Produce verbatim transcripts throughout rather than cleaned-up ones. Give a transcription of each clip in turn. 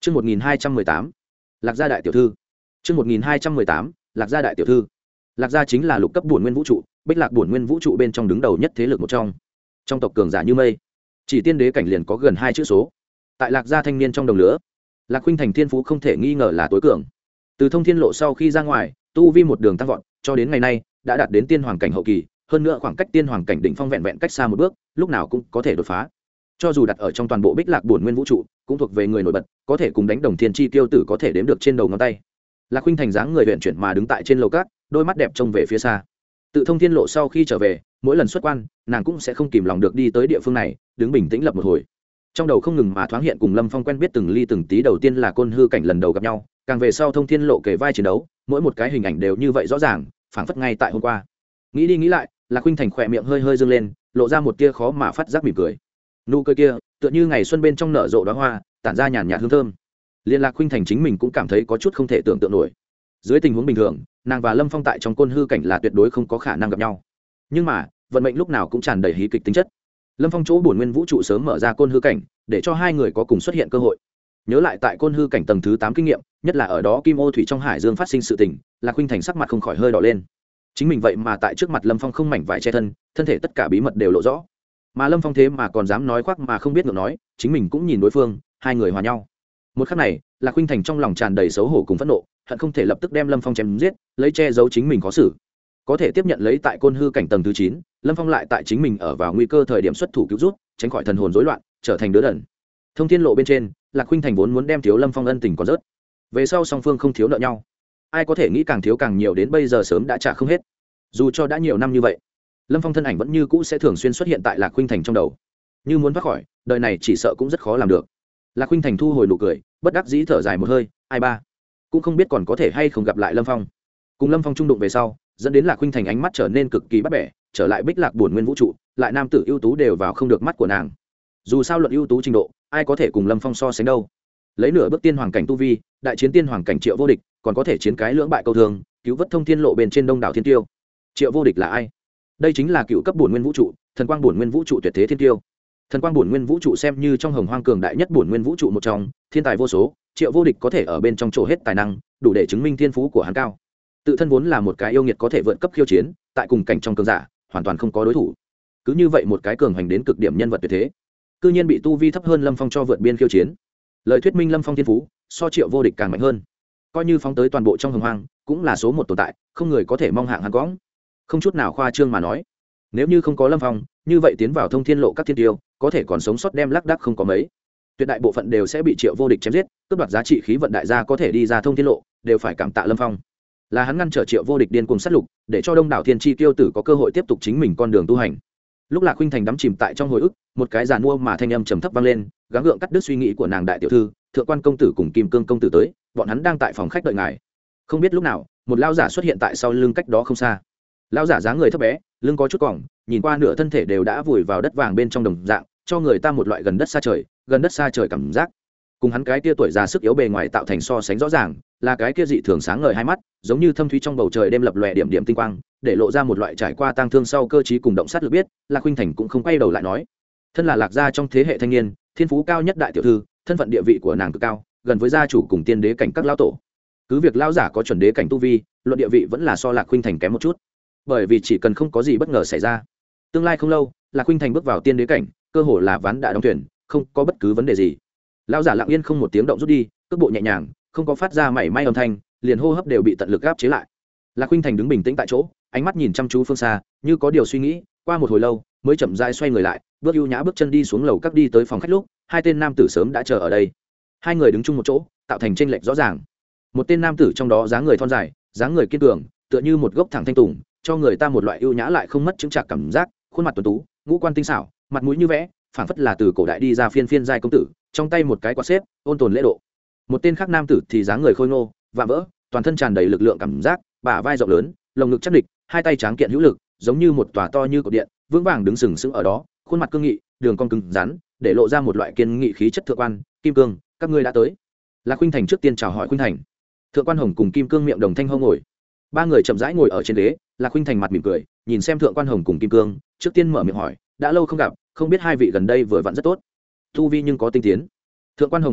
Chương một nghìn hai trăm mười tám, Lạc gia đại tiểu thư. Chương một nghìn hai trăm mười tám, Lạc gia đại tiểu thư. Lạc gia chính là lục cấp bổn nguyên vũ trụ, Bích Lạc bổn nguyên vũ trụ bên trong đứng đầu nhất thế lực một trong. Trong tộc cường giả như mây, chỉ tiên đế cảnh liền có gần hai chữ số. Tại Lạc gia thanh niên trong đồng lứa, Lạc Khuynh Thành thiên phú không thể nghi ngờ là tối cường. Từ thông thiên lộ sau khi ra ngoài, tu vi một đường tăng vọt, cho đến ngày nay đã đạt đến tiên hoàng cảnh hậu kỳ, hơn nữa khoảng cách tiên hoàng cảnh đỉnh phong vẹn vẹn cách xa một bước, lúc nào cũng có thể đột phá. Cho dù đặt ở trong toàn bộ Bích Lạc bổn nguyên vũ trụ, cũng thuộc về người nổi bật, có thể cùng đánh đồng thiên chi tiêu tử có thể đếm được trên đầu ngón tay. Lạc Khuynh Thành dáng người huyền chuyển mà đứng tại trên lầu cát, đôi mắt đẹp trông về phía xa. Tự thông thiên lộ sau khi trở về, mỗi lần xuất quan, nàng cũng sẽ không kìm lòng được đi tới địa phương này, đứng bình tĩnh lập một hồi. Trong đầu không ngừng mà thoáng hiện cùng Lâm Phong quen biết từng ly từng tí, đầu tiên là Côn Hư cảnh lần đầu gặp nhau, càng về sau thông thiên lộ kể vai chiến đấu, mỗi một cái hình ảnh đều như vậy rõ ràng, phảng phất ngay tại hôm qua. Nghĩ đi nghĩ lại, Lạc Khuynh Thành khỏe miệng hơi hơi dương lên, lộ ra một tia khó mà phát giác mỉm cười. Nụ cười kia, tựa như ngày xuân bên trong nở rộ đóa hoa, tản ra nhàn nhạt hương thơm. Liên Lạc Khuynh Thành chính mình cũng cảm thấy có chút không thể tưởng tượng nổi. Dưới tình huống bình thường, nàng và Lâm Phong tại trong Côn Hư cảnh là tuyệt đối không có khả năng gặp nhau. Nhưng mà, vận mệnh lúc nào cũng tràn đầy hí kịch tính chất. Lâm Phong chỗ bổn nguyên vũ trụ sớm mở ra Côn Hư cảnh, để cho hai người có cùng xuất hiện cơ hội. Nhớ lại tại Côn Hư cảnh tầng thứ tám kinh nghiệm, nhất là ở đó Kim Ô thủy trong hải dương phát sinh sự tình, Lạc Khuynh Thành sắc mặt không khỏi hơi đỏ lên. Chính mình vậy mà tại trước mặt Lâm Phong không mảnh vải che thân, thân thể tất cả bí mật đều lộ rõ. Mà Lâm Phong thế mà còn dám nói khoác mà không biết ngượng nói, chính mình cũng nhìn đối phương, hai người hòa nhau. Một khắc này, Lạc Khuynh Thành trong lòng tràn đầy xấu hổ cùng phẫn nộ, hận không thể lập tức đem Lâm Phong chém giết, lấy che giấu chính mình khó xử. Có thể tiếp nhận lấy tại Côn Hư cảnh tầng thứ chín, Lâm Phong lại tại chính mình ở vào nguy cơ thời điểm xuất thủ cứu giúp, tránh khỏi thần hồn rối loạn, trở thành đứa đần. Thông thiên lộ bên trên, Lạc Khuynh Thành vốn muốn đem thiếu Lâm Phong ân tình còn rớt. Về sau song phương không thiếu nợ nhau. Ai có thể nghĩ càng thiếu càng nhiều, đến bây giờ sớm đã trả không hết. Dù cho đã nhiều năm như vậy, Lâm Phong thân ảnh vẫn như cũ sẽ thường xuyên xuất hiện tại Lạc Khuynh Thành trong đầu. Như muốn thoát khỏi, đời này chỉ sợ cũng rất khó làm được. Lạc Khuynh Thành thu hồi nụ cười, bất đắc dĩ thở dài một hơi, ai ba, cũng không biết còn có thể hay không gặp lại Lâm Phong. Cùng Lâm Phong trung đụng về sau, dẫn đến Lạc Khuynh Thành ánh mắt trở nên cực kỳ bắt bẻ, trở lại Bích Lạc bổn nguyên vũ trụ, lại nam tử ưu tú đều vào không được mắt của nàng. Dù sao luận ưu tú trình độ, ai có thể cùng Lâm Phong so sánh đâu. Lấy nửa bước tiên hoàng cảnh tu vi, đại chiến tiên hoàng cảnh Triệu Vô Địch, còn có thể chiến cái lưỡng bại câu thường, cứu vớt thông thiên lộ bên trên đông đảo thiên tiêu. Triệu Vô Địch là ai? Đây chính là cựu cấp bổn nguyên vũ trụ, thần quang bổn nguyên vũ trụ tuyệt thế thiên tiêu. Thần quang bổn nguyên vũ trụ xem như trong hồng hoang cường đại nhất bổn nguyên vũ trụ một trong, thiên tài vô số, Triệu Vô Địch có thể ở bên trong chỗ hết tài năng, đủ để chứng minh thiên phú của hắn cao. Tự thân vốn là một cái yêu nghiệt có thể vượt cấp khiêu chiến, tại cùng cảnh trong cường giả, hoàn toàn không có đối thủ. Cứ như vậy một cái cường hành đến cực điểm nhân vật tuyệt thế, cư nhiên bị tu vi thấp hơn Lâm Phong cho vượt biên khiêu chiến. Lời thuyết minh Lâm Phong thiên phú so Triệu Vô Địch càng mạnh hơn. Coi như phóng tới toàn bộ trong hồng hoang, cũng là số một tồn tại, không người có thể mong hạng hắn cõng. Không chút nào khoa trương mà nói, nếu như không có Lâm Phong, như vậy tiến vào thông thiên lộ các thiên tiêu, có thể còn sống sót đem lác đác không có mấy. Tuyệt đại bộ phận đều sẽ bị Triệu Vô Địch chém giết, cướp đoạt giá trị khí vận đại gia có thể đi ra thông thiên lộ, đều phải cảm tạ Lâm Phong. Là hắn ngăn trở Triệu Vô Địch điên cuồng sát lục, để cho đông đảo thiên chi tiêu tử có cơ hội tiếp tục chính mình con đường tu hành. Lúc Lạc Khuynh Thành đắm chìm tại trong hồi ức, một cái giàn mua mà thanh âm trầm thấp vang lên, gắng gượng cắt đứt suy nghĩ của nàng. Đại tiểu thư, thượng quan công tử cùng Kim Cương công tử tới, bọn hắn đang tại phòng khách đợi ngài. Không biết lúc nào, một lão giả xuất hiện tại sau lưng cách đó không xa. Lão giả dáng người thấp bé, lưng có chút còng, nhìn qua nửa thân thể đều đã vùi vào đất vàng bên trong đồng dạng, cho người ta một loại gần đất xa trời, gần đất xa trời cảm giác. Cùng hắn cái kia tuổi già sức yếu bề ngoài tạo thành so sánh rõ ràng, là cái kia dị thường sáng ngời hai mắt, giống như thâm thúy trong bầu trời đêm lập lòe điểm điểm tinh quang, để lộ ra một loại trải qua tang thương sau cơ trí cùng động sát lực biết. Lạc Khuynh Thành cũng không quay đầu lại nói, thân là Lạc gia trong thế hệ thanh niên, thiên phú cao nhất đại tiểu thư, thân phận địa vị của nàng cực cao, gần với gia chủ cùng tiên đế cảnh các lão tổ. Cứ việc lão giả có chuẩn đế cảnh tu vi, luận địa vị vẫn là so Lạc Khuynh Thành kém một chút. Bởi vì chỉ cần không có gì bất ngờ xảy ra, tương lai không lâu, Lạc Khuynh Thành bước vào tiên đế cảnh, cơ hồ là ván đã đóng thuyền, không có bất cứ vấn đề gì. Lão giả lặng yên không một tiếng động rút đi, cước bộ nhẹ nhàng, không có phát ra mảy may âm thanh, liền hô hấp đều bị tận lực áp chế lại. Lạc Khuynh Thành đứng bình tĩnh tại chỗ, ánh mắt nhìn chăm chú phương xa, như có điều suy nghĩ. Qua một hồi lâu, mới chậm rãi xoay người lại, bước ưu nhã bước chân đi xuống lầu các đi tới phòng khách lúc, hai tên nam tử sớm đã chờ ở đây. Hai người đứng chung một chỗ, tạo thành chênh lệch rõ ràng. Một tên nam tử trong đó dáng người thon dài, dáng người kiên cường, tựa như một gốc thẳng thanh tùng, cho người ta một loại ưu nhã lại không mất chứng trạc cảm giác, khuôn mặt tuấn tú, ngũ quan tinh xảo, mặt mũi như vẽ, phảng phất là từ cổ đại đi ra phiên phiên giai công tử, trong tay một cái quạt xếp, ôn tồn lễ độ. Một tên khác nam tử thì dáng người khôi ngô, vạm vỡ, toàn thân tràn đầy lực lượng cảm giác, bả vai rộng lớn, lồng ngực chắc địch, hai tay tráng kiện hữu lực, giống như một tòa to như cột điện, vững vàng đứng sừng sững ở đó, khuôn mặt cương nghị, đường cong cứng rắn, để lộ ra một loại kiên nghị khí chất thượng quan. Kim Cương, các ngươi đã tới. Lạc Khuynh Thành trước tiên chào hỏi Khuynh Thành. Thượng quan Hồng cùng Kim Cương miệng đồng thanh hô ngồi. Ba người chậm rãi ngồi ở trên ghế, Lạc Khuynh Thành mặt mỉm cười, nhìn xem Thượng quan Hồng cùng Kim Cương, trước tiên mở miệng hỏi, đã lâu không gặp, không biết hai vị gần đây vừa vặn rất tốt, tu vi nhưng có tinh tiến. Thượng quan Hồng nghe vậy,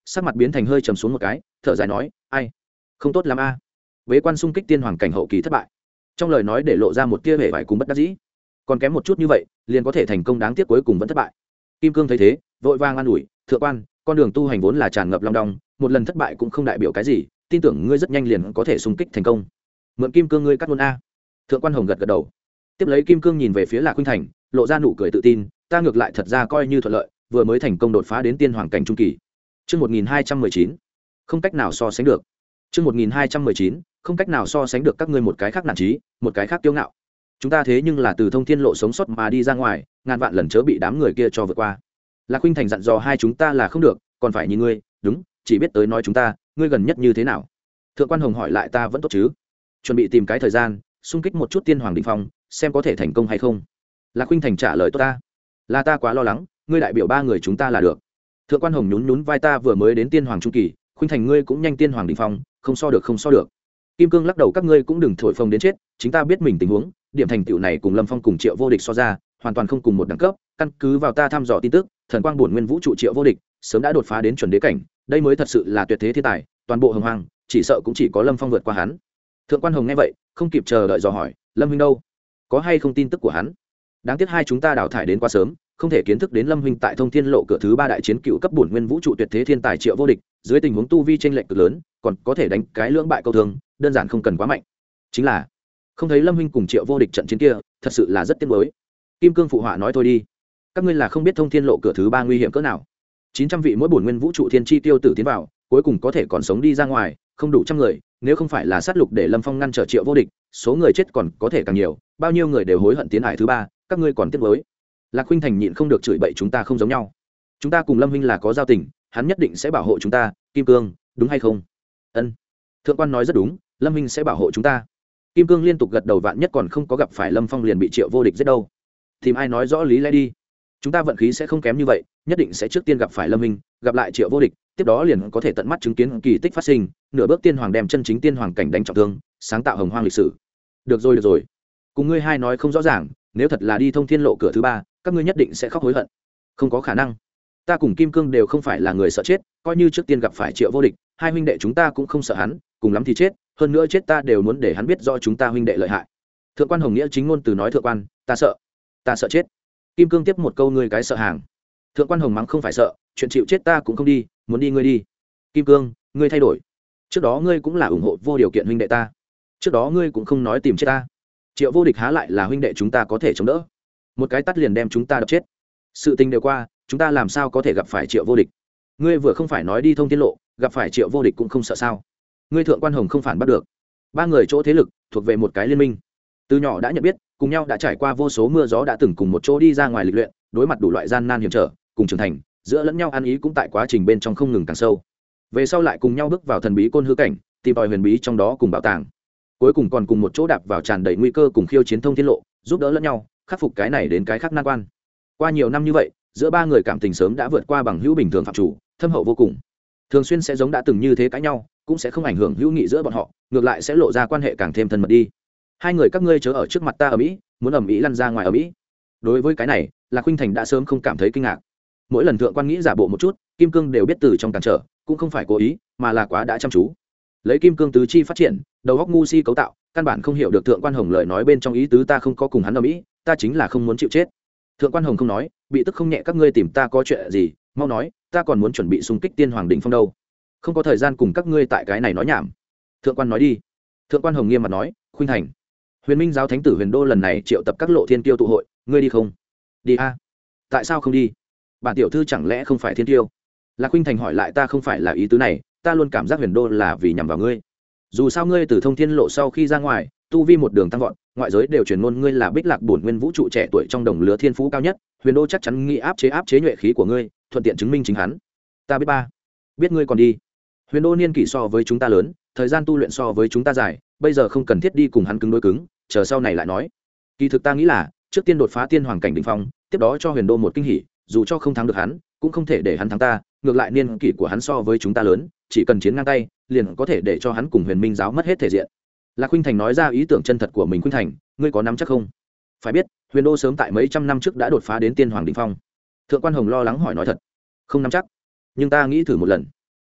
sắc mặt biến thành hơi trầm xuống một cái, thở dài nói, ai không tốt lắm a. Bế quan xung kích tiên hoàng cảnh hậu kỳ thất bại, trong lời nói để lộ ra một tia vẻ vải cùng bất đắc dĩ. Còn kém một chút như vậy liền có thể thành công, đáng tiếc cuối cùng vẫn thất bại. Kim Cương thấy thế vội vàng an ủi, thượng quan, con đường tu hành vốn là tràn ngập long đong, một lần thất bại cũng không đại biểu cái gì, tin tưởng ngươi rất nhanh liền có thể xung kích thành công. Mượn Kim Cương ngươi cắt luôn a. Thượng quan Hồng gật gật đầu, tiếp lấy Kim Cương nhìn về phía Lạc Khuynh Thành, lộ ra nụ cười tự tin, ta ngược lại thật ra coi như thuận lợi, vừa mới thành công đột phá đến tiên hoàng cảnh trung kỳ. Chương một nghìn hai trăm mười chín, không cách nào so sánh được. Chương một nghìn hai trăm mười chín, không cách nào so sánh được, các ngươi một cái khác nản trí, một cái khác kiêu ngạo. Chúng ta thế nhưng là từ thông thiên lộ sống sót mà đi ra ngoài, ngàn vạn lần chớ bị đám người kia cho vượt qua. Lạc Khuynh Thành dặn dò hai chúng ta là không được, còn phải nhìn ngươi, đúng, chỉ biết tới nói chúng ta, ngươi gần nhất như thế nào? Thượng quan Hồng hỏi lại, ta vẫn tốt chứ? Chuẩn bị tìm cái thời gian, xung kích một chút tiên hoàng đỉnh phong, xem có thể thành công hay không. Lạc Khuynh Thành trả lời, tốt ta. Là ta quá lo lắng, ngươi đại biểu ba người chúng ta là được. Thượng quan Hồng nhún nhún vai, ta vừa mới đến tiên hoàng trung kỳ, Khuynh Thành ngươi cũng nhanh tiên hoàng đỉnh phong, không so được không so được. Kim Cương lắc đầu, các ngươi cũng đừng thổi phồng đến chết, chính ta biết mình tình huống, điểm thành tựu này cùng Lâm Phong cùng Triệu Vô Địch so ra, hoàn toàn không cùng một đẳng cấp, căn cứ vào ta thăm dò tin tức, thần quang bổn nguyên vũ trụ Triệu Vô Địch sớm đã đột phá đến chuẩn đế cảnh, đây mới thật sự là tuyệt thế thiên tài, toàn bộ hồng hoàng chỉ sợ cũng chỉ có Lâm Phong vượt qua hắn. Thượng quan Hồng nghe vậy không kịp chờ đợi dò hỏi, Lâm huynh đâu, có hay không tin tức của hắn? Đáng tiếc hai chúng ta đào thải đến quá sớm, không thể kiến thức đến Lâm huynh tại thông thiên lộ cửa thứ ba đại chiến cựu cấp bổn nguyên vũ trụ tuyệt thế thiên tài Triệu Vô Địch, dưới tình huống tu vi chênh lệch cực lớn, còn có thể đánh cái lưỡng bại câu thương, đơn giản không cần quá mạnh. Chính là không thấy Lâm huynh cùng Triệu Vô Địch trận chiến kia, thật sự là rất tiếc nuối. Kim Cương phụ họa nói, thôi đi, các ngươi là không biết thông thiên lộ cửa thứ ba nguy hiểm cỡ nào. Chín trăm vị mỗi bổn nguyên vũ trụ thiên chi tiêu tử tiến vào, cuối cùng có thể còn sống đi ra ngoài, không đủ trăm người, nếu không phải là sát lục để Lâm Phong ngăn trở Triệu Vô Địch, số người chết còn có thể càng nhiều, bao nhiêu người đều hối hận tiến hải thứ ba, các ngươi còn tiếc nuối. Lạc Khuynh Thành nhịn không được chửi bậy, chúng ta không giống nhau, chúng ta cùng Lâm huynh là có giao tình, hắn nhất định sẽ bảo hộ chúng ta. Kim Cương, đúng hay không? Ân. Thượng quan nói rất đúng, Lâm huynh sẽ bảo hộ chúng ta. Kim Cương liên tục gật đầu, vạn nhất còn không có gặp phải Lâm Phong liền bị Triệu Vô Địch giết đâu, tìm ai nói rõ lý lẽ đi. Chúng ta vận khí sẽ không kém như vậy, nhất định sẽ trước tiên gặp phải Lâm huynh, gặp lại Triệu Vô Địch, tiếp đó liền có thể tận mắt chứng kiến kỳ tích phát sinh, nửa bước tiên hoàng đem chân chính tiên hoàng cảnh đánh trọng thương, sáng tạo hồng hoang lịch sử. Được rồi được rồi, cùng ngươi hai nói không rõ ràng, nếu thật là đi thông thiên lộ cửa thứ ba, các ngươi nhất định sẽ khóc hối hận. Không có khả năng, ta cùng Kim Cương đều không phải là người sợ chết, coi như trước tiên gặp phải Triệu Vô Địch, hai huynh đệ chúng ta cũng không sợ hắn, cùng lắm thì chết, hơn nữa chết ta đều muốn để hắn biết rõ chúng ta huynh đệ lợi hại. Thượng quan Hồng nghĩa chính ngôn từ nói, thượng quan, ta sợ, ta sợ chết. Kim Cương tiếp một câu, ngươi cái sợ hàng. Thượng quan Hồng mắng, không phải sợ, chuyện chịu chết ta cũng không đi, muốn đi ngươi đi. Kim Cương, ngươi thay đổi, trước đó ngươi cũng là ủng hộ vô điều kiện huynh đệ ta, trước đó ngươi cũng không nói tìm chết ta. Triệu Vô Địch há lại là huynh đệ chúng ta có thể chống đỡ, một cái tắt liền đem chúng ta đập chết. Sự tình đều qua, chúng ta làm sao có thể gặp phải Triệu Vô Địch? Ngươi vừa không phải nói đi thông thiên lộ, gặp phải Triệu Vô Địch cũng không sợ sao? Ngươi Thượng quan Hồng không phản bắt được. Ba người chỗ thế lực thuộc về một cái liên minh, từ nhỏ đã nhận biết, cùng nhau đã trải qua vô số mưa gió, đã từng cùng một chỗ đi ra ngoài lịch luyện, đối mặt đủ loại gian nan hiểm trở, cùng trưởng thành, giữa lẫn nhau ăn ý cũng tại quá trình bên trong không ngừng càng sâu. Về sau lại cùng nhau bước vào thần bí côn hư cảnh, tìm tòi huyền bí trong đó cùng bảo tàng, cuối cùng còn cùng một chỗ đạp vào tràn đầy nguy cơ cùng khiêu chiến thông thiên lộ, giúp đỡ lẫn nhau khắc phục cái này đến cái khác nan quan. Qua nhiều năm như vậy, giữa ba người cảm tình sớm đã vượt qua bằng hữu bình thường phạm chủ, thâm hậu vô cùng. Thường xuyên sẽ giống đã từng như thế cãi nhau, cũng sẽ không ảnh hưởng hữu nghị giữa bọn họ, ngược lại sẽ lộ ra quan hệ càng thêm thân mật đi. Hai người các ngươi chớ ở trước mặt ta ở mỹ, muốn ầm ĩ lăn ra ngoài ở mỹ. Đối với cái này, Lạc Khuynh Thành đã sớm không cảm thấy kinh ngạc. Mỗi lần thượng quan nghĩ giả bộ một chút, Kim Cương đều biết từ trong cản trở, cũng không phải cố ý, mà là quá đã chăm chú. Lấy Kim Cương tứ chi phát triển, đầu óc ngu si cấu tạo, căn bản không hiểu được Thượng quan Hồng lời nói bên trong ý tứ, ta không có cùng hắn ở mỹ, ta chính là không muốn chịu chết. Thượng quan Hồng không nói, bị tức không nhẹ, các ngươi tìm ta có chuyện gì, mau nói, ta còn muốn chuẩn bị xung kích tiên hoàng đỉnh phong đâu, không có thời gian cùng các ngươi tại cái này nói nhảm. Thượng quan nói đi. Thượng quan Hồng nghiêm mặt nói, Khuynh Thành, Huyền Minh giáo thánh tử Huyền Đô lần này triệu tập các lộ thiên kiêu tụ hội, ngươi đi không? Đi a. Tại sao không đi? Bản tiểu thư chẳng lẽ không phải thiên kiêu? Lạc Khuynh Thành hỏi lại, ta không phải là ý tứ này, ta luôn cảm giác Huyền Đô là vì nhằm vào ngươi. Dù sao ngươi từ thông thiên lộ sau khi ra ngoài, tu vi một đường tăng vọt, ngoại giới đều truyền ngôn ngươi là Bích Lạc bổn nguyên vũ trụ trẻ tuổi trong đồng lứa thiên phú cao nhất, Huyền Đô chắc chắn nghĩ áp chế áp chế nhuệ khí của ngươi, thuận tiện chứng minh chính hắn. Ta biết ba, biết ngươi còn đi. Huyền Đô niên kỷ so với chúng ta lớn, thời gian tu luyện so với chúng ta dài, bây giờ không cần thiết đi cùng hắn cứng đối cứng, chờ sau này lại nói. Kỳ thực ta nghĩ là, trước tiên đột phá tiên hoàng cảnh đỉnh phong, tiếp đó cho Huyền Đô một kinh hỉ, dù cho không thắng được hắn, cũng không thể để hắn thắng ta, ngược lại niên kỷ của hắn so với chúng ta lớn, chỉ cần chiến ngang tay, liền có thể để cho hắn cùng Huyền Minh giáo mất hết thể diện. Lạc Khuynh Thành nói ra ý tưởng chân thật của mình. Khuynh Thành, ngươi có nắm chắc không? Phải biết, Huyền Đô sớm tại mấy trăm năm trước đã đột phá đến tiên hoàng đỉnh phong. Thượng quan Hồng lo lắng hỏi, nói thật, không nắm chắc, nhưng ta nghĩ thử một lần.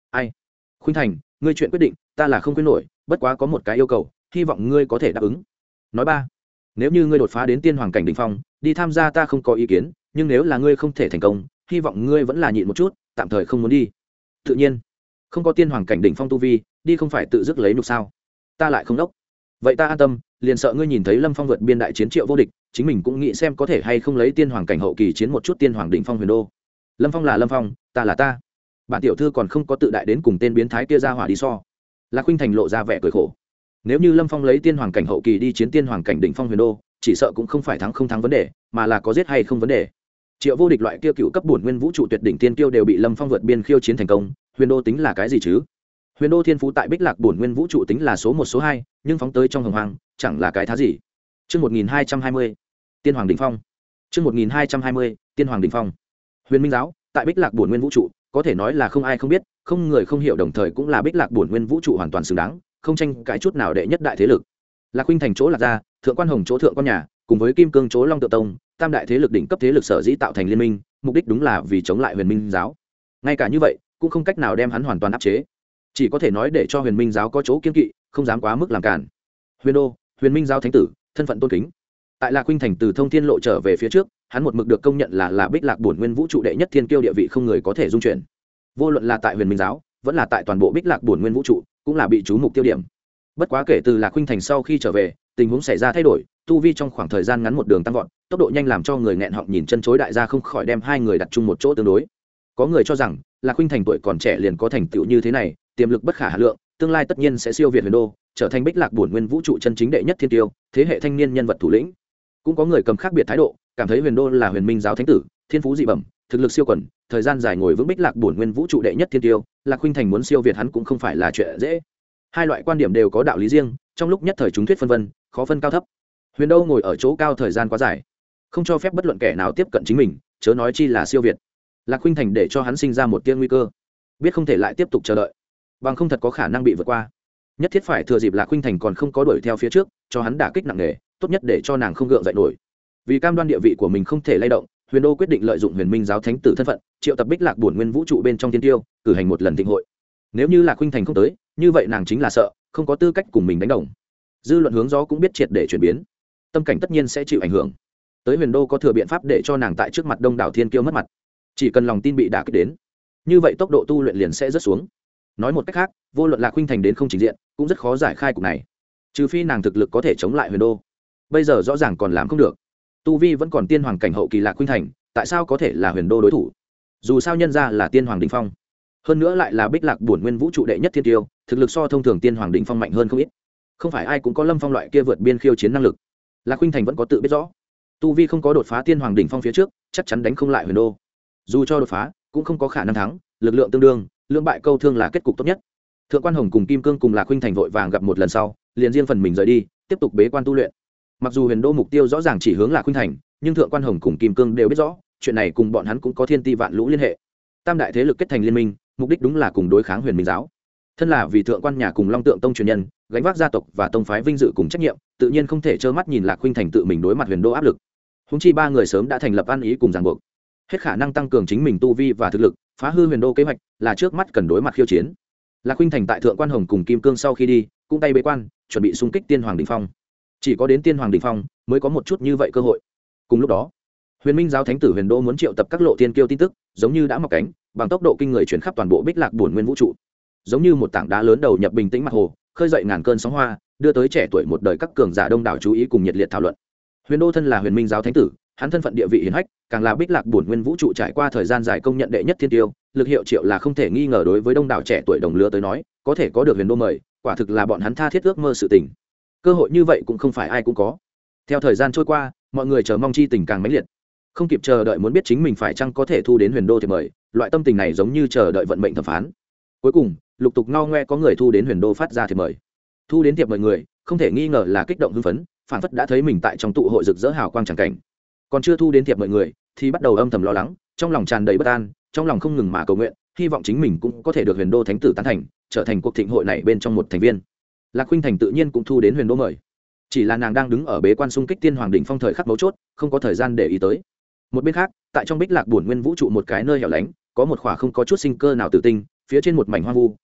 Khuynh Thành, ngươi chuyện quyết định ta là không quyết nổi, bất quá có một cái yêu cầu, hy vọng ngươi có thể đáp ứng. Nói ba, nếu như ngươi đột phá đến tiên hoàng cảnh đỉnh phong, đi tham gia ta không có ý kiến, nhưng nếu là ngươi không thể thành công, hy vọng ngươi vẫn là nhịn một chút, tạm thời không muốn đi. Tự nhiên, không có tiên hoàng cảnh đỉnh phong tu vi, đi không phải tự dứt lấy nhục sao? Ta lại không đốc. Vậy ta an tâm, liền sợ ngươi nhìn thấy Lâm Phong vượt biên đại chiến Triệu Vô Địch, chính mình cũng nghĩ xem có thể hay không lấy tiên hoàng cảnh hậu kỳ chiến một chút tiên hoàng đỉnh phong huyền đô. Lâm Phong là Lâm Phong, ta là ta. Bản tiểu thư còn không có tự đại đến cùng tên biến thái kia ra hỏa đi so. Lạc Khuynh Thành lộ ra vẻ cười khổ. Nếu như Lâm Phong lấy tiên hoàng cảnh hậu kỳ đi chiến tiên hoàng cảnh đỉnh phong huyền đô, chỉ sợ cũng không phải thắng không thắng vấn đề, mà là có giết hay không vấn đề. Triệu Vô Địch loại kia cựu cấp bổn nguyên vũ trụ tuyệt đỉnh tiên kiêu đều bị Lâm Phong vượt biên khiêu chiến thành công, huyền đô tính là cái gì chứ? Huyền đô thiên phú tại Bích Lạc bổn nguyên vũ trụ tính là số một số hai, nhưng phóng tới trong hồng hoang, chẳng là cái thá gì. Chương một nghìn hai trăm hai mươi, Tiên Hoàng đỉnh phong. Chương một nghìn hai trăm hai mươi, Tiên Hoàng đỉnh phong. Huyền Minh giáo, tại Bích Lạc bổn nguyên vũ trụ, có thể nói là không ai không biết, không người không hiểu, đồng thời cũng là Bích Lạc bổn nguyên vũ trụ hoàn toàn xứng đáng, không tranh cãi chút nào đệ nhất đại thế lực. Lạc Khuynh Thành chỗ Lạc gia, Thượng Quan Hồng chỗ Thượng Quan nhà, cùng với Kim Cương chỗ Long Tự Tông, tam đại thế lực đỉnh cấp thế lực sở dĩ tạo thành liên minh, mục đích đúng là vì chống lại Huyền Minh giáo. Ngay cả như vậy, cũng không cách nào đem hắn hoàn toàn áp chế, chỉ có thể nói để cho Huyền Minh giáo có chỗ kiên kỵ, không dám quá mức làm cản. Huyền đô, Huyền Minh giáo thánh tử, thân phận tôn kính. Tại Lạc Khuynh Thành từ Thông Thiên lộ trở về phía trước, hắn một mực được công nhận là là Bích Lạc bổn nguyên vũ trụ đệ nhất thiên kiêu, địa vị không người có thể dung chuyển. Vô luận là tại Huyền Minh giáo, vẫn là tại toàn bộ Bích Lạc bổn nguyên vũ trụ, cũng là bị chú mục tiêu điểm. Bất quá kể từ Lạc Khuynh Thành sau khi trở về, tình huống xảy ra thay đổi, tu vi trong khoảng thời gian ngắn một đường tăng vọt, tốc độ nhanh làm cho người nghẹn họng nhìn chân chối, đại gia không khỏi đem hai người đặt chung một chỗ tương đối. Có người cho rằng Lạc Khuynh Thành tuổi còn trẻ liền có thành tựu như thế này, tiềm lực bất khả hà lượng, tương lai tất nhiên sẽ siêu việt huyền đô, trở thành Bích Lạc bổn nguyên vũ trụ chân chính đệ nhất thiên tiêu, thế hệ thanh niên nhân vật thủ lĩnh. Cũng có người cầm khác biệt thái độ, cảm thấy huyền đô là Huyền Minh giáo thánh tử, thiên phú dị bẩm, thực lực siêu quần, thời gian dài ngồi vững Bích Lạc bổn nguyên vũ trụ đệ nhất thiên tiêu, Lạc Khuynh Thành muốn siêu việt hắn cũng không phải là chuyện dễ. Hai loại quan điểm đều có đạo lý riêng, trong lúc nhất thời chúng thuyết phân vân, khó phân cao thấp. Huyền đô ngồi ở chỗ cao thời gian quá dài, không cho phép bất luận kẻ nào tiếp cận chính mình, chớ nói chi là siêu việt. Lạc Khuynh Thành để cho hắn sinh ra một tia nguy cơ, biết không thể lại tiếp tục chờ đợi, bằng không thật có khả năng bị vượt qua. Nhất thiết phải thừa dịp Lạc Khuynh Thành còn không có đuổi theo phía trước, cho hắn đả kích nặng nề, tốt nhất để cho nàng không gượng dậy nổi. Vì cam đoan địa vị của mình không thể lay động, Huyền đô quyết định lợi dụng Huyền Minh giáo thánh tử thân phận, triệu tập Bích Lạc bổn nguyên vũ trụ bên trong tiên tiêu, cử hành một lần thịnh hội. Nếu như Lạc Khuynh Thành không tới, như vậy nàng chính là sợ, không có tư cách cùng mình đánh đồng. Dư luận hướng gió cũng biết triệt để chuyển biến, tâm cảnh tất nhiên sẽ chịu ảnh hưởng. Tới huyền đô có thừa biện pháp để cho nàng tại trước mặt đông đảo thiên kiêu mất mặt, chỉ cần lòng tin bị đả kích đến, như vậy tốc độ tu luyện liền sẽ rất xuống. Nói một cách khác, vô luận Lạc Khuynh Thành đến không trình diện, cũng rất khó giải khai cục này, trừ phi nàng thực lực có thể chống lại huyền đô. Bây giờ rõ ràng còn làm không được, tu vi vẫn còn tiên hoàng cảnh hậu kỳ Lạc Khuynh Thành, tại sao có thể là huyền đô đối thủ? Dù sao nhân ra là tiên hoàng đỉnh phong, hơn nữa lại là Bích Lạc bổn nguyên vũ trụ đệ nhất thiên tiêu, thực lực so thông thường tiên hoàng đỉnh phong mạnh hơn không ít. Không phải ai cũng có Lâm Phong loại kia vượt biên khiêu chiến năng lực. Lạc Khuynh Thành vẫn có tự biết rõ, tu vi không có đột phá tiên hoàng đỉnh phong phía trước, chắc chắn đánh không lại huyền đô. Dù cho đột phá, cũng không có khả năng thắng, lực lượng tương đương, lưỡng bại câu thương là kết cục tốt nhất. Thượng Quan Hồng cùng Kim Cương cùng Lạc Khuynh Thành vội vàng gặp một lần sau, liền riêng phần mình rời đi, tiếp tục bế quan tu luyện. Mặc dù huyền đô mục tiêu rõ ràng chỉ hướng Lạc Khuynh Thành, nhưng Thượng Quan Hồng cùng Kim Cương đều biết rõ, chuyện này cùng bọn hắn cũng có thiên ti vạn lũ liên hệ. Tam đại thế lực kết thành liên minh, mục đích đúng là cùng đối kháng Huyền Minh giáo. Thân là vì Thượng Quan nhà cùng Long Tượng tông truyền nhân, gánh vác gia tộc và tông phái vinh dự cùng trách nhiệm, tự nhiên không thể trơ mắt nhìn Lạc Khuynh Thành tự mình đối mặt huyền đô áp lực. Húng chi ba người sớm đã thành lập ăn ý cùng ràng buộc, hết khả năng tăng cường chính mình tu vi và thực lực, phá hư huyền đô kế hoạch là trước mắt cần đối mặt khiêu chiến. Lạc Khuynh Thành tại Thượng Quan Hồng cùng Kim Cương sau khi đi, cũng tay bế quan, chuẩn bị xung kích tiên hoàng đỉnh phong. Chỉ có đến tiên hoàng đỉnh phong mới có một chút như vậy cơ hội. Cùng lúc đó, Huyền Minh giáo thánh tử huyền đô muốn triệu tập các lộ tiên kiêu tin tức, giống như đã mọc cánh, bằng tốc độ kinh người chuyển khắp toàn bộ Bích Lạc bổn nguyên vũ trụ, giống như một tảng đá lớn đầu nhập bình tĩnh mặt hồ, khơi dậy ngàn cơn sóng hoa, đưa tới trẻ tuổi một đời các cường giả đông đảo chú ý cùng nhiệt liệt thảo luận. Huyền đô thân là Huyền Minh giáo thánh tử, hắn thân phận địa vị hiển hách, càng là Bích Lạc bổn nguyên vũ trụ trải qua thời gian dài công nhận đệ nhất thiên tiêu, lực hiệu triệu là không thể nghi ngờ. Đối với đông đảo trẻ tuổi đồng lứa tới nói, có thể có được huyền đô mời, quả thực là bọn hắn tha thiết ước mơ sự tình. Cơ hội như vậy cũng không phải ai cũng có. Theo thời gian trôi qua, mọi người chờ mong chi tình càng mãnh liệt, không kịp chờ đợi muốn biết chính mình phải chăng có thể thu đến huyền đô thì mời. Loại tâm tình này giống như chờ đợi vận mệnh thẩm phán. Cuối cùng, lục tục ngao ngoe có người thu đến huyền đô phát ra thiệp mời. Thu đến thiệp mời người, không thể nghi ngờ là kích động hưng phấn, phản phất đã thấy mình tại trong tụ hội rực rỡ hào quang tràng cảnh. Còn chưa thu đến thiệp mời người thì bắt đầu âm thầm lo lắng, trong lòng tràn đầy bất an, trong lòng không ngừng mà cầu nguyện, hy vọng chính mình cũng có thể được huyền đô thánh tử tán thành, trở thành cuộc thịnh hội này bên trong một thành viên. Lạc Khuynh Thành tự nhiên cũng thu đến huyền đô mời, chỉ là nàng đang đứng ở bế quan xung kích tiên hoàng đỉnh phong thời khắc mấu chốt, không có thời gian để ý tới. Một bên khác, tại trong Bích Lạc bổn nguyên vũ trụ một cái nơi hẻo lánh, có một khỏa không có chút sinh cơ nào tử tinh, phía trên một mảnh hoang vu,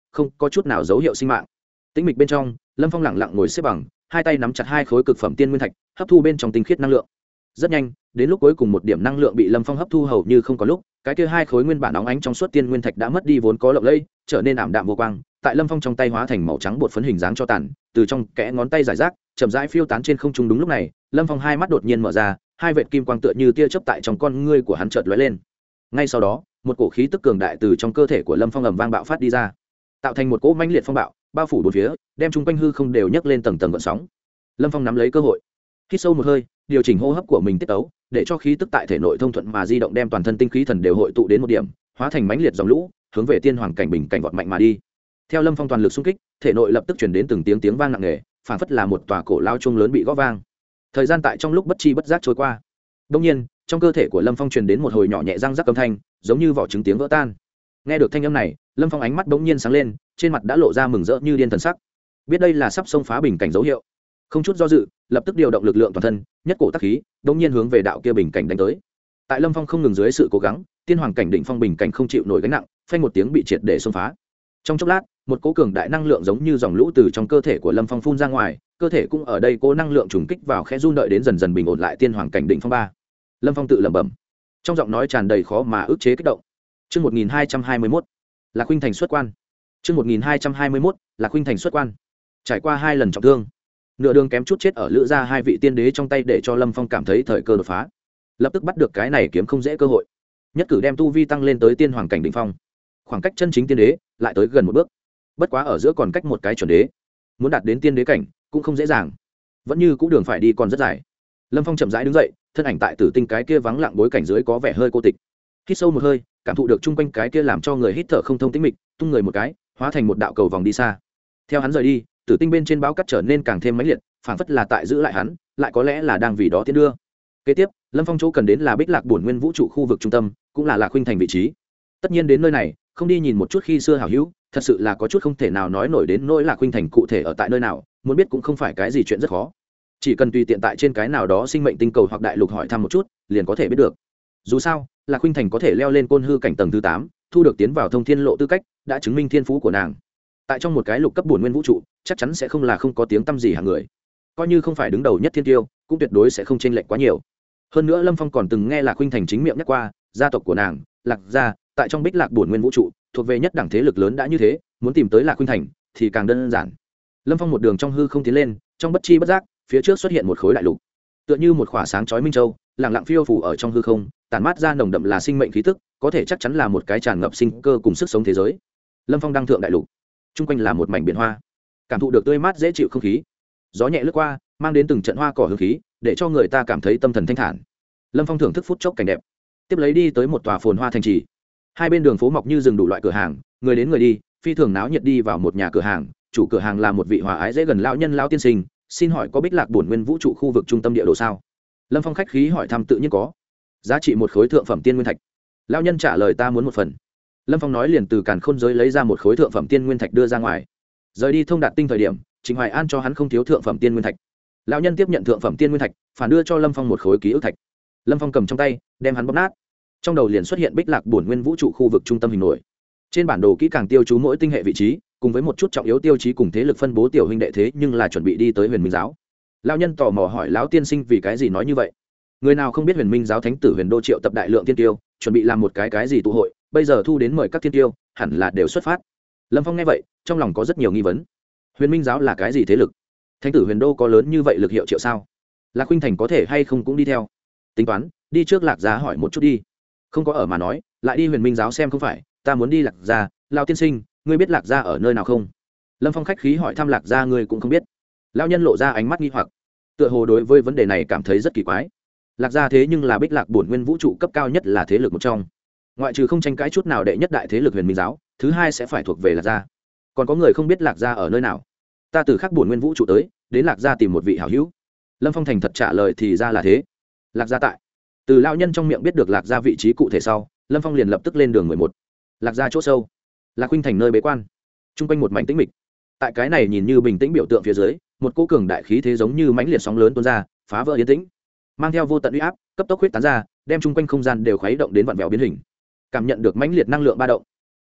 không có chút nào dấu hiệu sinh mạng. Tĩnh mịch bên trong, Lâm Phong lặng lặng ngồi xếp bằng, hai tay nắm chặt hai khối cực phẩm tiên nguyên thạch, hấp thu bên trong tinh khiết năng lượng. Rất nhanh, đến lúc cuối cùng một điểm năng lượng bị Lâm Phong hấp thu hầu như không có lúc, cái kia hai khối nguyên bản óng ánh trong suốt tiên nguyên thạch đã mất đi vốn có lộng lẫy, trở nên ảm đạm vô quang, tại Lâm Phong trong tay hóa thành màu trắng bột phấn hình dáng cho tàn, từ trong kẽ ngón tay giải rác, chậm rãi phiêu tán trên không trung. Đúng lúc này, Lâm Phong hai mắt đột nhiên mở ra, hai vệt kim quang tựa như tia chớp tại trong con ngươi của hắn chợt lóe lên. Ngay sau đó, một cổ khí tức cường đại từ trong cơ thể của Lâm Phong ầm vang bạo phát đi ra, tạo thành một cỗ mãnh liệt phong bạo, bao phủ bốn phía, đem chung quanh hư không đều nhấc lên tầng tầng gợn sóng. Lâm Phong nắm lấy cơ hội, hít sâu một hơi, điều chỉnh hô hấp của mình tiết tấu, để cho khí tức tại thể nội thông thuận mà di động, đem toàn thân tinh khí thần đều hội tụ đến một điểm, hóa thành mãnh liệt dòng lũ, hướng về tiên hoàng cảnh bình cảnh vọt mạnh mà đi. Theo Lâm Phong toàn lực xung kích, thể nội lập tức truyền đến từng tiếng tiếng vang nặng nề, phảng phất là một tòa cổ lao chuông lớn bị gõ vang. Thời gian tại trong lúc bất chi bất giác trôi qua. Đương nhiên, trong cơ thể của Lâm Phong truyền đến một hồi nhỏ nhẹ răng rắc âm thanh, giống như vỏ trứng tiếng vỡ tan. Nghe được thanh âm này, Lâm Phong ánh mắt bỗng nhiên sáng lên, trên mặt đã lộ ra mừng rỡ như điên thần sắc. Biết đây là sắp xông phá bình cảnh dấu hiệu, không chút do dự, lập tức điều động lực lượng toàn thân, nhất cổ tác khí, bỗng nhiên hướng về đạo kia bình cảnh đánh tới. Tại Lâm Phong không ngừng dưới sự cố gắng, tiên hoàng cảnh đỉnh phong bình cảnh không chịu nổi gánh nặng, phanh một tiếng bị triệt để xông phá. Trong chốc lát, một cỗ cường đại năng lượng giống như dòng lũ từ trong cơ thể của Lâm Phong phun ra ngoài, cơ thể cũng ở đây cỗ năng lượng trùng kích vào, khẽ run đợi đến dần dần bình ổn lại tiên hoàng cảnh đỉnh phong ba. Lâm Phong tự lẩm bẩm, trong giọng nói tràn đầy khó mà ức chế kích động. Chương một nghìn hai trăm hai mươi mốt, Lạc Khuynh Thành xuất quan. Chương một nghìn hai trăm hai mươi mốt, Lạc Khuynh Thành xuất quan. Trải qua hai lần trọng thương, nửa đường kém chút chết ở lữ gia hai vị tiên đế trong tay, để cho Lâm Phong cảm thấy thời cơ đột phá, lập tức bắt được cái này kiếm không dễ cơ hội, nhất cử đem tu vi tăng lên tới tiên hoàng cảnh đỉnh phong, khoảng cách chân chính tiên đế lại tới gần một bước. Bất quá ở giữa còn cách một cái chuẩn đế, muốn đạt đến tiên đế cảnh cũng không dễ dàng, vẫn như cũ đường phải đi còn rất dài. Lâm Phong chậm rãi đứng dậy, thân ảnh tại tử tinh cái kia vắng lặng bối cảnh dưới có vẻ hơi cô tịch. Hít sâu một hơi, cảm thụ được chung quanh cái kia làm cho người hít thở không thông tĩnh mịch, tung người một cái, hóa thành một đạo cầu vòng đi xa. Theo hắn rời đi, tử tinh bên trên báo cắt trở nên càng thêm mãnh liệt, phảng phất là tại giữ lại hắn, lại có lẽ là đang vì đó tiến đưa. Kế tiếp, Lâm Phong chỗ cần đến là Bích Lạc Bổn Nguyên vũ trụ khu vực trung tâm, cũng là Lạc Khuynh Thành vị trí. Tất nhiên đến nơi này, không đi nhìn một chút khi xưa hảo hữu, thật sự là có chút không thể nào nói nổi đến nỗi Lạc Khuynh Thành cụ thể ở tại nơi nào, muốn biết cũng không phải cái gì chuyện rất khó. Chỉ cần tùy tiện tại trên cái nào đó sinh mệnh tinh cầu hoặc đại lục hỏi thăm một chút, liền có thể biết được. Dù sao, Lạc Khuynh Thành có thể leo lên côn hư cảnh tầng thứ tám, thu được tiến vào thông thiên lộ tư cách, đã chứng minh thiên phú của nàng. Tại trong một cái lục cấp bổn nguyên vũ trụ, chắc chắn sẽ không là không có tiếng tăm gì hàng người. Coi như không phải đứng đầu nhất thiên tiêu, cũng tuyệt đối sẽ không chênh lệch quá nhiều. Hơn nữa Lâm Phong còn từng nghe Lạc Khuynh Thành chính miệng nhắc qua, gia tộc của nàng, Lạc gia, tại trong Bích Lạc Bổn Nguyên vũ trụ, thuộc về nhất đẳng thế lực lớn đã như thế, muốn tìm tới Lạc Khuynh Thành thì càng đơn giản. Lâm Phong một đường trong hư không tiến lên, trong bất chi bất giác, phía trước xuất hiện một khối đại lục, tựa như một khỏa sáng chói minh châu, lặng lặng phiêu phù ở trong hư không, tản mát ra nồng đậm là sinh mệnh khí tức, có thể chắc chắn là một cái tràn ngập sinh cơ cùng sức sống thế giới. Lâm Phong đăng thượng đại lục, chung quanh là một mảnh biển hoa, cảm thụ được tươi mát dễ chịu không khí, gió nhẹ lướt qua, mang đến từng trận hoa cỏ hương khí, để cho người ta cảm thấy tâm thần thanh thản. Lâm Phong thưởng thức phút chốc cảnh đẹp, tiếp lấy đi tới một tòa phồn hoa thành trì, hai bên đường phố mọc như rừng đủ loại cửa hàng, người đến người đi, phi thường náo nhiệt. Đi vào một nhà cửa hàng, chủ cửa hàng là một vị hòa ái dễ gần lão nhân lão tiên sinh. Xin hỏi có Bích Lạc Bổn Nguyên vũ trụ khu vực trung tâm địa đồ sao? Lâm Phong khách khí hỏi thăm. Tự nhiên có. Giá trị một khối thượng phẩm tiên nguyên thạch. Lão nhân trả lời. Ta muốn một phần. Lâm Phong nói liền từ càn khôn giới lấy ra một khối thượng phẩm tiên nguyên thạch đưa ra ngoài. Rời đi thông đạt tinh thời điểm, Trịnh Hoài An cho hắn không thiếu thượng phẩm tiên nguyên thạch. Lão nhân tiếp nhận thượng phẩm tiên nguyên thạch, phản đưa cho Lâm Phong một khối ký ức thạch. Lâm Phong cầm trong tay, đem hắn bóp nát. Trong đầu liền xuất hiện Bích Lạc Bổn Nguyên vũ trụ khu vực trung tâm hình nổi. Trên bản đồ kỹ càng tiêu chú mỗi tinh hệ vị trí, cùng với một chút trọng yếu tiêu chí cùng thế lực phân bố. Tiểu huynh đệ thế nhưng là chuẩn bị đi tới Huyền Minh giáo. Lão nhân tò mò hỏi lão tiên sinh vì cái gì nói như vậy. Người nào không biết Huyền Minh giáo thánh tử Huyền Đô triệu tập đại lượng thiên tiêu, chuẩn bị làm một cái cái gì tụ hội, bây giờ thu đến mời các thiên tiêu, hẳn là đều xuất phát. Lâm Phong nghe vậy, trong lòng có rất nhiều nghi vấn. Huyền Minh giáo là cái gì thế lực? Thánh tử Huyền Đô có lớn như vậy lực hiệu triệu sao? Lạc Khuynh Thành có thể hay không cũng đi theo? Tính toán, đi trước Lạc gia hỏi một chút đi. Không có ở mà nói, lại đi Huyền Minh giáo xem không phải, ta muốn đi Lạc gia. Lão tiên sinh, ngươi biết Lạc gia ở nơi nào không? Lâm Phong khách khí hỏi thăm. Lạc gia ngươi cũng không biết? Lão nhân lộ ra ánh mắt nghi hoặc, tựa hồ đối với vấn đề này cảm thấy rất kỳ quái. Lạc gia thế nhưng là Bích Lạc Bổn Nguyên vũ trụ cấp cao nhất là thế lực một trong, ngoại trừ không tranh cãi chút nào đệ nhất đại thế lực Huyền Minh giáo, thứ hai sẽ phải thuộc về Lạc gia. Còn có người không biết Lạc gia ở nơi nào? Ta từ khắc Bổn Nguyên vũ trụ tới, đến Lạc gia tìm một vị hảo hữu. Lâm Phong thành thật trả lời. Thì ra là thế. Lạc gia tại. Từ lão nhân trong miệng biết được Lạc gia vị trí cụ thể sau, Lâm Phong liền lập tức lên đường mười một. Lạc gia chỗ sâu, Lạc Khuynh Thành nơi bế quan, trung quanh một mảnh tĩnh mịch. Tại cái này nhìn như bình tĩnh biểu tượng phía dưới, một cỗ cường đại khí thế giống như mãnh liệt sóng lớn tuôn ra, phá vỡ yên tĩnh, mang theo vô tận uy áp, cấp tốc huyết tán ra, đem trung quanh không gian đều khuấy động đến vặn vẹo biến hình. Cảm nhận được mãnh liệt năng lượng ba động,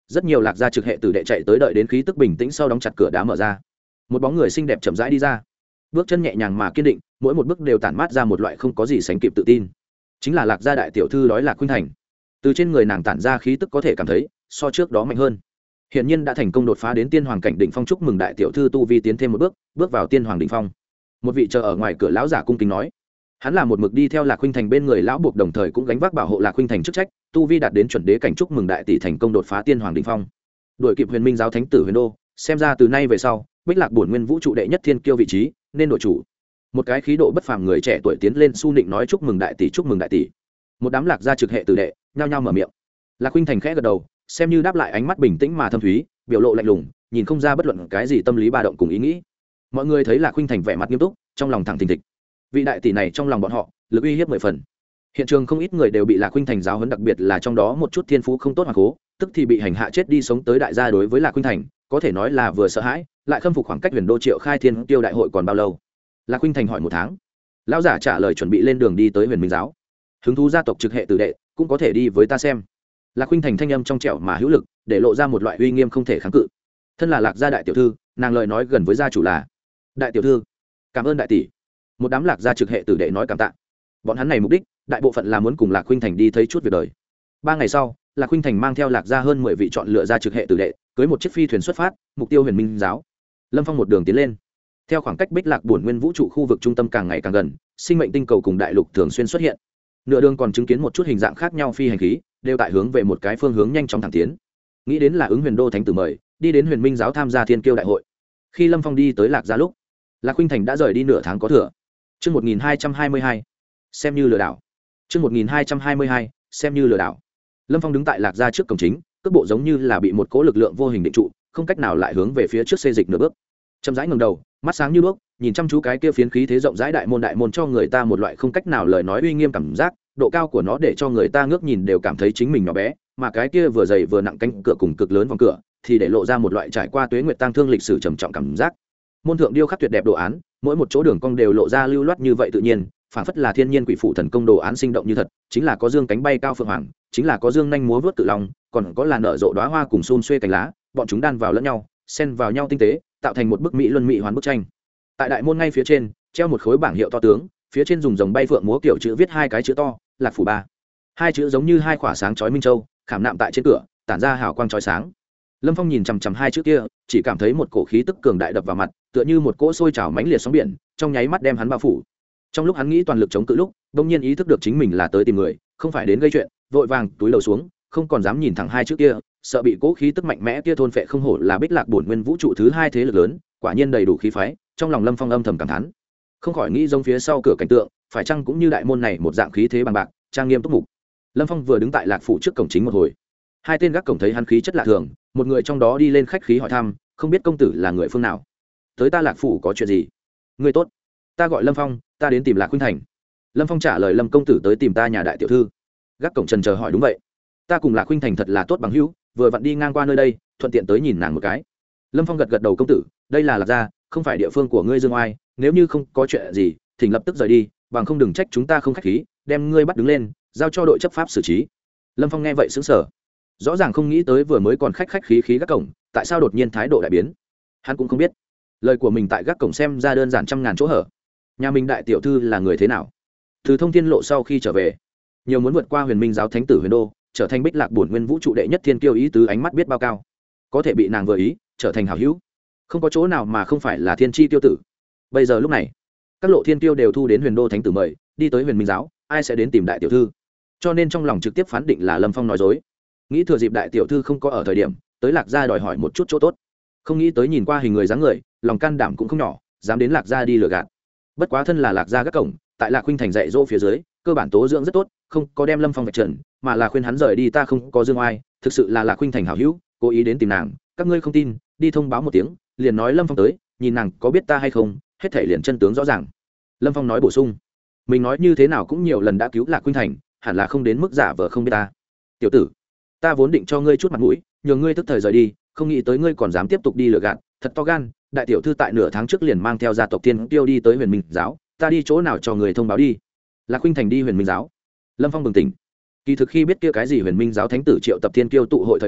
rất nhiều lạc gia trực hệ tử đệ chạy tới đợi đến khí tức bình tĩnh sau đóng chặt cửa đá mở ra, một bóng người xinh đẹp chậm rãi đi ra, bước chân nhẹ nhàng mà kiên định, mỗi một bước đều tản mát ra một loại không có gì sánh kịp tự tin. Chính là lạc gia đại tiểu thư đói Lạc Khuynh Thành. Từ trên người nàng tản ra khí tức có thể cảm thấy so trước đó mạnh hơn, hiện nhiên đã thành công đột phá đến tiên hoàng cảnh đỉnh phong. Chúc mừng đại tiểu thư tu vi tiến thêm một bước, bước vào tiên hoàng đỉnh phong. Một vị chờ ở ngoài cửa lão giả cung kính nói. Hắn là một mực đi theo Lạc Khuynh Thành bên người lão buộc, đồng thời cũng gánh vác bảo hộ Lạc Khuynh Thành chức trách, tu vi đạt đến chuẩn đế cảnh. Chúc mừng đại tỷ thành công đột phá tiên hoàng đỉnh phong, đuổi kịp Huyền Minh giáo thánh tử Huyền Đô. Xem ra từ nay về sau, Bích Lạc bổn nguyên vũ trụ đệ nhất thiên kiêu vị trí nên đổi chủ. Một cái khí độ bất phàm người trẻ tuổi tiến lên su nịnh nói. Chúc mừng đại tỷ, chúc mừng đại tỷ. Một đám lạc gia trực hệ tử đệ nhao nhao mở miệng. Lạc Khuynh Thành khẽ gật đầu, xem như đáp lại, ánh mắt bình tĩnh mà thâm thúy, biểu lộ lạnh lùng, nhìn không ra bất luận cái gì tâm lý ba động cùng ý nghĩ. Mọi người thấy Lạc Khuynh Thành vẻ mặt nghiêm túc, trong lòng thẳng thình thịch. Vị đại tỷ này trong lòng bọn họ lực uy hiếp mười phần. Hiện trường không ít người đều bị Lạc Khuynh Thành giáo huấn, đặc biệt là trong đó một chút thiên phú không tốt hoặc cố, tức thì bị hành hạ chết đi sống tới đại gia. Đối với Lạc Khuynh Thành có thể nói là vừa sợ hãi lại khâm phục. Khoảng cách Huyền Đô Triệu khai thiên tiêu đại hội còn bao lâu? Lạc Khuynh Thành hỏi. Một tháng. Lão giả trả lời. Chuẩn bị lên đường đi tới Huyền Minh giáo. Hứng thú gia tộc trực hệ tử đệ cũng có thể đi với ta xem. Lạc Khuynh Thành thanh âm trong trẻo mà hữu lực, để lộ ra một loại uy nghiêm không thể kháng cự. Thân là Lạc gia đại tiểu thư, nàng lời nói gần với gia chủ là đại tiểu thư, cảm ơn đại tỷ. Một đám Lạc gia trực hệ tử đệ nói cảm tạ. Bọn hắn này mục đích đại bộ phận là muốn cùng Lạc Khuynh Thành đi thấy chút việc đời. Ba ngày sau, Lạc Khuynh Thành mang theo Lạc gia hơn mười vị chọn lựa gia trực hệ tử đệ, cưới một chiếc phi thuyền xuất phát, mục tiêu Huyền Minh giáo. Lâm Phong một đường tiến lên. Theo khoảng cách Bích Lạc bổn nguyên vũ trụ khu vực trung tâm càng ngày càng gần, sinh mệnh tinh cầu cùng đại lục thường xuyên xuất hiện. Nửa đường còn chứng kiến một chút hình dạng khác nhau phi hành khí, đều tại hướng về một cái phương hướng nhanh chóng thẳng tiến. Nghĩ đến là ứng Huyền Đô thánh tử mời, đi đến Huyền Minh giáo tham gia thiên kiêu đại hội. Khi Lâm Phong đi tới Lạc gia lúc, Lạc Khuynh Thành đã rời đi nửa tháng có thừa. Chương một nghìn hai trăm hai mươi hai, xem như lừa đảo. Chương một nghìn hai trăm hai mươi hai, xem như lừa đảo. Lâm Phong đứng tại Lạc gia trước cổng chính, cước bộ giống như là bị một cỗ lực lượng vô hình định trụ, không cách nào lại hướng về phía trước xê dịch nửa bước. Chậm rãi ngẩng đầu, mắt sáng như đuốc, nhìn chăm chú cái kia phiến khí thế rộng rãi đại môn, đại môn cho người ta một loại không cách nào lời nói uy nghiêm cảm giác, độ cao của nó để cho người ta ngước nhìn đều cảm thấy chính mình nhỏ bé, mà cái kia vừa dày vừa nặng cánh cửa cùng cực lớn vòng cửa thì để lộ ra một loại trải qua tuế nguyệt tang thương lịch sử trầm trọng cảm giác. Môn thượng điêu khắc tuyệt đẹp đồ án, mỗi một chỗ đường cong đều lộ ra lưu loát như vậy tự nhiên, phảng phất là thiên nhiên quỷ phụ thần công đồ án sinh động như thật, chính là có dương cánh bay cao phượng hoàng, chính là có dương nhanh múa vớt cự long, còn có là nở rộ đóa hoa cùng xum xuê cánh lá, bọn chúng đan vào lẫn nhau, xen vào nhau tinh tế, tạo thành một bức mỹ luân mỹ hoàn bức tranh. Tại đại môn ngay phía trên treo một khối bảng hiệu to tướng, phía trên dùng rồng bay phượng múa kiểu chữ viết hai cái chữ to, Lạc phủ ba. Hai chữ giống như hai khỏa sáng chói minh châu, khảm nạm tại trên cửa, tản ra hào quang chói sáng. Lâm Phong nhìn chằm chằm hai chữ kia, chỉ cảm thấy một cổ khí tức cường đại đập vào mặt, tựa như một cỗ sôi trào mãnh liệt sóng biển, trong nháy mắt đem hắn bao phủ. Trong lúc hắn nghĩ toàn lực chống cự lúc, đột nhiên ý thức được chính mình là tới tìm người, không phải đến gây chuyện, vội vàng túi lầu xuống, không còn dám nhìn thẳng hai chữ kia, sợ bị cỗ khí tức mạnh mẽ kia thôn phệ. Không hổ là Bích Lạc bổn nguyên vũ trụ thứ hai thế lực lớn, quả nhiên đầy đủ khí phái. Trong lòng Lâm Phong âm thầm cảm thán, không khỏi nghĩ giống phía sau cửa cảnh tượng, phải chăng cũng như đại môn này một dạng khí thế bằng bạc, trang nghiêm túc mục. Lâm Phong vừa đứng tại Lạc phủ trước cổng chính một hồi, hai tên gác cổng thấy hắn khí chất lạ thường, một người trong đó đi lên khách khí hỏi thăm, không biết công tử là người phương nào, tới ta Lạc phủ có chuyện gì? Người tốt, ta gọi Lâm Phong, ta đến tìm Lạc Khuynh Thành. Lâm Phong trả lời. Lâm công tử tới tìm ta nhà đại tiểu thư. Gác cổng trần chờ hỏi. Đúng vậy, ta cùng Lạc Khuynh Thành thật là tốt bằng hữu, vừa vặn đi ngang qua nơi đây, thuận tiện tới nhìn nàng một cái. Lâm Phong gật gật đầu. Công tử, đây là Lạc gia, không phải địa phương của ngươi dương oai, nếu như không có chuyện gì thỉnh lập tức rời đi, bằng không đừng trách chúng ta không khách khí, đem ngươi bắt đứng lên giao cho đội chấp pháp xử trí. Lâm Phong nghe vậy sững sờ, rõ ràng không nghĩ tới vừa mới còn khách khách khí khí gác cổng, tại sao đột nhiên thái độ đại biến. Hắn cũng không biết lời của mình tại gác cổng xem ra đơn giản trăm ngàn chỗ hở. Nhà mình đại tiểu thư là người thế nào? Từ Thông Thiên Lộ sau khi trở về, nhiều muốn vượt qua Huyền Minh giáo thánh tử Huyền Đô, trở thành Bích Lạc bổn nguyên vũ trụ đệ nhất thiên kiêu, ý tứ ánh mắt biết bao cao, có thể bị nàng vừa ý trở thành hảo hữu, không có chỗ nào mà không phải là thiên chi tiêu tử. Bây giờ lúc này, các lộ thiên kiêu đều thu đến Huyền Đô thánh tử mời, đi tới Huyền Minh giáo, ai sẽ đến tìm đại tiểu thư? Cho nên trong lòng trực tiếp phán định là Lâm Phong nói dối, nghĩ thừa dịp đại tiểu thư không có ở thời điểm, tới Lạc gia đòi hỏi một chút chỗ tốt. Không nghĩ tới nhìn qua hình người dáng người, lòng can đảm cũng không nhỏ, dám đến Lạc gia đi lừa gạt. Bất quá thân là Lạc gia gác cổng, tại Lạc Khuynh Thành dạy dỗ phía dưới, cơ bản tố dưỡng rất tốt, không có đem Lâm Phong vạch trần, mà là khuyên hắn rời đi. Ta không có dương oai, thực sự là Lạc Khuynh Thành hảo hữu, cố ý đến tìm nàng, các ngươi không tin, đi thông báo một tiếng, liền nói Lâm Phong tới, nhìn nàng có biết ta hay không, hết thảy liền chân tướng rõ ràng. Lâm Phong nói bổ sung, mình nói như thế nào cũng nhiều lần đã cứu Lạc Khuynh Thành, hẳn là không đến mức giả vờ không biết ta. Tiểu tử, ta vốn định cho ngươi chút mặt mũi, nhờ ngươi tức thời rời đi, không nghĩ tới ngươi còn dám tiếp tục đi lừa gạt, thật to gan. Đại tiểu thư tại nửa tháng trước liền mang theo gia tộc tiên tiêu đi tới Huyền Minh giáo, ta đi chỗ nào cho người thông báo đi? Lạc Khuynh Thành đi Huyền Minh giáo. Lâm Phong bừng tỉnh, kỳ thực khi biết kia cái gì Huyền Minh giáo thánh tử triệu tập thiên kiêu tụ hội thời điểm,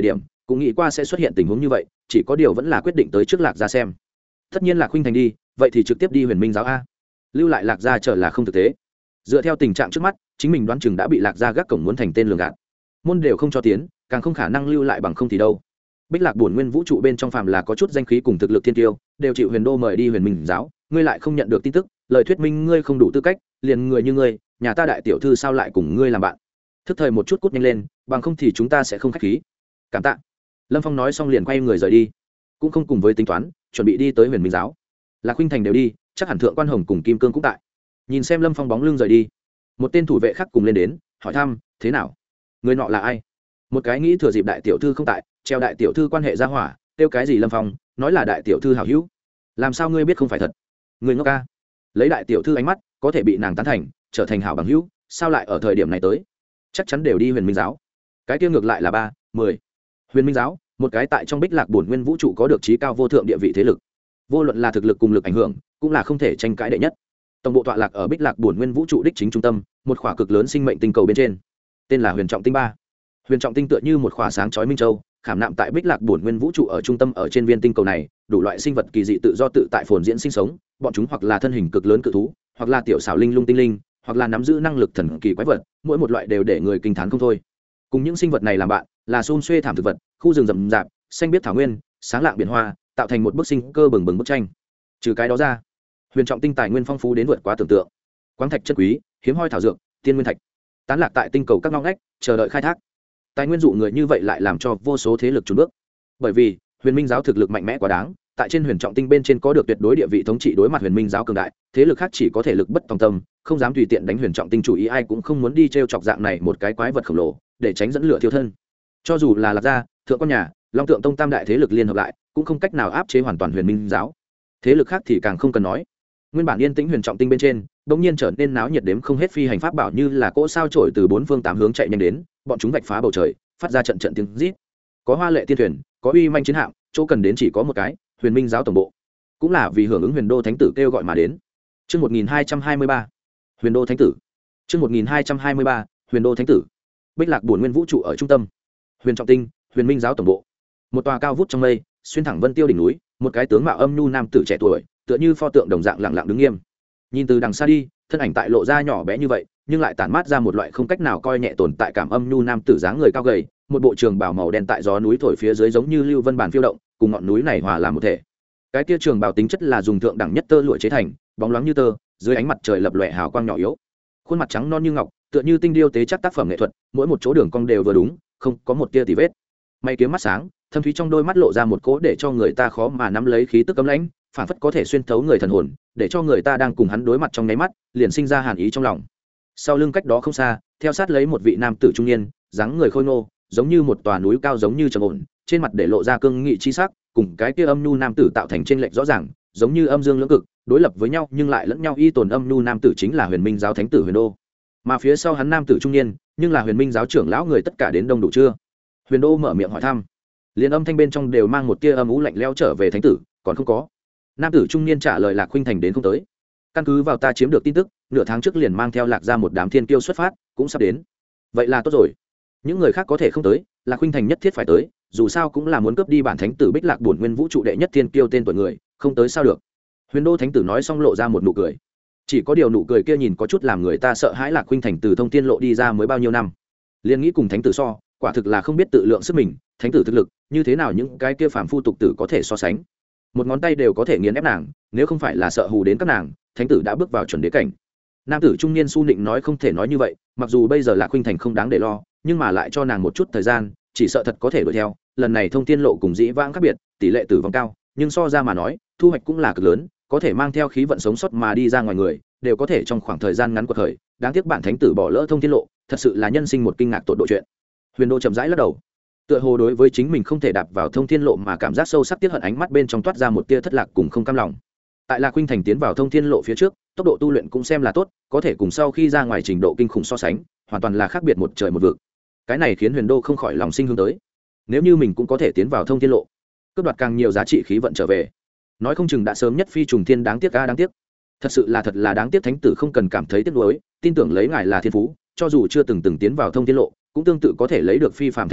cũng nghĩ qua sẽ xuất hiện tình huống như vậy, chỉ có điều vẫn là quyết định tới trước Lạc Gia xem. Tất nhiên Lạc Khuynh Thành đi, vậy thì trực tiếp đi Huyền Minh giáo a. Lưu lại Lạc Gia chờ là không thực tế. Dựa theo tình trạng trước mắt, chính mình đoán chừng đã bị Lạc Gia gác cổng muốn thành tên lường gạt. Môn đều không cho tiến, càng không khả năng lưu lại bằng không thì đâu. Bích Lạc Bổn Nguyên vũ trụ bên trong phàm là có chút danh khí cùng thực lực thiên tiêu, đều chịu Huyền Đô mời đi Huyền Minh giáo, ngươi lại không nhận được tin tức, lời thuyết minh ngươi không đủ tư cách, liền người như ngươi, nhà ta đại tiểu thư sao lại cùng ngươi làm bạn? Thức thời một chút cút nhanh lên, bằng không thì chúng ta sẽ không khách khí. Cảm tạ. Lâm Phong nói xong liền quay người rời đi, cũng không cùng với tính toán, chuẩn bị đi tới Huyền Minh giáo. Lạc Khuynh Thành đều đi, chắc hẳn Thượng Quan Hồng cùng Kim Cương cũng tại. Nhìn xem Lâm Phong bóng lưng rời đi, một tên thủ vệ khác cùng lên đến, hỏi thăm, thế nào? Người nọ là ai? Một cái nghĩ thừa dịp đại tiểu thư không tại, treo đại tiểu thư quan hệ ra hỏa, tiêu cái gì Lâm Phong, nói là đại tiểu thư hảo hữu. Làm sao ngươi biết không phải thật? Người ngốc ca. Lấy đại tiểu thư ánh mắt, có thể bị nàng tán thành, trở thành hảo bằng hữu, sao lại ở thời điểm này tới? Chắc chắn đều đi Huyền Minh giáo. Cái kia ngược lại là ba, mười. Huyền Minh giáo, một cái tại trong Bích Lạc Bổn Nguyên vũ trụ có được trí cao vô thượng địa vị thế lực. Vô luận là thực lực cùng lực ảnh hưởng, cũng là không thể tranh cãi đệ nhất. Tổng bộ tọa lạc ở Bích Lạc Bổn Nguyên vũ trụ đích chính trung tâm, một khỏa cực lớn sinh mệnh tinh cầu bên trên, tên là Huyền Trọng Tinh ba. Huyền Trọng Tinh tựa như một khỏa sáng chói minh châu, khảm nạm tại Bích Lạc Bổn Nguyên vũ trụ ở trung tâm ở trên viên tinh cầu này, đủ loại sinh vật kỳ dị tự do tự tại phồn diễn sinh sống, bọn chúng hoặc là thân hình cực lớn cự thú, hoặc là tiểu xảo linh lung tinh linh, hoặc là nắm giữ năng lực thần kỳ quái vật, mỗi một loại đều để người kinh thán không thôi. Cùng những sinh vật này làm bạn, là xôn xuê thảm thực vật, khu rừng rậm rạp, xanh biếc thảo nguyên, sáng lạng biển hoa, tạo thành một bức sinh cơ bừng bừng bức tranh. Trừ cái đó ra, Huyền Trọng Tinh tài nguyên phong phú đến vượt quá tưởng tượng. Quáng thạch chân quý, hiếm hoi thảo dược, tiên nguyên thạch, tán lạc tại tinh cầu các ngóc ngách, chờ đợi khai thác. Tài nguyên dụ người như vậy lại làm cho vô số thế lực chùn bước. Bởi vì, Huyền Minh giáo thực lực mạnh mẽ quá đáng, tại trên Huyền Trọng Tinh bên trên có được tuyệt đối địa vị thống trị đối mặt Huyền Minh giáo cường đại, thế lực khác chỉ có thể lực bất tòng tâm, không dám tùy tiện đánh Huyền Trọng Tinh chủ ý, ai cũng không muốn đi trêu chọc dạng này một cái quái vật khổng lồ, để tránh dẫn lửa thiêu thân. Cho dù là Lạc Gia, Thượng Quan nhà, Long Tượng Tông tam đại thế lực liên hợp lại, cũng không cách nào áp chế hoàn toàn Huyền Minh giáo. Thế lực khác thì càng không cần nói. Nguyên bản yên tĩnh Huyền Trọng Tinh bên trên, bỗng nhiên trở nên náo nhiệt đếm không hết phi hành pháp bảo như là cỗ sao chổi từ bốn phương tám hướng chạy nhanh đến, bọn chúng vạch phá bầu trời, phát ra trận trận tiếng rít. Có hoa lệ tiên thuyền, có uy manh chiến hạm, chỗ cần đến chỉ có một cái, Huyền Minh giáo tổng bộ. Cũng là vì hưởng ứng Huyền Đô Thánh tử kêu gọi mà đến. Chương một nghìn hai trăm hai mươi ba, Huyền Đô Thánh tử. Chương một nghìn hai trăm hai mươi ba, Huyền Đô Thánh tử. Bích Lạc Bổn Nguyên vũ trụ ở trung tâm. Huyền Trọng Tinh, Huyền Minh giáo tổng bộ. Một tòa cao vút trong mây, xuyên thẳng vân tiêu đỉnh núi, một cái tướng mạo âm nhu nam tử trẻ tuổi, tựa như pho tượng đồng dạng lặng lặng đứng nghiêm. Nhìn từ đằng xa đi, thân ảnh tại lộ ra nhỏ bé như vậy, nhưng lại tản mát ra một loại không cách nào coi nhẹ tồn tại cảm âm nhu nam tử dáng người cao gầy, một bộ trường bào màu đen tại gió núi thổi phía dưới giống như lưu vân bản phiêu động, cùng ngọn núi này hòa làm một thể. Cái kia trường bào tính chất là dùng thượng đẳng nhất tơ lụa chế thành, bóng loáng như tơ, dưới ánh mặt trời lập lòe hào quang nhỏ yếu. Khuôn mặt trắng non như ngọc, tựa như tinh điêu tế chắc tác phẩm nghệ thuật, mỗi một chỗ đường cong đều vừa đúng, không có một tia tì vết. Mày kiếm mắt sáng, thâm thúy trong đôi mắt lộ ra một cỗ để cho người ta khó mà nắm lấy khí tức cấm lãnh, phản phất có thể xuyên thấu người thần hồn, để cho người ta đang cùng hắn đối mặt trong nháy mắt, liền sinh ra hàn ý trong lòng. Sau lưng cách đó không xa, theo sát lấy một vị nam tử trung niên, dáng người khôi ngô, giống như một tòa núi cao giống như trầm ổn, trên mặt để lộ ra cương nghị chi sắc, cùng cái kia âm nhu nam tử tạo thành chênh lệch rõ ràng, giống như âm dương lưỡng cực, đối lập với nhau nhưng lại lẫn nhau y tồn. Âm nhu nam tử chính là Huyền Minh giáo thánh tử Huyền Đô, mà phía sau hắn nam tử trung niên, nhưng là Huyền Minh giáo trưởng lão người tất cả đến đông đủ chưa? Huyền Đô mở miệng hỏi thăm, liền âm thanh bên trong đều mang một tia âm u lạnh lẽo, trở về thánh tử, còn không có. Nam tử trung niên trả lời Lạc Khuynh Thành đến không tới. Căn cứ vào ta chiếm được tin tức, nửa tháng trước liền mang theo Lạc Gia một đám thiên kiêu xuất phát, cũng sắp đến. Vậy là tốt rồi. Những người khác có thể không tới, Lạc Khuynh Thành nhất thiết phải tới, dù sao cũng là muốn cướp đi bản thánh tử Bích Lạc Bổn Nguyên vũ trụ đệ nhất thiên kiêu tên tuổi người, không tới sao được. Huyền Đô thánh tử nói xong lộ ra một nụ cười. Chỉ có điều nụ cười kia nhìn có chút làm người ta sợ hãi. Lạc Khuynh Thành từ thông tiên lộ đi ra mới bao nhiêu năm, liền nghĩ cùng thánh tử so, quả thực là không biết tự lượng sức mình. Thánh tử thực lực như thế nào những cái kia phàm phu tục tử có thể so sánh? Một ngón tay đều có thể nghiền ép nàng, nếu không phải là sợ hù đến các nàng, thánh tử đã bước vào chuẩn đế cảnh. Nam tử trung niên su nịnh nói không thể nói như vậy, mặc dù bây giờ Lạc Khuynh Thành không đáng để lo, nhưng mà lại cho nàng một chút thời gian, chỉ sợ thật có thể đuổi theo. Lần này thông tiên lộ cùng dĩ vãng khác biệt, tỷ lệ tử vong cao, nhưng so ra mà nói, thu hoạch cũng là cực lớn, có thể mang theo khí vận sống sót mà đi ra ngoài người, đều có thể trong khoảng thời gian ngắn quật khởi. Đáng tiếc bản thánh tử bỏ lỡ thông tiên lộ, thật sự là nhân sinh một kinh ngạc tột độ chuyện. Huyền Đô chậm rãi lắc đầu, tựa hồ đối với chính mình không thể đạp vào thông thiên lộ mà cảm giác sâu sắc, tiếc hận ánh mắt bên trong toát ra một tia thất lạc cùng không cam lòng. Tại Lạc Khuynh Thành tiến vào thông thiên lộ phía trước, tốc độ tu luyện cũng xem là tốt, có thể cùng sau khi ra ngoài trình độ kinh khủng so sánh, hoàn toàn là khác biệt một trời một vực. Cái này khiến Huyền Đô không khỏi lòng sinh hướng tới. Nếu như mình cũng có thể tiến vào thông thiên lộ, cướp đoạt càng nhiều giá trị khí vận trở về, nói không chừng đã sớm nhất phi trùng thiên. Đáng tiếc a, đáng tiếc. Thật sự là thật là đáng tiếc. Thánh tử không cần cảm thấy tiếc nuối, tin tưởng lấy ngài là thiên phú, cho dù chưa từng từng tiến vào thông thiên lộ, cũng tương tự có thể lấy được phi phàm thành tựu,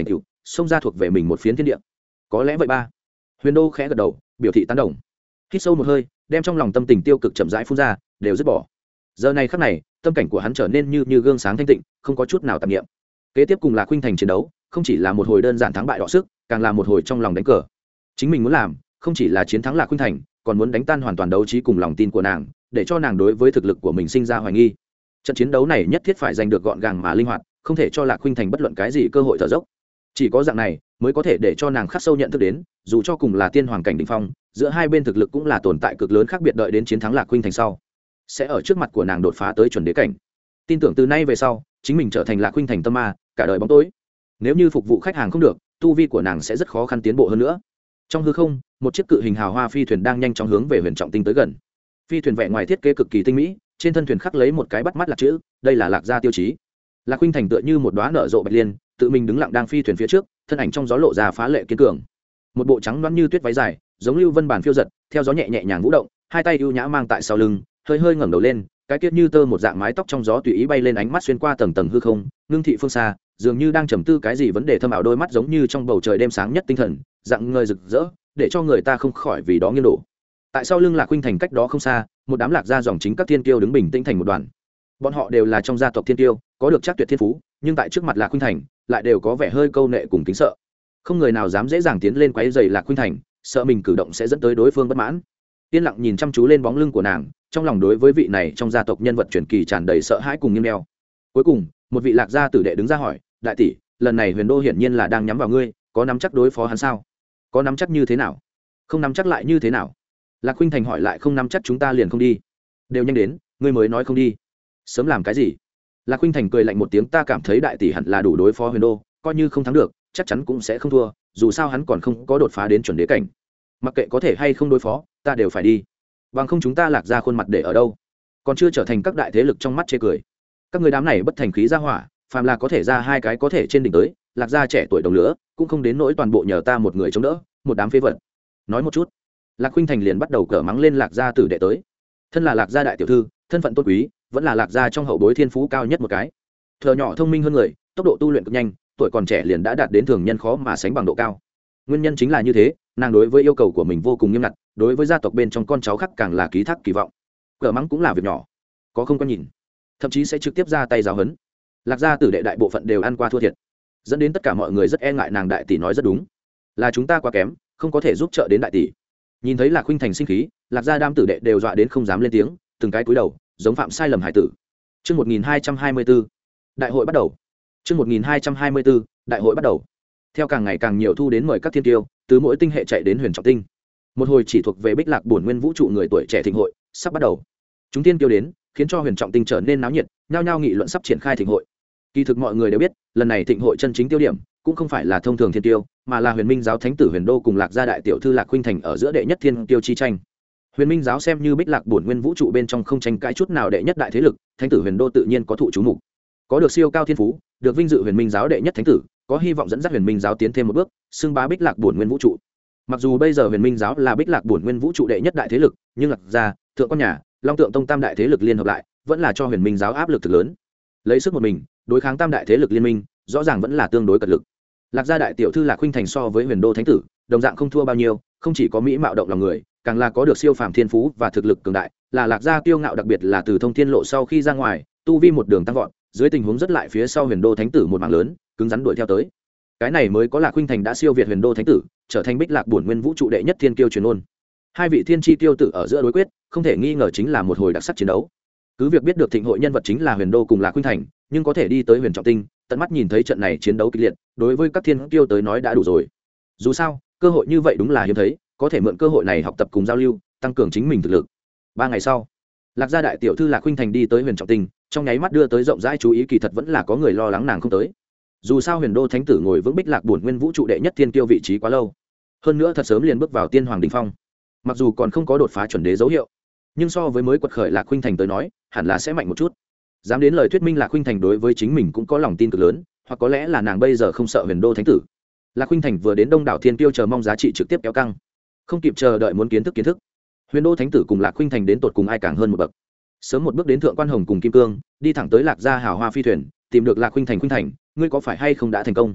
xông ra thuộc về mình một phiến thiên địa. Có lẽ vậy ba. Huyền Đô khẽ gật đầu biểu thị tán đồng. Hít sâu một hơi, đem trong lòng tâm tình tiêu cực chậm rãi phun ra, đều dứt bỏ. Giờ này khắc này, tâm cảnh của hắn trở nên như như gương sáng thanh tịnh, không có chút nào tạp niệm. Kế tiếp cùng Lạc Khuynh Thành chiến đấu, không chỉ là một hồi đơn giản thắng bại đọ sức, càng là một hồi trong lòng đánh cờ. Chính mình muốn làm, không chỉ là chiến thắng Lạc Khuynh Thành, còn muốn đánh tan hoàn toàn đấu trí cùng lòng tin của nàng, để cho nàng đối với thực lực của mình sinh ra hoài nghi. Trận chiến đấu này nhất thiết phải giành được gọn gàng mà linh hoạt, không thể cho Lạc Khuynh Thành bất luận cái gì cơ hội thở dốc. Chỉ có dạng này mới có thể để cho nàng khắc sâu nhận thức đến, dù cho cùng là tiên hoàng cảnh đỉnh phong, giữa hai bên thực lực cũng là tồn tại cực lớn khác biệt, đợi đến chiến thắng Lạc Khuynh Thành sau, sẽ ở trước mặt của nàng đột phá tới chuẩn đế cảnh. Tin tưởng từ nay về sau, chính mình trở thành Lạc Khuynh Thành tâm ma, cả đời bóng tối. Nếu như phục vụ khách hàng không được, tu vi của nàng sẽ rất khó khăn tiến bộ hơn nữa. Trong hư không, một chiếc cự hình hào hoa phi thuyền đang nhanh chóng hướng về Huyền Trọng Tinh tới gần. Phi thuyền vẻ ngoài thiết kế cực kỳ tinh mỹ, trên thân thuyền khắc lấy một cái bắt mắt lạc chữ, đây là Lạc gia tiêu chí. Lạc Khuynh Thành tựa như một đóa nở rộ bạch liên, tự mình đứng lặng đang phi thuyền phía trước, thân ảnh trong gió lộ ra phá lệ kiên cường. Một bộ trắng loáng như tuyết váy dài, giống lưu vân bản phiêu giật, theo gió nhẹ nhẹ nhàng vũ động, hai tay ưu nhã mang tại sau lưng, hơi hơi ngẩng đầu lên, cái kiết như tơ một dạng mái tóc trong gió tùy ý bay lên, ánh mắt xuyên qua tầng tầng hư không, ngưng thị phương xa, dường như đang trầm tư cái gì vấn đề thâm ảo, đôi mắt giống như trong bầu trời đêm sáng nhất tinh thần, dạng ngời rực rỡ, để cho người ta không khỏi vì đó nghiêng đổ. Tại sau lưng Lạc Khuynh Thành cách đó không xa, một đám lạc gia dòng chính các thiên kiêu đứng bình tĩnh thành một đoàn. Bọn họ đều là trong gia tộc thiên kiêu, có được chắc tuyệt thiên phú, nhưng tại trước mặt Lạc Khuynh Thành, lại đều có vẻ hơi câu nệ cùng kính sợ. Không người nào dám dễ dàng tiến lên quấy rầy Lạc Khuynh Thành, sợ mình cử động sẽ dẫn tới đối phương bất mãn. Yên lặng nhìn chăm chú lên bóng lưng của nàng, trong lòng đối với vị này trong gia tộc nhân vật truyền kỳ tràn đầy sợ hãi cùng nghiêm đeo. Cuối cùng, một vị lạc gia tử đệ đứng ra hỏi, đại tỷ, lần này Huyền Đô hiển nhiên là đang nhắm vào ngươi, có nắm chắc đối phó hắn sao? Có nắm chắc như thế nào? Không nắm chắc lại như thế nào? Lạc Khuynh Thành hỏi lại, không nắm chắc chúng ta liền không đi. Đều nhanh đến, ngươi mới nói không đi. Sớm làm cái gì? Lạc Khuynh Thành cười lạnh một tiếng, ta cảm thấy đại tỷ hẳn là đủ đối phó Huyền Đô, coi như không thắng được, chắc chắn cũng sẽ không thua, dù sao hắn còn không có đột phá đến chuẩn đế cảnh. Mặc kệ có thể hay không đối phó, ta đều phải đi. Bằng không chúng ta Lạc gia khuôn mặt để ở đâu? Còn chưa trở thành các đại thế lực trong mắt chê cười. Các người đám này bất thành khí ra hỏa, phàm là có thể ra hai cái có thể trên đỉnh tới, Lạc gia trẻ tuổi đồng lứa, cũng không đến nỗi toàn bộ nhờ ta một người chống đỡ, một đám phế vật. Nói một chút, Lạc Khuynh Thành liền bắt đầu cở mắng lên Lạc gia tử đệ tới. Thân là Lạc gia đại tiểu thư, thân phận tôn quý, vẫn là Lạc gia trong hậu bối thiên phú cao nhất một cái. Thợ nhỏ thông minh hơn người, tốc độ tu luyện cực nhanh, tuổi còn trẻ liền đã đạt đến thường nhân khó mà sánh bằng độ cao. Nguyên nhân chính là như thế, nàng đối với yêu cầu của mình vô cùng nghiêm ngặt, đối với gia tộc bên trong con cháu khác càng là ký thác kỳ vọng. Cở mắng cũng là việc nhỏ, có không có nhìn, thậm chí sẽ trực tiếp ra tay giáo huấn. Lạc gia tử đệ đại bộ phận đều ăn qua thua thiệt, dẫn đến tất cả mọi người rất e ngại nàng. Đại tỷ nói rất đúng, là chúng ta quá kém, không có thể giúp trợ đến đại tỷ. Nhìn thấy Lạc Khuynh Thành sinh khí, Lạc gia đám tử đệ đều dọa đến không dám lên tiếng, từng cái cúi đầu, giống phạm sai lầm hải tử. Chương một nghìn hai trăm hai mươi tư, đại hội bắt đầu. Chương một nghìn hai trăm hai mươi tư, đại hội bắt đầu. Theo càng ngày càng nhiều thu đến mời các thiên tiêu, từ mỗi tinh hệ chạy đến Huyền Trọng Tinh. Một hồi chỉ thuộc về Bích Lạc Bổn Nguyên vũ trụ người tuổi trẻ thịnh hội sắp bắt đầu. Chúng thiên tiêu đến, khiến cho Huyền Trọng Tinh trở nên náo nhiệt, nhao nhao nghị luận sắp triển khai thịnh hội. Kỳ thực mọi người đều biết, lần này thịnh hội chân chính tiêu điểm cũng không phải là thông thường thiên tiêu, mà là Huyền Minh giáo thánh tử Huyền Đô cùng Lạc gia đại tiểu thư Lạc Khuynh Thành ở giữa đệ nhất thiên tiêu chi tranh. Huyền Minh giáo xem như Bích Lạc Bổn Nguyên vũ trụ bên trong không tranh cãi chút nào đệ nhất đại thế lực, thánh tử Huyền Đô tự nhiên có thụ chú mục. Có được siêu cao thiên phú, được vinh dự Huyền Minh giáo đệ nhất thánh tử, có hy vọng dẫn dắt Huyền Minh giáo tiến thêm một bước, xưng bá Bích Lạc Bổn Nguyên vũ trụ. Mặc dù bây giờ Huyền Minh giáo là Bích Lạc Bổn Nguyên vũ trụ đệ nhất đại thế lực, nhưng Lạc gia, Thượng Quan nhà, Long Tượng tông tam đại thế lực liên hợp lại, vẫn là cho Huyền Minh giáo áp lực thực lớn. Lấy sức một mình đối kháng tam đại thế lực liên minh, rõ ràng vẫn là tương đối cật lực. Lạc gia đại tiểu thư Lạc Khuynh Thành so với Huyền Đô thánh tử, đồng dạng không thua bao nhiêu, không chỉ có mỹ mạo động lòng người, càng là có được siêu phàm thiên phú và thực lực cường đại, là Lạc gia kiêu ngạo, đặc biệt là từ Thông Thiên lộ sau khi ra ngoài, tu vi một đường tăng vọt, dưới tình huống rất lại phía sau Huyền Đô thánh tử một mảng lớn, cứng rắn đuổi theo tới. Cái này mới có Lạc Khuynh Thành đã siêu việt Huyền Đô thánh tử, trở thành Bích Lạc Bổn Nguyên vũ trụ đệ nhất thiên kiêu truyền ôn. Hai vị thiên chi tiêu tử ở giữa đối quyết, không thể nghi ngờ chính là một hồi đặc sắc chiến đấu. Cứ việc biết được thịnh hội nhân vật chính là Huyền Đô cùng Lạc Khuynh Thành, nhưng có thể đi tới Huyền Trọng Tinh, tận mắt nhìn thấy trận này chiến đấu kịch liệt, đối với các thiên kiêu tới nói đã đủ rồi. Dù sao, cơ hội như vậy đúng là hiếm thấy, có thể mượn cơ hội này học tập cùng giao lưu, tăng cường chính mình thực lực. Ba ngày sau, Lạc gia đại tiểu thư Lạc Khuynh Thành đi tới Huyền Trọng Tinh, trong nháy mắt đưa tới rộng rãi chú ý, kỳ thật vẫn là có người lo lắng nàng không tới. Dù sao Huyền Đô thánh tử ngồi vững Bích Lạc Bổn Nguyên vũ trụ đệ nhất thiên kiêu vị trí quá lâu, hơn nữa thật sớm liền bước vào tiên hoàng đỉnh phong. Mặc dù còn không có đột phá chuẩn đế dấu hiệu, nhưng so với mới quật khởi Lạc Khuynh Thành tới nói, hẳn là sẽ mạnh một chút. Dám đến lời thuyết minh Lạc Khuynh Thành đối với chính mình cũng có lòng tin cực lớn, hoặc có lẽ là nàng bây giờ không sợ Huyền Đô thánh tử. Lạc Khuynh Thành vừa đến đông đảo thiên kiêu chờ mong giá trị trực tiếp kéo căng, không kịp chờ đợi muốn kiến thức kiến thức. Huyền Đô thánh tử cùng Lạc Khuynh Thành đến tột cùng ai càng hơn một bậc. Sớm một bước đến Thượng Quan Hồng cùng Kim Cương, đi thẳng tới Lạc gia hào hoa phi thuyền, tìm được Lạc Khuynh Thành. Khuynh Thành, ngươi có phải hay không đã thành công?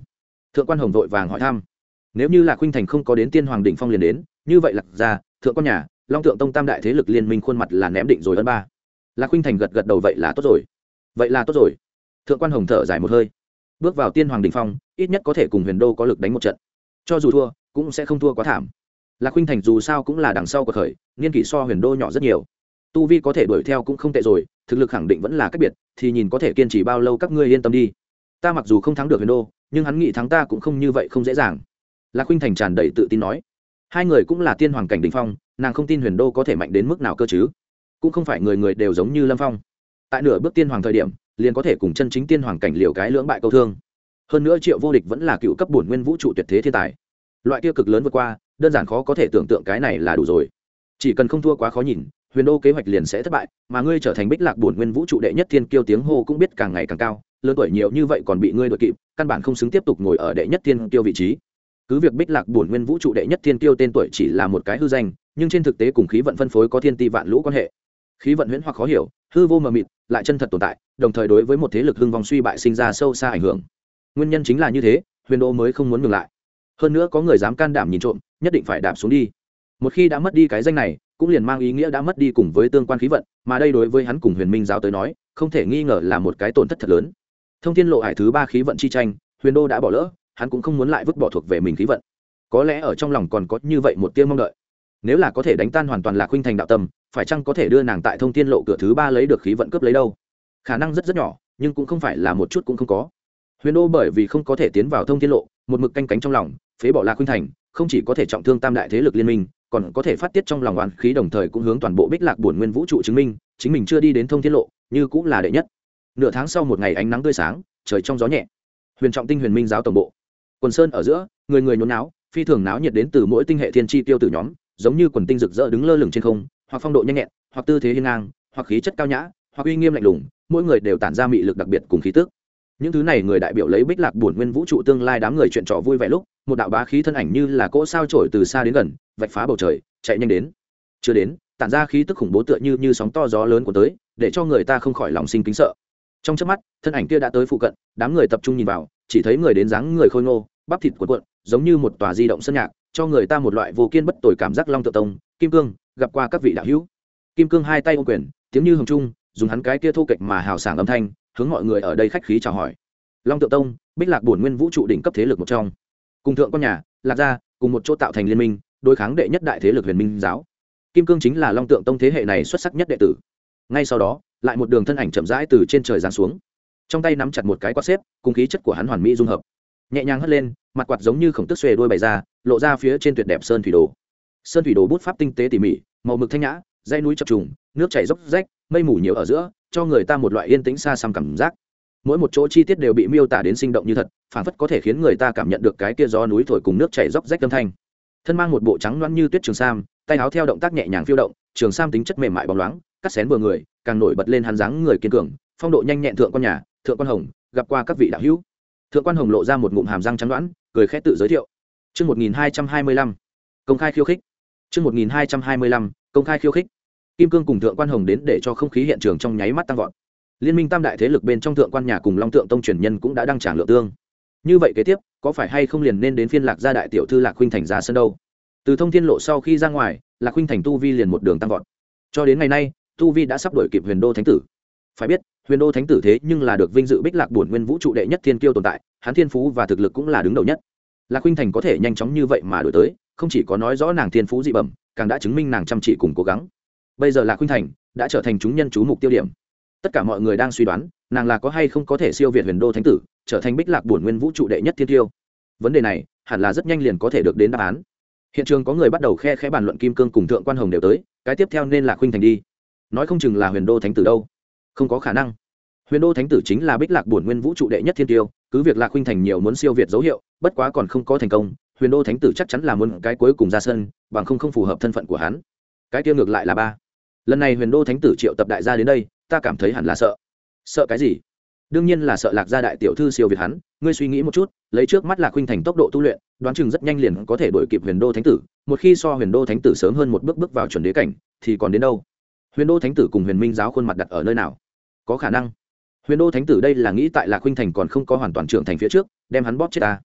Thượng quan hồng vội vàng hỏi thăm. Nếu như là khuynh thành không có đến tiên hoàng đỉnh phong liền đến, như vậy lạc gia, thượng quan nhà, long tượng tông tam đại thế lực liên minh khuôn mặt là ném định rồi ân ba. Lạc khuynh thành gật gật đầu, vậy là tốt rồi, vậy là tốt rồi. Thượng quan hồng thở dài một hơi. Bước vào tiên hoàng đỉnh phong, ít nhất có thể cùng huyền đô có lực đánh một trận, cho dù thua cũng sẽ không thua quá thảm. Lạc khuynh thành dù sao cũng là đằng sau của khởi, niên kỷ so huyền đô nhỏ rất nhiều, tu vi có thể đuổi theo cũng không tệ rồi, thực lực khẳng định vẫn là cách biệt, thì nhìn có thể kiên trì bao lâu, các ngươi yên tâm đi. Ta mặc dù không thắng được huyền đô, nhưng hắn nghĩ thắng ta cũng không như vậy không dễ dàng. Lạc khuynh thành tràn đầy tự tin nói. Hai người cũng là tiên hoàng cảnh đỉnh phong, nàng không tin huyền đô có thể mạnh đến mức nào cơ chứ. Cũng không phải người người đều giống như Lâm Phong, tại nửa bước tiên hoàng thời điểm liền có thể cùng chân chính tiên hoàng cảnh liều cái lưỡng bại câu thương. Hơn nữa Triệu Vô Địch vẫn là cựu cấp bổn nguyên vũ trụ tuyệt thế thiên tài, loại kia cực lớn vượt qua, đơn giản khó có thể tưởng tượng, cái này là đủ rồi. Chỉ cần không thua quá khó nhìn, huyền đô kế hoạch liền sẽ thất bại, mà ngươi trở thành Bích Lạc bổn nguyên vũ trụ đệ nhất thiên kiêu, tiếng hô cũng biết càng ngày càng cao, lớn tuổi nhiều như vậy còn bị ngươi đội kịp, căn bản không xứng tiếp tục ngồi ở đệ nhất thiên kiêu vị trí. Cứ việc Bích Lạc bổn nguyên vũ trụ đệ nhất thiên kiêu tên tuổi chỉ là một cái hư danh, nhưng trên thực tế cùng khí vận phân phối có thiên ti vạn lũ quan hệ. Khí vận huyễn hoặc khó hiểu, hư vô mờ mịt, lại chân thật tồn tại, đồng thời đối với một thế lực hưng vong suy bại sinh ra sâu xa ảnh hưởng. Nguyên nhân chính là như thế, huyền đô mới không muốn ngừng lại. Hơn nữa có người dám can đảm nhìn trộm, nhất định phải đạp xuống đi. Một khi đã mất đi cái danh này, cũng liền mang ý nghĩa đã mất đi cùng với tương quan khí vận, mà đây đối với hắn cùng Huyền Minh giáo tới nói, không thể nghi ngờ là một cái tổn thất thật lớn. Thông thiên lộ hải thứ ba khí vận chi tranh, huyền đô đã bỏ lỡ, hắn cũng không muốn lại vứt bỏ thuộc về mình khí vận. Có lẽ ở trong lòng còn có như vậy một tia mong đợi, nếu là có thể đánh tan hoàn toàn Lạc khuynh thành đạo tâm, phải chăng có thể đưa nàng tại thông thiên lộ cửa thứ ba lấy được khí vận cướp lấy đâu? Khả năng rất rất nhỏ, nhưng cũng không phải là một chút cũng không có. Huyền đô bởi vì không có thể tiến vào thông thiên lộ, một mực canh cánh trong lòng, phế bỏ Lạc khuynh thành, không chỉ có thể trọng thương tam đại thế lực liên minh, còn có thể phát tiết trong lòng oán khí, đồng thời cũng hướng toàn bộ Bích Lạc bổn nguyên vũ trụ chứng minh chính mình chưa đi đến thông thiên lộ, như cũng là đệ nhất. Nửa tháng sau, một ngày ánh nắng tươi sáng, trời trong gió nhẹ, huyền trọng tinh huyền minh giáo tổng bộ, quần sơn ở giữa, người người nhốn náo, phi thường náo nhiệt, đến từ mỗi tinh hệ thiên chi tiêu tử nhóm, giống như quần tinh rực rỡ đứng lơ lửng trên không, hoặc phong độ nhanh nhẹn, hoặc tư thế hiên ngang, hoặc khí chất cao nhã, hoặc uy nghiêm lạnh lùng, mỗi người đều tản ra mị lực đặc biệt cùng khí tức. Những thứ này người đại biểu lấy Bích Lạc bổn nguyên vũ trụ tương lai, đám người chuyện trò vui vẻ lúc, một đạo bá khí thân ảnh như là cỗ sao chổi từ xa đến gần, vạch phá bầu trời, chạy nhanh đến. Chưa đến, tản ra khí tức khủng bố tựa như như sóng to gió lớn của tới, để cho người ta không khỏi lòng sinh kính sợ. Trong chớp mắt, thân ảnh kia đã tới phụ cận, đám người tập trung nhìn vào, chỉ thấy người đến dáng người khôi ngô, bắp thịt cuộn cuộn, giống như một tòa di động sân nhạc, cho người ta một loại vô kiên bất tồi cảm giác. Long Tượng Tông, Kim Cương, gặp qua các vị đạo hữu. Kim Cương hai tay ôm quyền, tiếng như hồng trung, dùng hắn cái kia thô kệch mà hào sảng âm thanh, hướng mọi người ở đây khách khí chào hỏi. Long Tượng Tông, Bích Lạc bổn nguyên vũ trụ đỉnh cấp thế lực một trong, cùng thượng quan nhà, Lạc gia, cùng một chỗ tạo thành liên minh, đối kháng đệ nhất đại thế lực Huyền Minh giáo. Kim Cương chính là Long Tượng Tông thế hệ này xuất sắc nhất đệ tử. Ngay sau đó, lại một đường thân ảnh chậm rãi từ trên trời giáng xuống, trong tay nắm chặt một cái quạt xếp, cùng khí chất của hắn hoàn mỹ dung hợp, nhẹ nhàng hất lên, mặt quạt giống như khổng tước xuề đuôi bày ra, lộ ra phía trên tuyệt đẹp sơn thủy đồ. Sơn thủy đồ bút pháp tinh tế tỉ mỉ, màu mực thanh nhã, dãy núi chập trùng, nước chảy dốc rách, mây mù nhiều ở giữa, cho người ta một loại yên tĩnh xa xăm cảm giác. Mỗi một chỗ chi tiết đều bị miêu tả đến sinh động như thật, phảng phất có thể khiến người ta cảm nhận được cái kia gió núi thổi cùng nước chảy dốc rách âm thanh. Thân mang một bộ trắng loáng như tuyết trường sam, tay áo theo động tác nhẹ nhàng phiêu động, trường sam tính chất mềm mại bóng loáng, cắt xén bừa người, càng nổi bật lên hắn dáng người kiên cường, phong độ nhanh nhẹn. Thượng quan nhà, thượng quan hồng, gặp qua các vị đạo hữu. Thượng quan hồng lộ ra một ngụm hàm răng trắng đoán, cười khẽ tự giới thiệu. Chương một nghìn hai trăm hai mươi lăm, công khai khiêu khích. Chương một nghìn hai trăm hai mươi lăm, công khai khiêu khích. Kim Cương cùng thượng quan hồng đến để cho không khí hiện trường trong nháy mắt tăng vọt. Liên minh tam đại thế lực bên trong thượng quan nhà cùng Long Tượng Tông truyền nhân cũng đã đăng tràng lượng tương. Như vậy kế tiếp, có phải hay không liền nên đến phiên Lạc gia đại tiểu thư Lạc khuynh thành ra sân đâu? Từ thông thiên lộ sau khi ra ngoài, Lạc khuynh thành tu vi liền một đường tăng vọt. Cho đến ngày nay, tu vi đã sắp đuổi kịp Huyền Đô Thánh tử. Phải biết, Huyền Đô Thánh tử thế nhưng là được vinh dự Bích Lạc bổn nguyên vũ trụ đệ nhất thiên kiêu tồn tại, hắn thiên phú và thực lực cũng là đứng đầu nhất. Lạc khuynh thành có thể nhanh chóng như vậy mà đuổi tới, không chỉ có nói rõ nàng thiên phú dị bẩm, càng đã chứng minh nàng chăm chỉ cùng cố gắng. Bây giờ Lạc khuynh thành đã trở thành chúng nhân chú mục tiêu điểm. Tất cả mọi người đang suy đoán, nàng là có hay không có thể siêu việt Huyền Đô Thánh tử, trở thành Bích Lạc bổn nguyên vũ trụ đệ nhất thiên kiêu. Vấn đề này, hẳn là rất nhanh liền có thể được đến đáp án. Hiện trường có người bắt đầu khe khẽ bàn luận. Kim Cương cùng thượng quan hồng đều tới, cái tiếp theo nên là khuynh thành đi. Nói không chừng là Huyền Đô Thánh tử đâu. Không có khả năng. Huyền Đô Thánh tử chính là Bích Lạc bổn nguyên vũ trụ đệ nhất thiên tiêu, cứ việc Lạc khuynh thành nhiều muốn siêu việt dấu hiệu, bất quá còn không có thành công. Huyền Đô Thánh tử chắc chắn là muốn cái cuối cùng ra sân, bằng không không phù hợp thân phận của hắn. Cái kia ngược lại là ba. Lần này Huyền Đô Thánh tử triệu tập đại gia đến đây, ta cảm thấy hẳn là sợ. Sợ cái gì? Đương nhiên là sợ Lạc gia đại tiểu thư siêu việt hắn. Ngươi suy nghĩ một chút, lấy trước mắt Lạc khuynh thành tốc độ tu luyện, đoán chừng rất nhanh liền có thể đuổi kịp Huyền Đô Thánh tử. Một khi so Huyền Đô Thánh tử sớm hơn một bước bước vào chuẩn đế cảnh, thì còn đến đâu? Huyền Đô Thánh tử cùng Huyền Minh giáo khuôn mặt đặt ở nơi nào? Có khả năng Huyền Đô Thánh tử đây là nghĩ tại Lạc khuynh thành còn không có hoàn toàn trưởng thành phía trước, đem hắn bóp chết ta.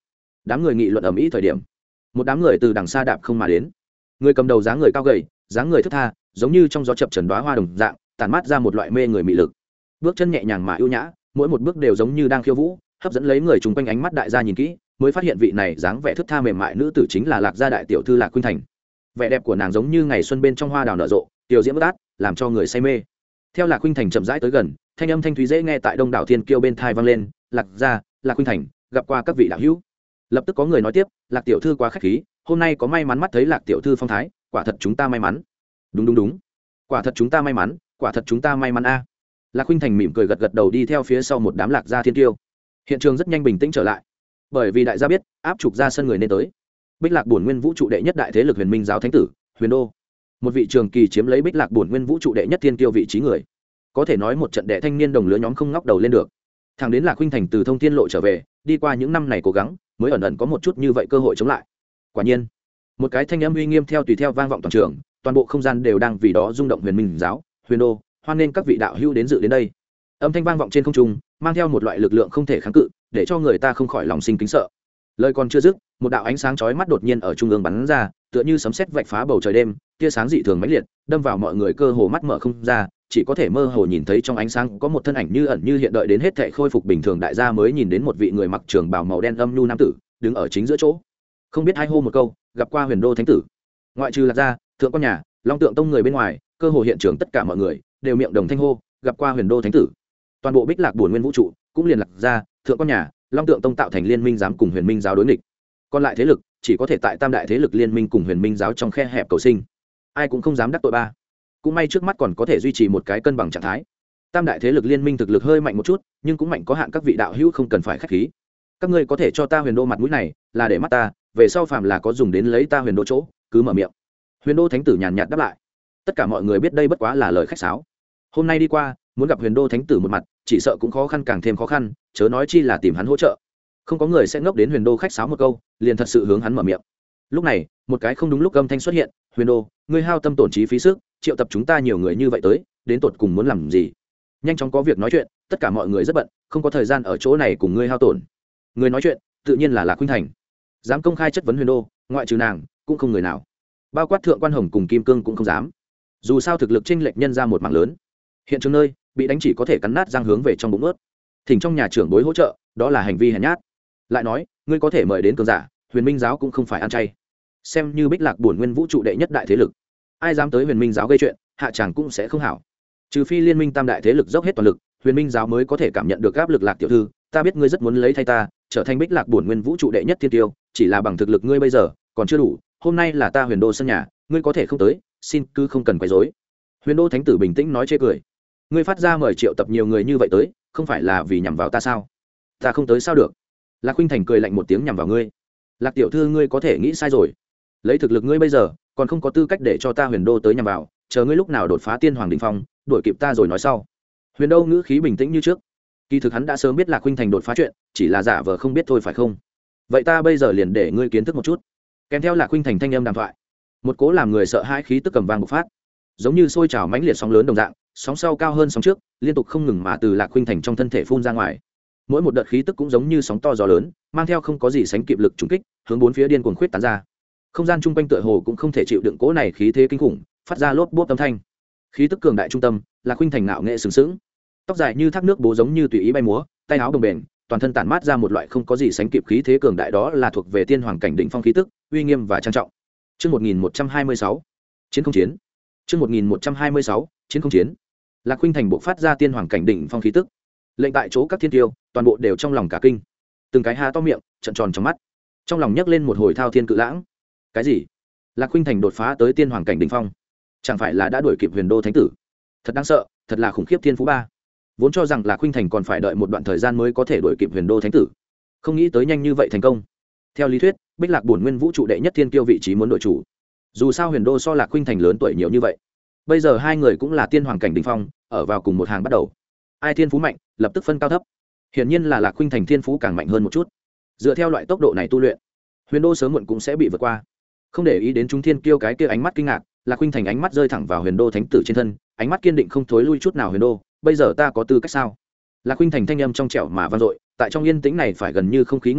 đám người nghị luận ầm ĩ thời điểm, một đám người từ đằng xa đạp không mà đến. Người cầm đầu dáng người cao gầy, dáng người thướt tha, giống như trong gió chập trần đóa hoa đồng dạng, tản mát ra một loại mê người mị lực. Bước chân nhẹ nhàng mà ưu nhã, mỗi một bước đều giống như đang khiêu vũ, hấp dẫn lấy người chung quanh ánh mắt đại gia nhìn kỹ, mới phát hiện vị này dáng vẻ thướt tha mềm mại nữ tử chính là Lạc gia đại tiểu thư Lạc Khuynh Thành. Vẻ đẹp của nàng giống như ngày xuân bên trong hoa đào nở rộ, tiểu diễm bất át, làm cho người say mê. Theo Lạc Khuynh Thành chậm rãi tới gần, thanh âm thanh thúy dễ nghe tại đông đảo thiên kiêu bên thai vang lên, "Lạc gia, Lạc Khuynh Thành, gặp qua các vị đạo hữu." Lập tức có người nói tiếp, "Lạc tiểu thư quá khách khí, hôm nay có may mắn mắt thấy Lạc tiểu thư phong thái, quả thật chúng ta may mắn." "Đúng đúng đúng, quả thật chúng ta may mắn, quả thật chúng ta may mắn a." Lạc Khuynh Thành mỉm cười gật gật đầu đi theo phía sau một đám Lạc gia thiên kiêu. Hiện trường rất nhanh bình tĩnh trở lại, bởi vì đại gia biết, áp trục ra sân người nên tới. Bích Lạc Bổn Nguyên Vũ trụ đệ nhất đại thế lực Huyền Minh giáo thánh tử, Huyền Đô. Một vị trường kỳ chiếm lấy Bích Lạc Bổn Nguyên Vũ trụ đệ nhất thiên kiêu vị trí người. Có thể nói một trận đệ thanh niên đồng lứa nhóm không ngóc đầu lên được. Thằng đến Lạc Khuynh Thành từ Thông Thiên Lộ trở về, đi qua những năm này cố gắng, mới ẩn ẩn có một chút như vậy cơ hội chống lại. Quả nhiên, một cái thanh âm uy nghiêm theo tùy theo vang vọng toàn trường, toàn bộ không gian đều đang vì đó rung động. Huyền Minh giáo, Huyền Đô, hoan nghênh các vị đạo hữu đến dự đến đây. Âm thanh vang vọng trên không trung, mang theo một loại lực lượng không thể kháng cự, để cho người ta không khỏi lòng sinh kính sợ. Lời còn chưa dứt, một đạo ánh sáng chói mắt đột nhiên ở trung ương bắn ra, tựa như sấm sét vạch phá bầu trời đêm, tia sáng dị thường mãnh liệt, đâm vào mọi người cơ hồ mắt mở không ra, chỉ có thể mơ hồ nhìn thấy trong ánh sáng có một thân ảnh như ẩn như hiện. Đợi đến hết thảy khôi phục bình thường, đại gia mới nhìn đến một vị người mặc trường bào màu đen âm nhu nam tử, đứng ở chính giữa chỗ. Không biết ai hô một câu, gặp qua Huyền Đô thánh tử. Ngoại trừ Lạc gia, thượng quan nhà, Long Tượng tông người bên ngoài, cơ hồ hiện trường tất cả mọi người đều miệng đồng thanh hô, gặp qua Huyền Đô thánh tử. Toàn bộ Bích Lạc Bổn Nguyên vũ trụ cũng liền Lạc gia, thượng quan nhà, Long Tượng tông tạo thành liên minh dám cùng Huyền Minh giáo đối nghịch. Còn lại thế lực chỉ có thể tại tam đại thế lực liên minh cùng Huyền Minh giáo trong khe hẹp cầu sinh, ai cũng không dám đắc tội ba. Cũng may trước mắt còn có thể duy trì một cái cân bằng trạng thái. Tam đại thế lực liên minh thực lực hơi mạnh một chút, nhưng cũng mạnh có hạn, các vị đạo hữu không cần phải khách khí. Các ngươi có thể cho ta Huyền Đô mặt mũi này, là để mắt ta, về sau phàm là có dùng đến lấy ta Huyền Đô chỗ, cứ mở miệng. Huyền Đô thánh tử nhàn nhạt đáp lại. Tất cả mọi người biết đây bất quá là lời khách sáo. Hôm nay đi qua, muốn gặp Huyền Đô thánh tử một mặt, chỉ sợ cũng khó khăn càng thêm khó khăn, chớ nói chi là tìm hắn hỗ trợ. Không có người sẽ ngốc đến Huyền Đô khách sáo một câu, liền thật sự hướng hắn mở miệng. Lúc này, một cái không đúng lúc âm thanh xuất hiện, "Huyền Đô, ngươi hao tâm tổn trí phí sức, triệu tập chúng ta nhiều người như vậy tới, đến tột cùng muốn làm gì?" Nhanh chóng có việc nói chuyện, tất cả mọi người rất bận, không có thời gian ở chỗ này cùng ngươi hao tổn. Người nói chuyện, tự nhiên là Lạc Khuynh Thành. Dám công khai chất vấn Huyền Đô, ngoại trừ nàng, cũng không người nào. Bao quát Thượng quan Hồng cùng Kim Cương cũng không dám. Dù sao thực lực chênh lệch nhân ra một mảng lớn. Hiện trường nơi, bị đánh chỉ có thể cắn nát răng hướng về trong bụng ướt. Thỉnh trong nhà trưởng bối hỗ trợ, đó là hành vi hèn nhát. Lại nói, ngươi có thể mời đến cường giả, Huyền Minh giáo cũng không phải ăn chay. Xem như Bích Lạc Bổn Nguyên vũ trụ đệ nhất đại thế lực, ai dám tới Huyền Minh giáo gây chuyện, hạ chàng cũng sẽ không hảo. Trừ phi liên minh tam đại thế lực dốc hết toàn lực, Huyền Minh giáo mới có thể cảm nhận được áp lực. Lạc tiểu thư, ta biết ngươi rất muốn lấy thay ta trở thành Bích Lạc Bổn Nguyên vũ trụ đệ nhất thiên tiêu, chỉ là bằng thực lực ngươi bây giờ còn chưa đủ. Hôm nay là ta Huyền Đô sân nhà, ngươi có thể không tới, xin cứ không cần quấy rối. Huyền Đô thánh tử bình tĩnh nói, chê cười. Ngươi phát ra mời triệu tập nhiều người như vậy tới, không phải là vì nhằm vào ta sao? Ta không tới sao được? Lạc Khuynh Thành cười lạnh một tiếng, nhằm vào ngươi. Lạc tiểu thư, ngươi có thể nghĩ sai rồi. Lấy thực lực ngươi bây giờ, còn không có tư cách để cho ta Huyền Đô tới nhằm vào, chờ ngươi lúc nào đột phá tiên hoàng đỉnh phong, đuổi kịp ta rồi nói sau. Huyền Đô ngữ khí bình tĩnh như trước. Kỳ thực hắn đã sớm biết Lạc Khuynh Thành đột phá chuyện, chỉ là giả vờ không biết thôi phải không? Vậy ta bây giờ liền để ngươi kiến thức một chút. Kèm theo Lạc Khuynh Thành thanh âm đàm thoại, một cố làm người sợ hãi khí tức cầm vang bộc phát, giống như sôi trào mãnh liệt sóng lớn đồng dạng, sóng sau cao hơn sóng trước, liên tục không ngừng mà từ Lạc Khuynh Thành trong thân thể phun ra ngoài. Mỗi một đợt khí tức cũng giống như sóng to gió lớn, mang theo không có gì sánh kịp lực trùng kích, hướng bốn phía điên cuồng khuyết tán ra. Không gian chung quanh tựa hồ cũng không thể chịu đựng cỗ này khí thế kinh khủng, phát ra lốp bốp âm thanh. Khí tức cường đại trung tâm, Lạc Khuynh Thành ngạo nghệ sừng sững, tóc dài như thác nước bố giống như tùy ý bay múa, tay áo đồng bền, toàn thân tản mát ra một loại không có gì sánh kịp khí thế cường đại, đó là thuộc về tiên hoàng cảnh đỉnh phong khí tức, uy nghiêm và trang trọng. Chương một nghìn một trăm hai mươi sáu, chiến không chiến. Chương một nghìn một trăm hai mươi sáu, chiến không chiến. Lạc Khuynh Thành bộc phát ra tiên hoàng cảnh đỉnh phong khí tức, lệnh tại chỗ các thiên tiêu toàn bộ đều trong lòng cả kinh, từng cái há to miệng, trợn tròn trong mắt, trong lòng nhấc lên một hồi thao thiên cự lãng. Cái gì? Lạc Khuynh Thành đột phá tới tiên hoàng cảnh đỉnh phong, chẳng phải là đã đuổi kịp Huyền Đô thánh tử? Thật đáng sợ, thật là khủng khiếp thiên phú ba. Vốn cho rằng Lạc Khuynh Thành còn phải đợi một đoạn thời gian mới có thể đuổi kịp Huyền Đô thánh tử, không nghĩ tới nhanh như vậy thành công. Theo lý thuyết, Bích Lạc Bổn Nguyên vũ trụ đệ nhất thiên kiêu vị trí muốn đổi chủ. Dù sao Huyền Đô so Lạc Khuynh Thành lớn tuổi nhiều như vậy, bây giờ hai người cũng là tiên hoàng cảnh đỉnh phong, ở vào cùng một hàng bắt đầu. Ai thiên phú mạnh, lập tức phân cao thấp. Hiển nhiên là Lạc Khuynh Thành thiên phú càng mạnh hơn một chút. Dựa theo loại tốc độ này tu luyện, Huyền Đô sớm muộn cũng sẽ bị vượt qua. Không để ý đến chúng thiên kiêu cái kia ánh mắt kinh ngạc, Lạc Khuynh Thành ánh mắt rơi thẳng vào Huyền Đô thánh tử trên thân, ánh mắt kiên định không thối lui chút nào. Huyền Đô, bây giờ ta có tư cách sao? Lạc Khuynh Thành thanh âm trong trẻo mà vang dội, tại trong yên tĩnh này phải gần như không khí ngột ngạt,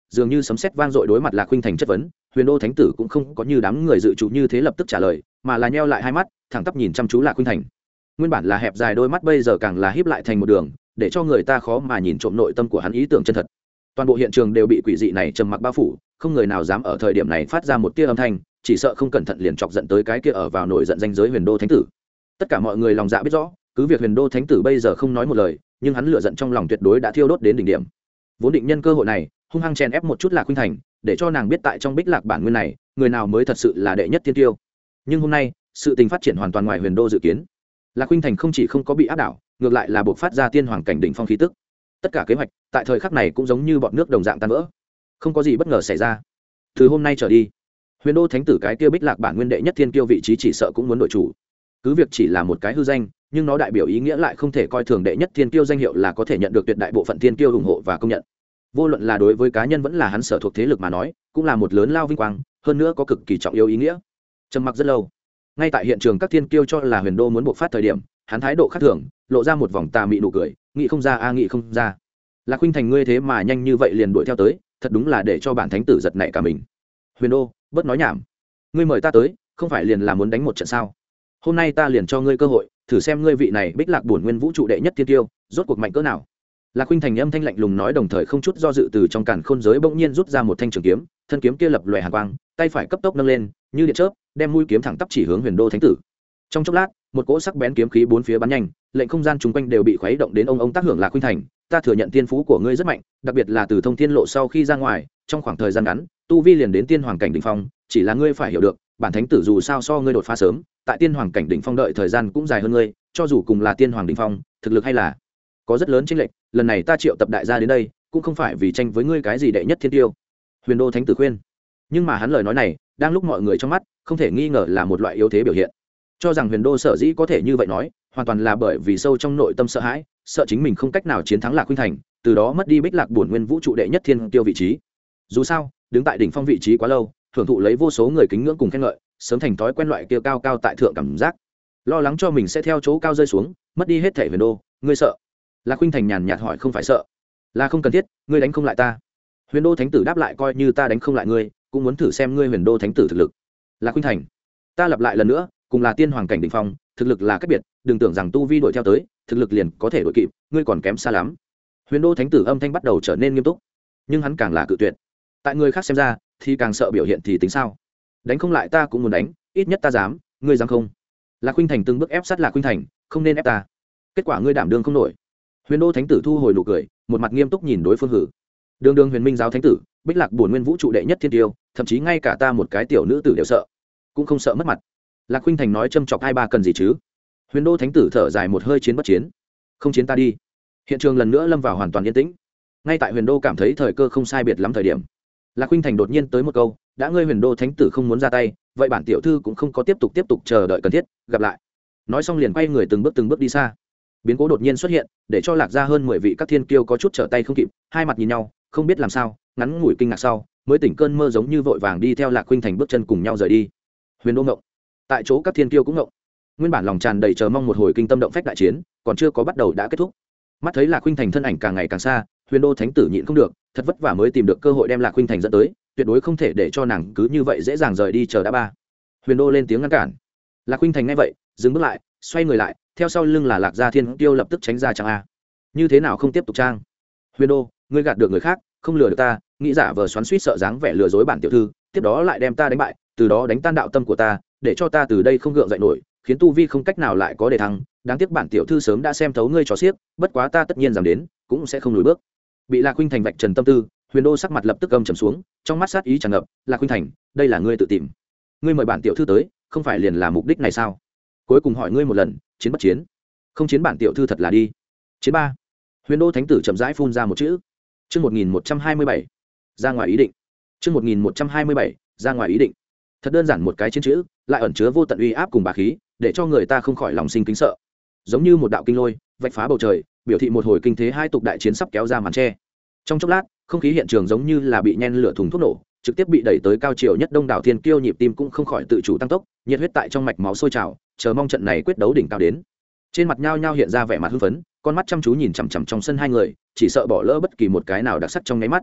dường như sấm sét vang dội đối mặt Lạc Khuynh Thành chất vấn, Huyền Đô Thánh tử cũng không có như đám người dự chủ như thế lập tức trả lời, mà là nheo lại hai mắt, thẳng tắp nhìn chăm chú Lạc Khuynh Thành. Nguyên bản là hẹp dài đôi mắt bây giờ càng là híp lại thành một đường, để cho người ta khó mà nhìn trộm nội tâm của hắn ý tưởng chân thật. Toàn bộ hiện trường đều bị quỷ dị này trầm mặc bao phủ, không người nào dám ở thời điểm này phát ra một tia âm thanh, chỉ sợ không cẩn thận liền chọc giận tới cái kia ở vào nổi giận danh giới Huyền Đô Thánh tử. Tất cả mọi người lòng dạ biết rõ, cứ việc Huyền Đô Thánh tử bây giờ không nói một lời, nhưng hắn lửa giận trong lòng tuyệt đối đã thiêu đốt đến đỉnh điểm. Vốn định nhân cơ hội này, hung hăng chèn ép một chút Lạc Khuynh Thành, để cho nàng biết tại trong Bích Lạc bản nguyên này, người nào mới thật sự là đệ nhất thiên tiêu. Nhưng hôm nay, sự tình phát triển hoàn toàn ngoài Huyền Đô dự kiến. Lạc Khuynh Thành không chỉ không có bị áp đảo, ngược lại là buộc phát ra tiên hoàng cảnh đỉnh phong khí tức. Tất cả kế hoạch tại thời khắc này cũng giống như bọt nước đồng dạng tan vỡ, không có gì bất ngờ xảy ra. Từ hôm nay trở đi, Huyền Đô Thánh tử cái kia Bích Lạc bản nguyên đệ nhất thiên kiêu vị trí chỉ sợ cũng muốn đổi chủ. Cứ việc chỉ là một cái hư danh, nhưng nó đại biểu ý nghĩa lại không thể coi thường đệ nhất thiên kiêu danh hiệu là có thể nhận được tuyệt đại bộ phận thiên kiêu ủng hộ và công nhận. Vô luận là đối với cá nhân vẫn là hắn sở thuộc thế lực mà nói, cũng là một lớn lao vinh quang, hơn nữa có cực kỳ trọng yếu ý nghĩa. Trầm mặc rất lâu, ngay tại hiện trường các thiên kiêu cho là Huyền Đô muốn buộc phát thời điểm, hắn thái độ khác thường, lộ ra một vòng tà mị nụ cười, nghĩ không ra a à, nghĩ không ra. Lạc Khuynh Thành ngươi thế mà nhanh như vậy liền đuổi theo tới, thật đúng là để cho bản thánh tử giật nảy cả mình. Huyền Đô, bớt nói nhảm, ngươi mời ta tới, không phải liền là muốn đánh một trận sao? Hôm nay ta liền cho ngươi cơ hội, thử xem ngươi vị này Bích Lạc bổn nguyên vũ trụ đệ nhất thiên tiêu, rốt cuộc mạnh cỡ nào. Lạc Khuynh Thành âm thanh lạnh lùng nói, đồng thời không chút do dự từ trong càn khôn giới bỗng nhiên rút ra một thanh trường kiếm, thân kiếm kia lập lòe hàn quang, tay phải cấp tốc nâng lên, như điện chớp, đem mũi kiếm thẳng tắp chỉ hướng Huyền Đô Thánh tử. Trong chốc lát, một cỗ sắc bén kiếm khí bốn phía bắn nhanh, lệnh không gian chung quanh đều bị khuấy động đến ông ông tác hưởng. Lạc Khuynh Thành, ta thừa nhận tiên phú của ngươi rất mạnh, đặc biệt là từ thông thiên lộ sau khi ra ngoài, trong khoảng thời gian ngắn, tu vi liền đến tiên hoàng cảnh đỉnh phong, chỉ là ngươi phải hiểu được, bản thánh tử dù sao so ngươi đột phá sớm, tại tiên hoàng cảnh đỉnh phong đợi thời gian cũng dài hơn ngươi, cho dù cùng là tiên hoàng đỉnh phong, thực lực hay là có rất lớn chênh lệch, lần này ta triệu tập đại gia đến đây, cũng không phải vì tranh với ngươi cái gì đệ nhất thiên tiêu. Huyền Đô Thánh tử khuyên. Nhưng mà hắn lời nói này, đang lúc mọi người trong mắt, không thể nghi ngờ là một loại yếu thế biểu hiện. Cho rằng Huyền Đô sở dĩ có thể như vậy nói, hoàn toàn là bởi vì sâu trong nội tâm sợ hãi, sợ chính mình không cách nào chiến thắng Lạc Khuynh Thành, từ đó mất đi Bích Lạc bổn nguyên vũ trụ đệ nhất thiên tiêu vị trí. Dù sao, đứng tại đỉnh phong vị trí quá lâu, hưởng thụ lấy vô số người kính ngưỡng cùng khen ngợi, sớm thành thói quen loại kia cao cao tại thượng cảm giác, lo lắng cho mình sẽ theo chỗ cao rơi xuống, mất đi hết thể Huyền Đô. Ngươi sợ? Lạc Khuynh Thành nhàn nhạt hỏi. Không phải sợ, là không cần thiết, ngươi đánh không lại ta. Huyền Đô Thánh tử đáp lại, coi như ta đánh không lại ngươi, cũng muốn thử xem ngươi Huyền Đô Thánh tử thực lực. Lạc Khuynh Thành, ta lặp lại lần nữa, cùng là tiên hoàng cảnh đỉnh phong, thực lực là cách biệt, đừng tưởng rằng tu vi đuổi theo tới, thực lực liền có thể đuổi kịp, ngươi còn kém xa lắm. Huyền Đô Thánh tử âm thanh bắt đầu trở nên nghiêm túc, nhưng hắn càng là cự tuyệt. Tại người khác xem ra, thì càng sợ biểu hiện thì tính sao? Đánh không lại ta cũng muốn đánh, ít nhất ta dám, ngươi dám không? Lạc Khuynh Thành từng bước ép sát Lạc Khuynh Thành, không nên ép ta. Kết quả ngươi đảm đương không nổi. Huyền Đô Thánh tử thu hồi nụ cười, một mặt nghiêm túc nhìn đối phương hử. Đường đường Huyền Minh giáo thánh tử, Bích Lạc bổn nguyên vũ trụ đệ nhất thiên tiêu, thậm chí ngay cả ta một cái tiểu nữ tử đều sợ, cũng không sợ mất mặt. Lạc Khuynh Thành nói châm chọc hai ba cần gì chứ? Huyền Đô Thánh tử thở dài một hơi, chiến bất chiến, không chiến ta đi. Hiện trường lần nữa lâm vào hoàn toàn yên tĩnh. Ngay tại Huyền Đô cảm thấy thời cơ không sai biệt lắm thời điểm, Lạc Khuynh Thành đột nhiên tới một câu, đã ngươi Huyền Đô Thánh tử không muốn ra tay, vậy bản tiểu thư cũng không có tiếp tục tiếp tục chờ đợi cần thiết, gặp lại. Nói xong liền quay người từng bước từng bước đi xa. Biến cố đột nhiên xuất hiện, để cho Lạc gia hơn mười vị các thiên kiêu có chút trở tay không kịp, hai mặt nhìn nhau, không biết làm sao, ngắn ngủi kinh ngạc sau, mới tỉnh cơn mơ giống như vội vàng đi theo Lạc Khuynh Thành bước chân cùng nhau rời đi. Huyền Đô ngộng, tại chỗ các thiên kiêu cũng ngộng. Nguyên bản lòng tràn đầy chờ mong một hồi kinh tâm động phách đại chiến, còn chưa có bắt đầu đã kết thúc. Mắt thấy Lạc Khuynh Thành thân ảnh càng ngày càng xa, Huyền Đô Thánh tử nhịn không được, thật vất vả mới tìm được cơ hội đem Lạc Khuynh Thành dẫn tới, tuyệt đối không thể để cho nàng cứ như vậy dễ dàng rời đi. Chờ đã ba. Huyền Đô lên tiếng ngăn cản. Lạc Khuynh Thành nghe vậy, dừng bước lại, xoay người lại, theo sau lưng là Lạc gia thiên kiêu lập tức tránh ra. Chẳng a, như thế nào không tiếp tục trang? Huyền Đô, ngươi gạt được người khác, không lừa được ta, nghĩ giả vờ xoắn xuýt sợ dáng vẻ lừa dối bản tiểu thư, tiếp đó lại đem ta đánh bại, từ đó đánh tan đạo tâm của ta, để cho ta từ đây không gượng dậy nổi, khiến tu vi không cách nào lại có đề thăng. Đáng tiếc bản tiểu thư sớm đã xem thấu ngươi trò xiếc, bất quá ta tất nhiên dám đến, cũng sẽ không lùi bước. Bị Lạc Khuynh Thành vạch trần tâm tư, Huyền Đô sắc mặt lập tức gầm trầm xuống, trong mắt sát ý tràn ngập. Lạc Khuynh Thành, đây là ngươi tự tìm, ngươi mời bản tiểu thư tới, không phải liền là mục đích này sao? Cuối cùng hỏi ngươi một lần, chiến bất chiến? Không chiến bản tiểu thư thật là đi. Chiến ba. Huyền Đô Thánh tử chậm rãi phun ra một chữ. Chương một nghìn một trăm hai mươi bảy, ra ngoài ý định. Chương một nghìn một trăm hai mươi bảy, ra ngoài ý định. Thật đơn giản một cái chiến chữ, lại ẩn chứa vô tận uy áp cùng bá khí, để cho người ta không khỏi lòng sinh kính sợ. Giống như một đạo kinh lôi, vạch phá bầu trời, biểu thị một hồi kinh thế hai tục đại chiến sắp kéo ra màn che. Trong chốc lát, không khí hiện trường giống như là bị nhen lửa thùng thuốc nổ, trực tiếp bị đẩy tới cao chiều nhất. Đông đảo thiên kiêu nhịp tim cũng không khỏi tự chủ tăng tốc, nhiệt huyết tại trong mạch máu sôi trào, chờ mong trận này quyết đấu đỉnh cao đến. Trên mặt nhao nhao hiện ra vẻ mặt hưng phấn, con mắt chăm chú nhìn chằm chằm trong sân hai người, chỉ sợ bỏ lỡ bất kỳ một cái nào đặc sắc trong nháy mắt.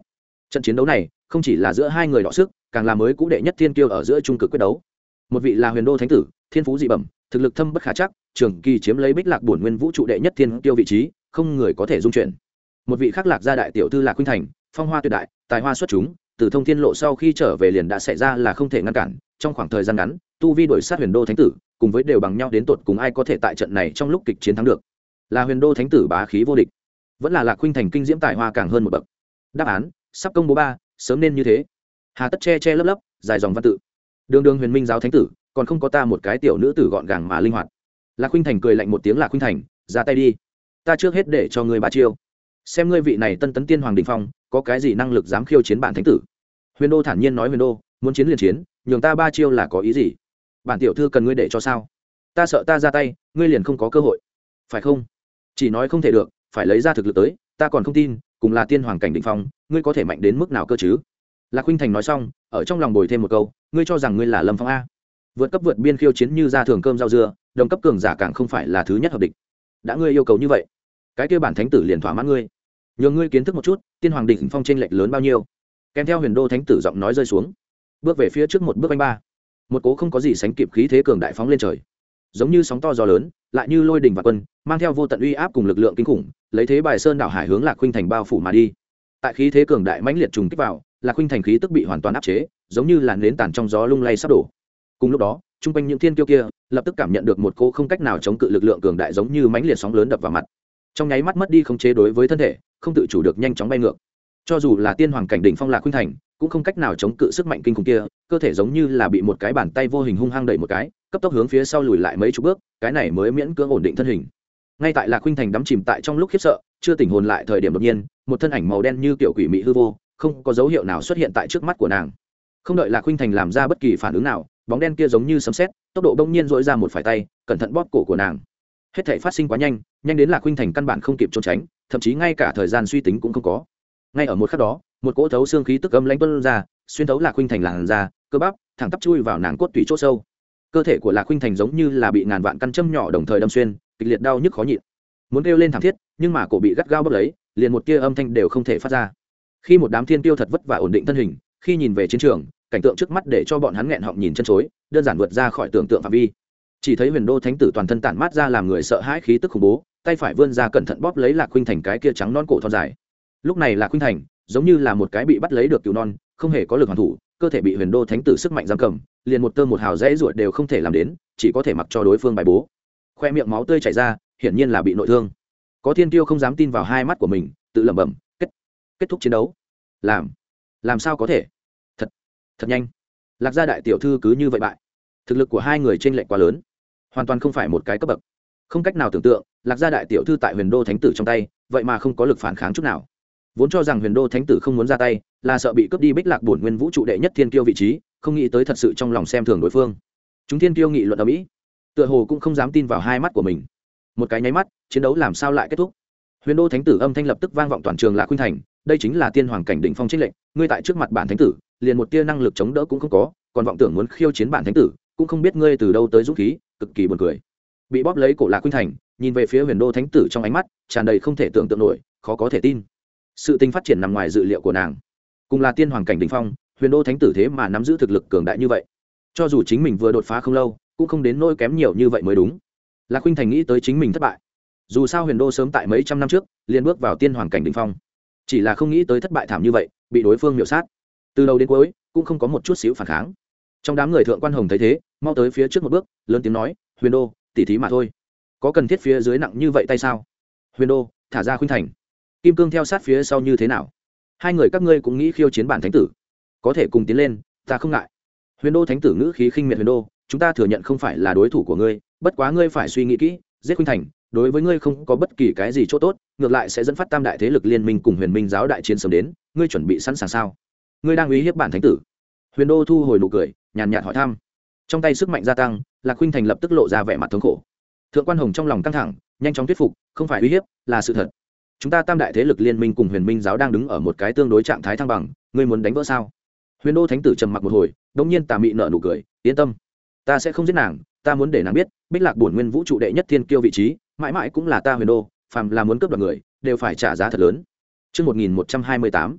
Trận chiến đấu này không chỉ là giữa hai người đọ sức, càng là mới cũ đệ nhất thiên kiêu ở giữa trung cực quyết đấu. Một vị là Huyền Đô Thánh tử, thiên phú dị bẩm, thực lực thâm bất khả chắc, trường kỳ chiếm lấy Bích Lạc Bổn Nguyên Vũ trụ đệ nhất thiên kiêu vị trí, không người có thể dung chuyển. Một vị khác Lạc gia đại tiểu thư Lạc Khuynh Thành, phong hoa tuyệt đại, tài hoa xuất chúng, từ Thông Thiên Lộ sau khi trở về liền đã xảy ra là không thể ngăn cản, trong khoảng thời gian ngắn, tu vi đổi sát Huyền Đô Thánh tử, cùng với đều bằng nhau đến tột cùng ai có thể tại trận này trong lúc kịch chiến thắng được. Là Huyền Đô Thánh tử bá khí vô địch, vẫn là Lạc Khuynh Thành kinh diễm tài hoa càng hơn một bậc. Đáp án sắp công bố ba, sớm nên như thế. Hà tất che che lấp lấp, dài dòng văn tự. Đường đường Huyền Minh giáo thánh tử, còn không có ta một cái tiểu nữ tử gọn gàng mà linh hoạt. Lạc Khuynh Thành cười lạnh một tiếng. Lạc Khuynh Thành, ra tay đi, ta trước hết để cho ngươi ba chiêu, xem ngươi vị này tân tấn tiên hoàng đình phong có cái gì năng lực dám khiêu chiến bản thánh tử. Huyền Đô thản nhiên nói. Huyền Đô, muốn chiến liền chiến, nhường ta ba chiêu là có ý gì? Bản tiểu thư cần ngươi để cho sao? Ta sợ ta ra tay ngươi liền không có cơ hội, phải không? Chỉ nói không thể được, phải lấy ra thực lực tới, ta còn không tin cùng là tiên hoàng cảnh định phong ngươi có thể mạnh đến mức nào cơ chứ. Lạc Khuynh Thành nói xong, ở trong lòng bồi thêm một câu, ngươi cho rằng ngươi là Lâm Phong a? Vượt cấp vượt biên khiêu chiến như ra thường cơm rau dưa, đồng cấp cường giả càng không phải là thứ nhất hợp địch. Đã ngươi yêu cầu như vậy, cái kia bản thánh tử liền thỏa mãn ngươi, nhường ngươi kiến thức một chút tiên hoàng đỉnh phong chênh lệch lớn bao nhiêu. Kèm theo Huyền Đô thánh tử giọng nói rơi xuống, bước về phía trước một bước anh ba, một cố không có gì sánh kịp khí thế cường đại phóng lên trời, giống như sóng to gió lớn, lại như lôi đình và quân, mang theo vô tận uy áp cùng lực lượng kinh khủng, lấy thế bài sơn đảo hải hướng Lạc Khuynh Thành bao phủ mà đi. Tại khí thế cường đại mãnh liệt trùng kích vào, Lạc Khuynh Thành khí tức bị hoàn toàn áp chế, giống như là nến tàn trong gió lung lay sắp đổ. Cùng lúc đó, trung quanh những thiên kiêu kia lập tức cảm nhận được một cô không cách nào chống cự lực lượng cường đại, giống như mãnh liệt sóng lớn đập vào mặt, trong nháy mắt mất đi khống chế đối với thân thể, không tự chủ được nhanh chóng bay ngược. Cho dù là tiên hoàng cảnh đỉnh phong Lạc Khuynh Thành cũng không cách nào chống cự sức mạnh kinh khủng kia, cơ thể giống như là bị một cái bàn tay vô hình hung hăng đẩy một cái, cấp tốc hướng phía sau lùi lại mấy chục bước, cái này mới miễn cưỡng ổn định thân hình. Ngay tại Lạc Khuynh Thành đắm chìm tại trong lúc khiếp sợ, chưa tỉnh hồn lại thời điểm, đột nhiên một thân ảnh màu đen như kiểu quỷ mị hư vô, không có dấu hiệu nào xuất hiện tại trước mắt của nàng. Không đợi Lạc Khuynh Thành làm ra bất kỳ phản ứng nào, bóng đen kia giống như sấm sét, tốc độ bỗng nhiên dội ra một phải tay, cẩn thận bóp cổ của nàng. Hết thảy phát sinh quá nhanh, nhanh đến Lạc Khuynh Thành căn bản không kịp trốn tránh, thậm chí ngay cả thời gian suy tính cũng không có. Ngay ở một khắc đó, một cỗ thấu xương khí tức âm lãnh tuôn ra, xuyên thấu Lạc Khuynh Thành làn da, cơ bắp, thẳng tắp chui vào nàng cốt tủy chỗ sâu. Cơ thể của Lạc Khuynh Thành giống như là bị ngàn vạn căn châm nhỏ đồng thời đâm xuyên, kịch liệt đau nhức khó nhịn. Muốn kêu lên thảm thiết, nhưng mà cổ bị gắt gao bóp lấy, liền một tia âm thanh đều không thể phát ra. Khi một đám thiên tiêu thật vất vả ổn định thân hình, khi nhìn về chiến trường, cảnh tượng trước mắt để cho bọn hắn nghẹn họng nhìn chân chối, đơn giản vượt ra khỏi tưởng tượng phạm vi. Chỉ thấy Huyền Đô thánh tử toàn thân tản mát ra làm người sợ hãi khí tức khủng bố, tay phải vươn ra cẩn thận bóp lấy Lạc Khuynh Thành cái kia trắng non cổ thon dài. Lúc này Lạc Khuynh Thành giống như là một cái bị bắt lấy được cừu non, không hề có lực hoàn thủ, cơ thể bị Huyền Đô thánh tử sức mạnh giam cầm, liền một tơ một hào dễ ruột đều không thể làm đến, chỉ có thể mặc cho đối phương bài bố. Khoe miệng máu tươi chảy ra, hiển nhiên là bị nội thương. Có thiên tiêu không dám tin vào hai mắt của mình, tự lẩm bẩm, kết kết thúc chiến đấu. Làm, làm sao có thể? Thật, thật nhanh. Lạc gia đại tiểu thư cứ như vậy bại. Thực lực của hai người chênh lệch quá lớn, hoàn toàn không phải một cái cấp bậc. Không cách nào tưởng tượng, Lạc gia đại tiểu thư tại Huyền Đô thánh tử trong tay, vậy mà không có lực phản kháng chút nào. Vốn cho rằng Huyền Đô thánh tử không muốn ra tay, là sợ bị cướp đi Bích Lạc Bổn Nguyên Vũ trụ đệ nhất thiên kiêu vị trí, không nghĩ tới thật sự trong lòng xem thường đối phương. Chúng thiên kiêu nghị luận ở mỹ, tựa hồ cũng không dám tin vào hai mắt của mình. Một cái nháy mắt, chiến đấu làm sao lại kết thúc? Huyền Đô thánh tử âm thanh lập tức vang vọng toàn trường Lạc Khuynh Thành, đây chính là tiên hoàng cảnh đỉnh phong chiến lệnh, ngươi tại trước mặt bản thánh tử, liền một tia năng lực chống đỡ cũng không có, còn vọng tưởng muốn khiêu chiến bản thánh tử, cũng không biết ngươi từ đâu tới dũng khí, cực kỳ buồn cười. Bị bóp lấy cổ Lạc Khuynh Thành, nhìn về phía Huyền Đô thánh tử trong ánh mắt tràn đầy không thể tưởng tượng nổi, khó có thể tin. Sự tình phát triển nằm ngoài dự liệu của nàng. Cùng là tiên hoàng cảnh đỉnh phong, Huyền Đô thánh tử thế mà nắm giữ thực lực cường đại như vậy. Cho dù chính mình vừa đột phá không lâu, cũng không đến nỗi kém nhiều như vậy mới đúng. Lạc Khuynh Thành nghĩ tới chính mình thất bại. Dù sao Huyền Đô sớm tại mấy trăm năm trước liền bước vào tiên hoàng cảnh đỉnh phong, chỉ là không nghĩ tới thất bại thảm như vậy, bị đối phương miểu sát. Từ đầu đến cuối cũng không có một chút xíu phản kháng. Trong đám người thượng quan hồng thấy thế, mau tới phía trước một bước, lớn tiếng nói, Huyền Đô, tỉ thí mà thôi, có cần thiết phía dưới nặng như vậy tay sao? Huyền Đô, thả ra Khuynh Thành. Kim Cương theo sát phía sau như thế nào? Hai người các ngươi cũng nghĩ khiêu chiến bản thánh tử, có thể cùng tiến lên, ta không ngại. Huyền Đô thánh tử ngữ khí khinh miệt. Huyền Đô, chúng ta thừa nhận không phải là đối thủ của ngươi, bất quá ngươi phải suy nghĩ kỹ, giết Khuynh Thành đối với ngươi không có bất kỳ cái gì chỗ tốt, ngược lại sẽ dẫn phát tam đại thế lực liên minh cùng Huyền Minh giáo đại chiến sớm đến, ngươi chuẩn bị sẵn sàng sao? Ngươi đang uy hiếp bản thánh tử? Huyền Đô thu hồi nụ cười, nhàn nhạt hỏi thăm. Trong tay sức mạnh gia tăng, Lạc Khuynh Thành lập tức lộ ra vẻ mặt thống khổ. Thượng quan hồng trong lòng căng thẳng, nhanh chóng thuyết phục, không phải uy hiếp, là sự thật. Chúng ta tam đại thế lực liên minh cùng Huyền Minh giáo đang đứng ở một cái tương đối trạng thái thăng bằng, ngươi muốn đánh vỡ sao? Huyền Đô thánh tử trầm mặc một hồi, đống nhiên tà mị nở nụ cười, yên tâm, ta sẽ không giết nàng, ta muốn để nàng biết, Bích Lạc Bổn Nguyên Vũ trụ đệ nhất thiên kiêu vị trí, mãi mãi cũng là ta Huyền Đô, phàm là muốn cướp đoạt người, đều phải trả giá thật lớn. Chương một nghìn một trăm hai mươi tám,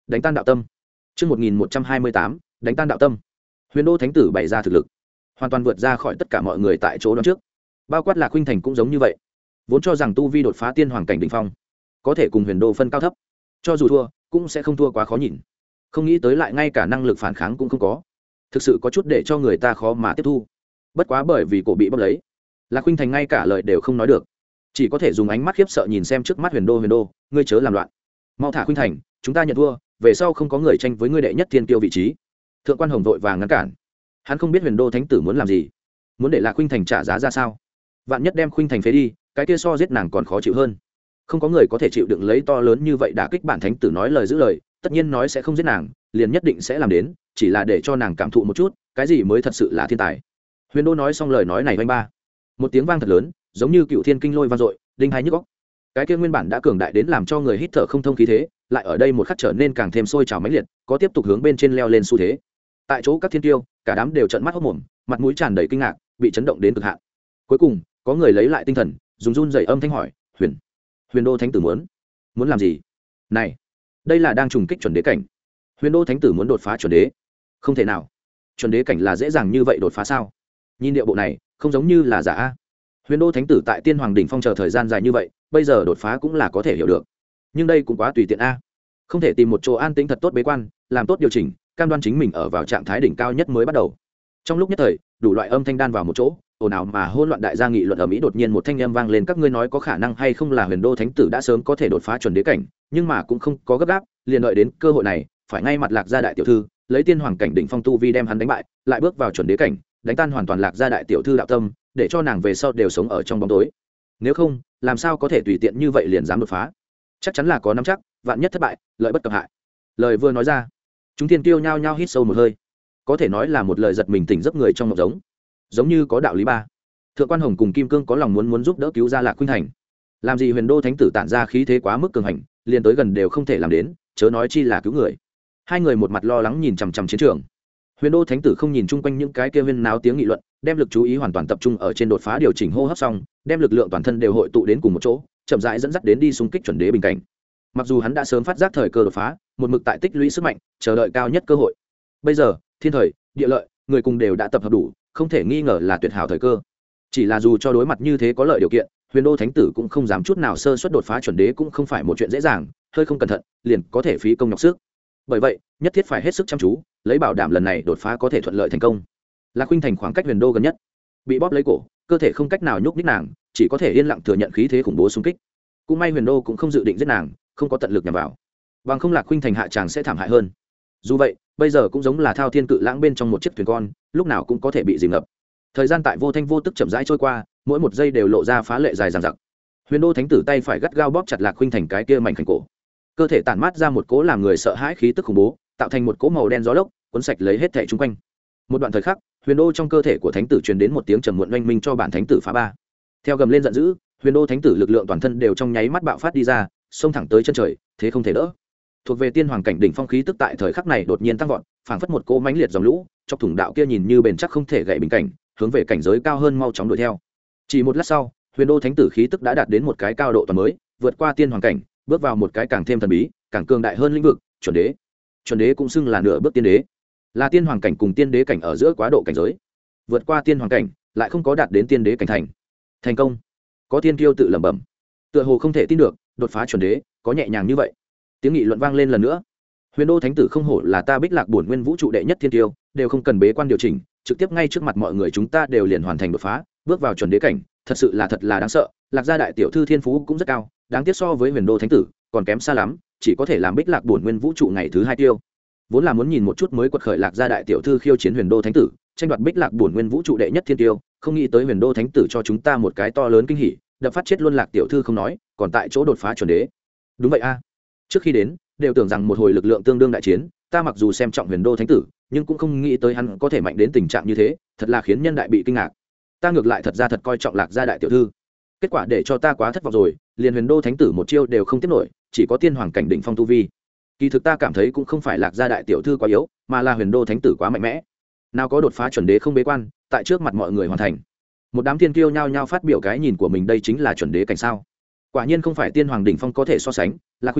đánh tan đạo tâm. Chương một nghìn một trăm hai mươi tám, đánh tan đạo tâm. Huyền Đô Thánh tử bày ra thực lực, hoàn toàn vượt ra khỏi tất cả mọi người tại chỗ đó trước. Bao quát Lạc Khuynh Thành cũng giống như vậy. Vốn cho rằng tu vi đột phá tiên hoàng cảnh đỉnh phong, có thể cùng Huyền Đô phân cao thấp, cho dù thua, cũng sẽ không thua quá khó nhìn. Không nghĩ tới lại ngay cả năng lực phản kháng cũng không có. Thực sự có chút để cho người ta khó mà tiếp thu. Bất quá bởi vì cổ bị bóp lấy, Lạc Khuynh Thành ngay cả lời đều không nói được, chỉ có thể dùng ánh mắt khiếp sợ nhìn xem trước mắt Huyền Đô. Huyền Đô, ngươi chớ làm loạn, mau thả Khuynh Thành, chúng ta nhận thua, về sau không có người tranh với ngươi đệ nhất thiên kiêu vị trí. Thượng quan Hồng vội vàng ngăn cản. Hắn không biết Huyền Đô Thánh tử muốn làm gì, muốn để Lạc Khuynh Thành trả giá ra sao. Vạn nhất đem Khuynh Thành phế đi, cái kia so giết nàng còn khó chịu hơn. Không có người có thể chịu đựng lấy to lớn như vậy đả kích bản thánh tử nói lời giữ lời, tất nhiên nói sẽ không giết nàng, liền nhất định sẽ làm đến, chỉ là để cho nàng cảm thụ một chút, cái gì mới thật sự là thiên tài. Huyền Đô nói xong lời nói này vang ba, một tiếng vang thật lớn, giống như cựu thiên kinh lôi vang dội, đinh hai nhức óc. Cái kia nguyên bản đã cường đại đến làm cho người hít thở không thông khí thế, lại ở đây một khắc trở nên càng thêm sôi trào mãnh liệt, có tiếp tục hướng bên trên leo lên xu thế. Tại chỗ các thiên tiêu, cả đám đều trợn mắt hốt mồm, mặt mũi tràn đầy kinh ngạc, bị chấn động đến cực hạn. Cuối cùng, có người lấy lại tinh thần, dùng run rẩy âm thanh hỏi, "Huyền, Huyền Đô Thánh tử muốn, muốn làm gì?" "Này, đây là đang trùng kích chuẩn đế cảnh." Huyền Đô Thánh tử muốn đột phá chuẩn đế? Không thể nào. Chuẩn đế cảnh là dễ dàng như vậy đột phá sao? Nhìn điệu bộ này, không giống như là giả a. Huyền Đô Thánh tử tại Tiên Hoàng đỉnh phong chờ thời gian dài như vậy, bây giờ đột phá cũng là có thể hiểu được. Nhưng đây cũng quá tùy tiện a. Không thể tìm một chỗ an tĩnh thật tốt bế quan, làm tốt điều chỉnh, cam đoan chính mình ở vào trạng thái đỉnh cao nhất mới bắt đầu. Trong lúc nhất thời, đủ loại âm thanh đan vào một chỗ, ồn ào mà hỗn loạn, đại gia nghị luận ở mỹ. Đột nhiên một thanh âm vang lên, các ngươi nói có khả năng hay không là Huyền Đô Thánh tử đã sớm có thể đột phá chuẩn đế cảnh, nhưng mà cũng không có gấp gáp, liền đợi đến cơ hội này, phải ngay mặt Lạc gia đại tiểu thư, lấy Tiên Hoàng cảnh đỉnh phong tu vi đem hắn đánh bại, lại bước vào chuẩn đế cảnh, đánh tan hoàn toàn Lạc gia đại tiểu thư đạo tâm, để cho nàng về sau đều sống ở trong bóng tối. Nếu không, làm sao có thể tùy tiện như vậy liền dám đột phá? Chắc chắn là có nắm chắc, vạn nhất thất bại, lợi bất cập hại. Lời vừa nói ra, chúng thiên tiêu nhao nhao hít sâu một hơi, có thể nói là một lời giật mình tỉnh giấc người trong mộng giống, giống như có đạo lý ba. Thượng quan Hồng cùng Kim Cương có lòng muốn muốn giúp đỡ cứu ra Lạc Khuynh Thành, làm gì Huyền Đô Thánh tử tản ra khí thế quá mức cường hành, liền tới gần đều không thể làm đến, chớ nói chi là cứu người. Hai người một mặt lo lắng nhìn chằm chằm chiến trường. Huyền Đô Thánh tử không nhìn chung quanh những cái kia huyên náo tiếng nghị luận, đem lực chú ý hoàn toàn tập trung ở trên đột phá, điều chỉnh hô hấp xong, đem lực lượng toàn thân đều hội tụ đến cùng một chỗ, chậm rãi dẫn dắt đến đi xung kích chuẩn đế bình cảnh. Mặc dù hắn đã sớm phát giác thời cơ đột phá, một mực tại tích lũy sức mạnh, chờ đợi cao nhất cơ hội. Bây giờ, thiên thời, địa lợi, người cùng đều đã tập hợp đủ, không thể nghi ngờ là tuyệt hảo thời cơ. Chỉ là dù cho đối mặt như thế có lợi điều kiện, Huyền Đô Thánh tử cũng không dám chút nào sơ suất, đột phá chuẩn đế cũng không phải một chuyện dễ dàng, hơi không cẩn thận, liền có thể phí công nhọc sức. Bởi vậy, nhất thiết phải hết sức chăm chú, lấy bảo đảm lần này đột phá có thể thuận lợi thành công. Lạc Khuynh Thành khoảng cách Huyền Đô gần nhất, bị bóp lấy cổ, cơ thể không cách nào nhúc nhích, nàng chỉ có thể yên lặng thừa nhận khí thế khủng bố xung kích. Cũng may Huyền Đô cũng không dự định giết nàng, không có tận lực nhằm vào, bằng không Lạc Khuynh Thành hạ tràng sẽ thảm hại hơn. Dù vậy, bây giờ cũng giống là thao thiên cự lãng bên trong một chiếc thuyền con, lúc nào cũng có thể bị dìm ngập. Thời gian tại vô thanh vô tức chậm rãi trôi qua, mỗi một giây đều lộ ra phá lệ dài dằng dặc. Huyền Đô Thánh tử tay phải gắt gao bóp chặt Lạc Khuynh Thành cái kia mảnh khảnh cổ, cơ thể tản mát ra một cỗ làm người sợ hãi khí tức khủng bố, tạo thành một cỗ màu đen gió lốc, cuốn sạch lấy hết thảy xung quanh. Một đoạn thời khắc, Huyền Đô trong cơ thể của thánh tử truyền đến một tiếng trầm muộn oanh minh cho bản thánh tử phá ba. Theo gầm lên giận dữ, Huyền Đô thánh tử lực lượng toàn thân đều trong nháy mắt bạo phát đi ra, xông thẳng tới chân trời, thế không thể đỡ. Thuộc về tiên hoàng cảnh đỉnh phong khí tức tại thời khắc này đột nhiên tăng vọt, phảng phất một cỗ mãnh liệt dòng lũ, chọc thủng đạo kia nhìn như bền chắc không thể gãy bình cảnh, hướng về cảnh giới cao hơn mau chóng đuổi theo. Chỉ một lát sau, Huyền Đô thánh tử khí tức đã đạt đến một cái cao độ toàn mới, vượt qua tiên hoàng cảnh, bước vào một cái càng thêm thần bí, càng cường đại hơn lĩnh vực, chuẩn đế. Chuẩn đế cũng xưng là nửa bước tiên đế, là tiên hoàng cảnh cùng tiên đế cảnh ở giữa quá độ cảnh giới. Vượt qua tiên hoàng cảnh, lại không có đạt đến tiên đế cảnh thành. Thành công. Có tiên kiêu tự lẩm bẩm, tựa hồ không thể tin được, đột phá chuẩn đế, có nhẹ nhàng như vậy. Tiếng nghị luận vang lên lần nữa. Huyền Đô thánh tử không hổ là ta Bích Lạc bổn nguyên vũ trụ đệ nhất thiên kiêu, đều không cần bế quan điều chỉnh, trực tiếp ngay trước mặt mọi người chúng ta đều liền hoàn thành đột phá, bước vào chuẩn đế cảnh, thật sự là thật là đáng sợ. Lạc gia đại tiểu thư thiên phú cũng rất cao, đáng tiếc so với Huyền Đô thánh tử còn kém xa lắm, chỉ có thể làm Bích Lạc bổn nguyên vũ trụ ngày thứ hai tiêu. Vốn là muốn nhìn một chút mới quật khởi Lạc gia đại tiểu thư khiêu chiến Huyền Đô thánh tử, tranh đoạt Bích Lạc bổn nguyên vũ trụ đệ nhất thiên tiêu, không nghĩ tới Huyền Đô thánh tử cho chúng ta một cái to lớn kinh hỉ, đập phát chết luôn Lạc tiểu thư không nói, còn tại chỗ đột phá chuẩn đế. Đúng vậy a. Trước khi đến, đều tưởng rằng một hồi lực lượng tương đương đại chiến, ta mặc dù xem trọng Huyền Đô thánh tử, nhưng cũng không nghĩ tới hắn có thể mạnh đến tình trạng như thế, thật là khiến nhân đại bị kinh ngạc. Ta ngược lại thật ra thật coi trọng Lạc gia đại tiểu thư, kết quả để cho ta quá thất vọng rồi, liền Huyền Đô thánh tử một chiêu đều không tiếp nổi, chỉ có tiên hoàng cảnh đỉnh phong tu vi. Kỳ thực ta cảm thấy cũng không phải Lạc gia đại tiểu thư quá yếu, mà là Huyền Đô thánh tử quá mạnh mẽ. Nào có đột phá chuẩn đế không bế quan, tại trước mặt mọi người hoàn thành. Một đám tiên kiêu nhao nhao phát biểu cái nhìn của mình, đây chính là chuẩn đế cảnh sao? Quả nhiên không phải tiên hoàng đỉnh phong có thể so sánh. Lạc Khuynh Thành,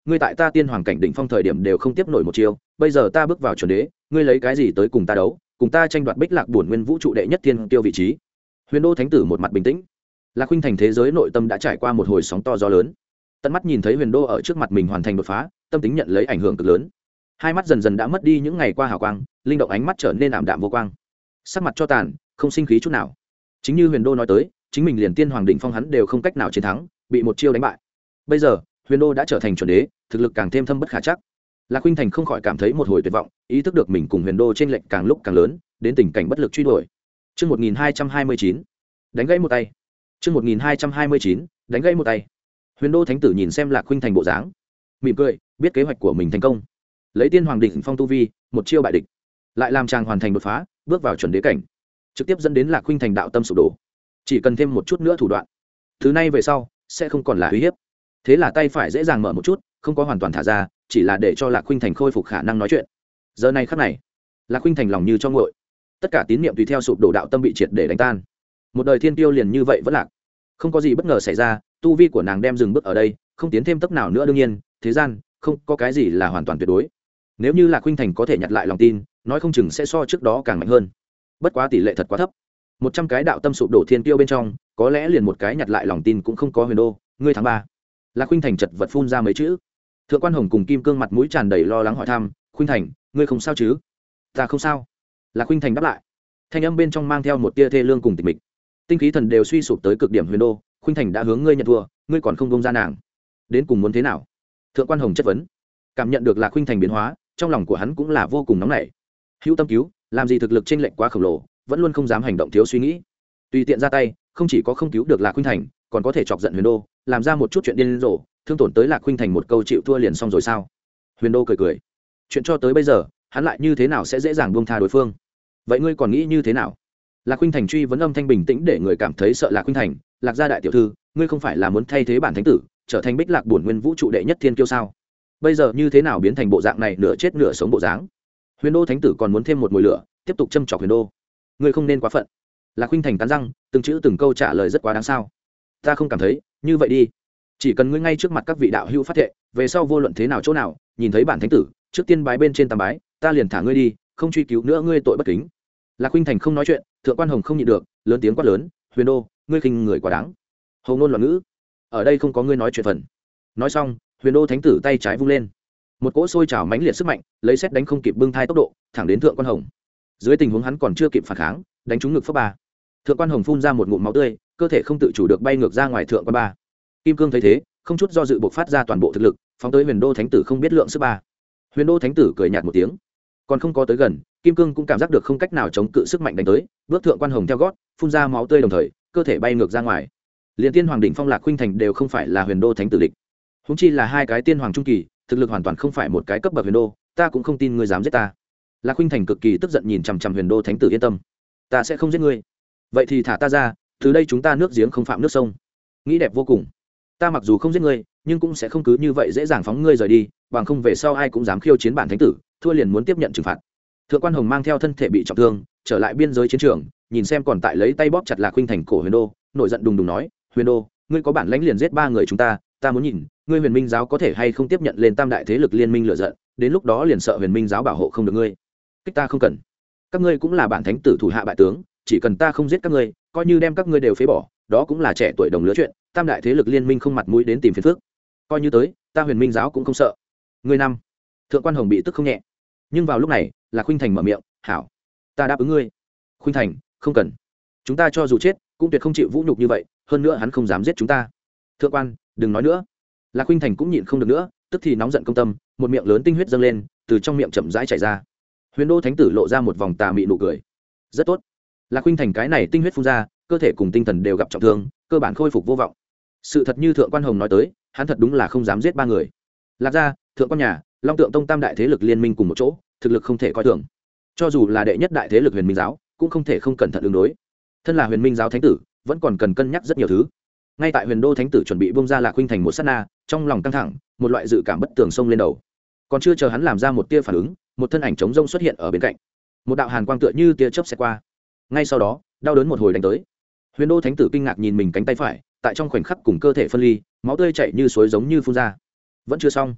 ngươi tại ta tiên hoàng cảnh đỉnh phong thời điểm đều không tiếp nổi một chiêu, bây giờ ta bước vào chuẩn đế, ngươi lấy cái gì tới cùng ta đấu, cùng ta tranh đoạt Bích Lạc Bổn Nguyên vũ trụ đệ nhất thiên tiêu vị trí? Huyền Đô thánh tử một mặt bình tĩnh. Lạc Khuynh Thành thế giới nội tâm đã trải qua một hồi sóng to gió lớn, tận mắt nhìn thấy Huyền Đô ở trước mặt mình hoàn thành đột phá, tâm tính nhận lấy ảnh hưởng cực lớn. Hai mắt dần dần đã mất đi những ngày qua hào quang, linh động ánh mắt trở nên ảm đạm vô quang, sắc mặt cho tàn, không sinh khí chút nào. Chính như Huyền Đô nói tới, chính mình liền tiên hoàng đỉnh phong hắn đều không cách nào chiến thắng, bị một chiêu đánh bại. Bây giờ Huyền Đô đã trở thành chuẩn đế, thực lực càng thêm thâm bất khả chắc. Lạc Khuynh Thành không khỏi cảm thấy một hồi tuyệt vọng, ý thức được mình cùng Huyền Đô trên lệnh càng lúc càng lớn, đến tình cảnh bất lực truy đuổi. Chương một nghìn hai trăm hai mươi chín, đánh gãy một tay. Chương một nghìn hai trăm hai mươi chín, đánh gãy một tay. Huyền Đô thánh tử nhìn xem Lạc Khuynh Thành bộ dáng, mỉm cười, biết kế hoạch của mình thành công. Lấy tiên hoàng đỉnh phong tu vi, một chiêu bại địch, lại làm chàng hoàn thành đột phá, bước vào chuẩn đế cảnh, trực tiếp dẫn đến Lạc Khuynh Thành đạo tâm sụp đổ. Chỉ cần thêm một chút nữa thủ đoạn, thứ này về sau sẽ không còn là uy hiếp. Thế là tay phải dễ dàng mở một chút, không có hoàn toàn thả ra, chỉ là để cho Lạc Khuynh Thành khôi phục khả năng nói chuyện. Giờ này khắc này, Lạc Khuynh Thành lòng như cho nguội, tất cả tín niệm tùy theo sụp đổ, đạo tâm bị triệt để đánh tan. Một đời thiên tiêu liền như vậy vẫn lạc, không có gì bất ngờ xảy ra, tu vi của nàng đem dừng bước ở đây, không tiến thêm tốc nào nữa. Đương nhiên, thế gian không có cái gì là hoàn toàn tuyệt đối. Nếu như Lạc Khuynh Thành có thể nhặt lại lòng tin, nói không chừng sẽ so trước đó càng mạnh hơn. Bất quá tỷ lệ thật quá thấp. Một trăm cái đạo tâm sụp đổ thiên tiêu bên trong, có lẽ liền một cái nhặt lại lòng tin cũng không có. Huyền Đô, ngươi tháng ba. Lạc Khuynh Thành chật vật phun ra mấy chữ. Thượng Quan Hồng cùng Kim Cương mặt mũi tràn đầy lo lắng hỏi thăm, "Khuynh Thành, ngươi không sao chứ?" "Ta không sao." Lạc Khuynh Thành đáp lại. Thanh âm bên trong mang theo một tia thê lương cùng tịch mịch. Tinh khí thần đều suy sụp tới cực điểm. "Huyền Đô, Khuynh Thành đã hướng ngươi nhận thua, ngươi còn không buông ra nàng, đến cùng muốn thế nào?" Thượng Quan Hồng chất vấn. Cảm nhận được Lạc Khuynh Thành biến hóa, trong lòng của hắn cũng là vô cùng nóng nảy. Hữu tâm cứu, làm gì thực lực chênh lệch quá khổng lồ, vẫn luôn không dám hành động thiếu suy nghĩ. Tùy tiện ra tay, không chỉ có không cứu được Lạc Khuynh Thành, còn có thể chọc giận Huyền Đô, làm ra một chút chuyện điên rồ, thương tổn tới Lạc Khuynh Thành một câu chịu thua liền xong rồi sao? Huyền Đô cười cười. Chuyện cho tới bây giờ, hắn lại như thế nào sẽ dễ dàng buông tha đối phương? Vậy ngươi còn nghĩ như thế nào? Lạc Khuynh Thành truy vấn âm thanh bình tĩnh để người cảm thấy sợ. Lạc Khuynh Thành, Lạc gia đại tiểu thư, ngươi không phải là muốn thay thế bản thánh tử, trở thành Bích Lạc Bổn Nguyên vũ trụ đệ nhất thiên kiêu sao? Bây giờ như thế nào biến thành bộ dạng này, nửa chết nửa sống bộ dáng? Huyền Đô thánh tử còn muốn thêm một mùi lửa, tiếp tục châm chọc Huyền Đô. Ngươi không nên quá phận. Lạc Khuynh Thành cắn răng, từng chữ từng câu trả lời rất quá đáng sao? Ta không cảm thấy, như vậy đi, chỉ cần ngươi ngay trước mặt các vị đạo hữu phát thệ, về sau vô luận thế nào chỗ nào, nhìn thấy bản thánh tử, trước tiên bái bên trên tam bái, ta liền thả ngươi đi, không truy cứu nữa ngươi tội bất kính. Lạc Khuynh Thành không nói chuyện, Thượng Quan Hồng không nhịn được, lớn tiếng quát lớn, Huyền Đô, ngươi khinh người quá đáng. Hồng ngôn loạn ngữ, ở đây không có ngươi nói chuyện phần. Nói xong, Huyền Đô thánh tử tay trái vung lên, một cỗ sôi trào mãnh liệt sức mạnh, lấy xét đánh không kịp bưng thai tốc độ, thẳng đến Thượng Quan Hồng. Dưới tình huống hắn còn chưa kịp phản kháng, đánh trúng ngực phấp ba. Thượng Quan Hồng phun ra một ngụm máu tươi, cơ thể không tự chủ được bay ngược ra ngoài. Thượng Quan ba. Kim Cương thấy thế, không chút do dự bộc phát ra toàn bộ thực lực, phóng tới Huyền Đô thánh tử không biết lượng sức ba. Huyền Đô thánh tử cười nhạt một tiếng, còn không có tới gần, Kim Cương cũng cảm giác được không cách nào chống cự sức mạnh đánh tới, bước Thượng Quan Hồng theo gót, phun ra máu tươi đồng thời, cơ thể bay ngược ra ngoài. Liên tiên hoàng đỉnh phong Lạc Khuynh Thành đều không phải là Huyền Đô thánh tử địch, huống chi là hai cái tiên hoàng trung kỳ, thực lực hoàn toàn không phải một cái cấp bậc. Huyền Đô, ta cũng không tin ngươi dám giết ta. Lạc Khuynh Thành cực kỳ tức giận nhìn chằm chằm Huyền Đô thánh tử. Yên tâm, ta sẽ không giết ngươi. Vậy thì thả ta ra, từ đây chúng ta nước giếng không phạm nước sông. Nghĩ đẹp vô cùng. Ta mặc dù không giết ngươi, nhưng cũng sẽ không cứ như vậy dễ dàng phóng ngươi rời đi, bằng không về sau ai cũng dám khiêu chiến bản thánh tử, thua liền muốn tiếp nhận trừng phạt. Thượng Quan Hồng mang theo thân thể bị trọng thương, trở lại biên giới chiến trường, nhìn xem còn tại lấy tay bóp chặt Lạc Khuynh Thành cổ Huyền Đô, nổi giận đùng đùng nói, Huyền Đô, ngươi có bản lãnh liền giết ba người chúng ta, ta muốn nhìn ngươi Huyền Minh giáo có thể hay không tiếp nhận lên tam đại thế lực liên minh lựa giận, đến lúc đó liền sợ Huyền Minh giáo bảo hộ không được ngươi. Kích ta không cần, các ngươi cũng là bản thánh tử thủ hạ bại tướng, chỉ cần ta không giết các ngươi, coi như đem các ngươi đều phế bỏ, đó cũng là trẻ tuổi đồng lứa chuyện, tam đại thế lực liên minh không mặt mũi đến tìm phiền phức, coi như tới, ta Huyền Minh giáo cũng không sợ. Ngươi năm. Thượng Quan Hồng bị tức không nhẹ, nhưng vào lúc này, là Khuynh Thành mở miệng, hảo, ta đáp ứng ngươi. Khuynh Thành, không cần, chúng ta cho dù chết cũng tuyệt không chịu vũ nhục như vậy, hơn nữa hắn không dám giết chúng ta. Thượng Quan, đừng nói nữa. Lạc Khuynh Thành cũng nhịn không được nữa, tức thì nóng giận công tâm, một miệng lớn tinh huyết dâng lên, từ trong miệng chậm rãi chảy ra. Huyền Đô thánh tử lộ ra một vòng tà mị nụ cười, rất tốt. Lạc Khuynh Thành cái này tinh huyết phun ra, cơ thể cùng tinh thần đều gặp trọng thương, cơ bản khôi phục vô vọng. Sự thật như Thượng Quan Hồng nói tới, hắn thật đúng là không dám giết ba người. Lạc gia, Thượng Quan nhà, Long Tượng tông tam đại thế lực liên minh cùng một chỗ, thực lực không thể coi thường. Cho dù là đệ nhất đại thế lực Huyền Minh giáo, cũng không thể không cẩn thận ứng đối. Thân là Huyền Minh giáo thánh tử, vẫn còn cần cân nhắc rất nhiều thứ. Ngay tại Huyền Đô thánh tử chuẩn bị bung ra Lạc Khuynh Thành một sát na, trong lòng căng thẳng, một loại dự cảm bất tường xông lên đầu. Còn chưa chờ hắn làm ra một tia phản ứng, một thân ảnh trống rông xuất hiện ở bên cạnh. Một đạo hàn quang tựa như tia chớp xẹt qua. Ngay sau đó, đau đớn một hồi đánh tới. Huyền Đô thánh tử kinh ngạc nhìn mình cánh tay phải, tại trong khoảnh khắc cùng cơ thể phân ly, máu tươi chảy như suối giống như phun ra. Vẫn chưa xong,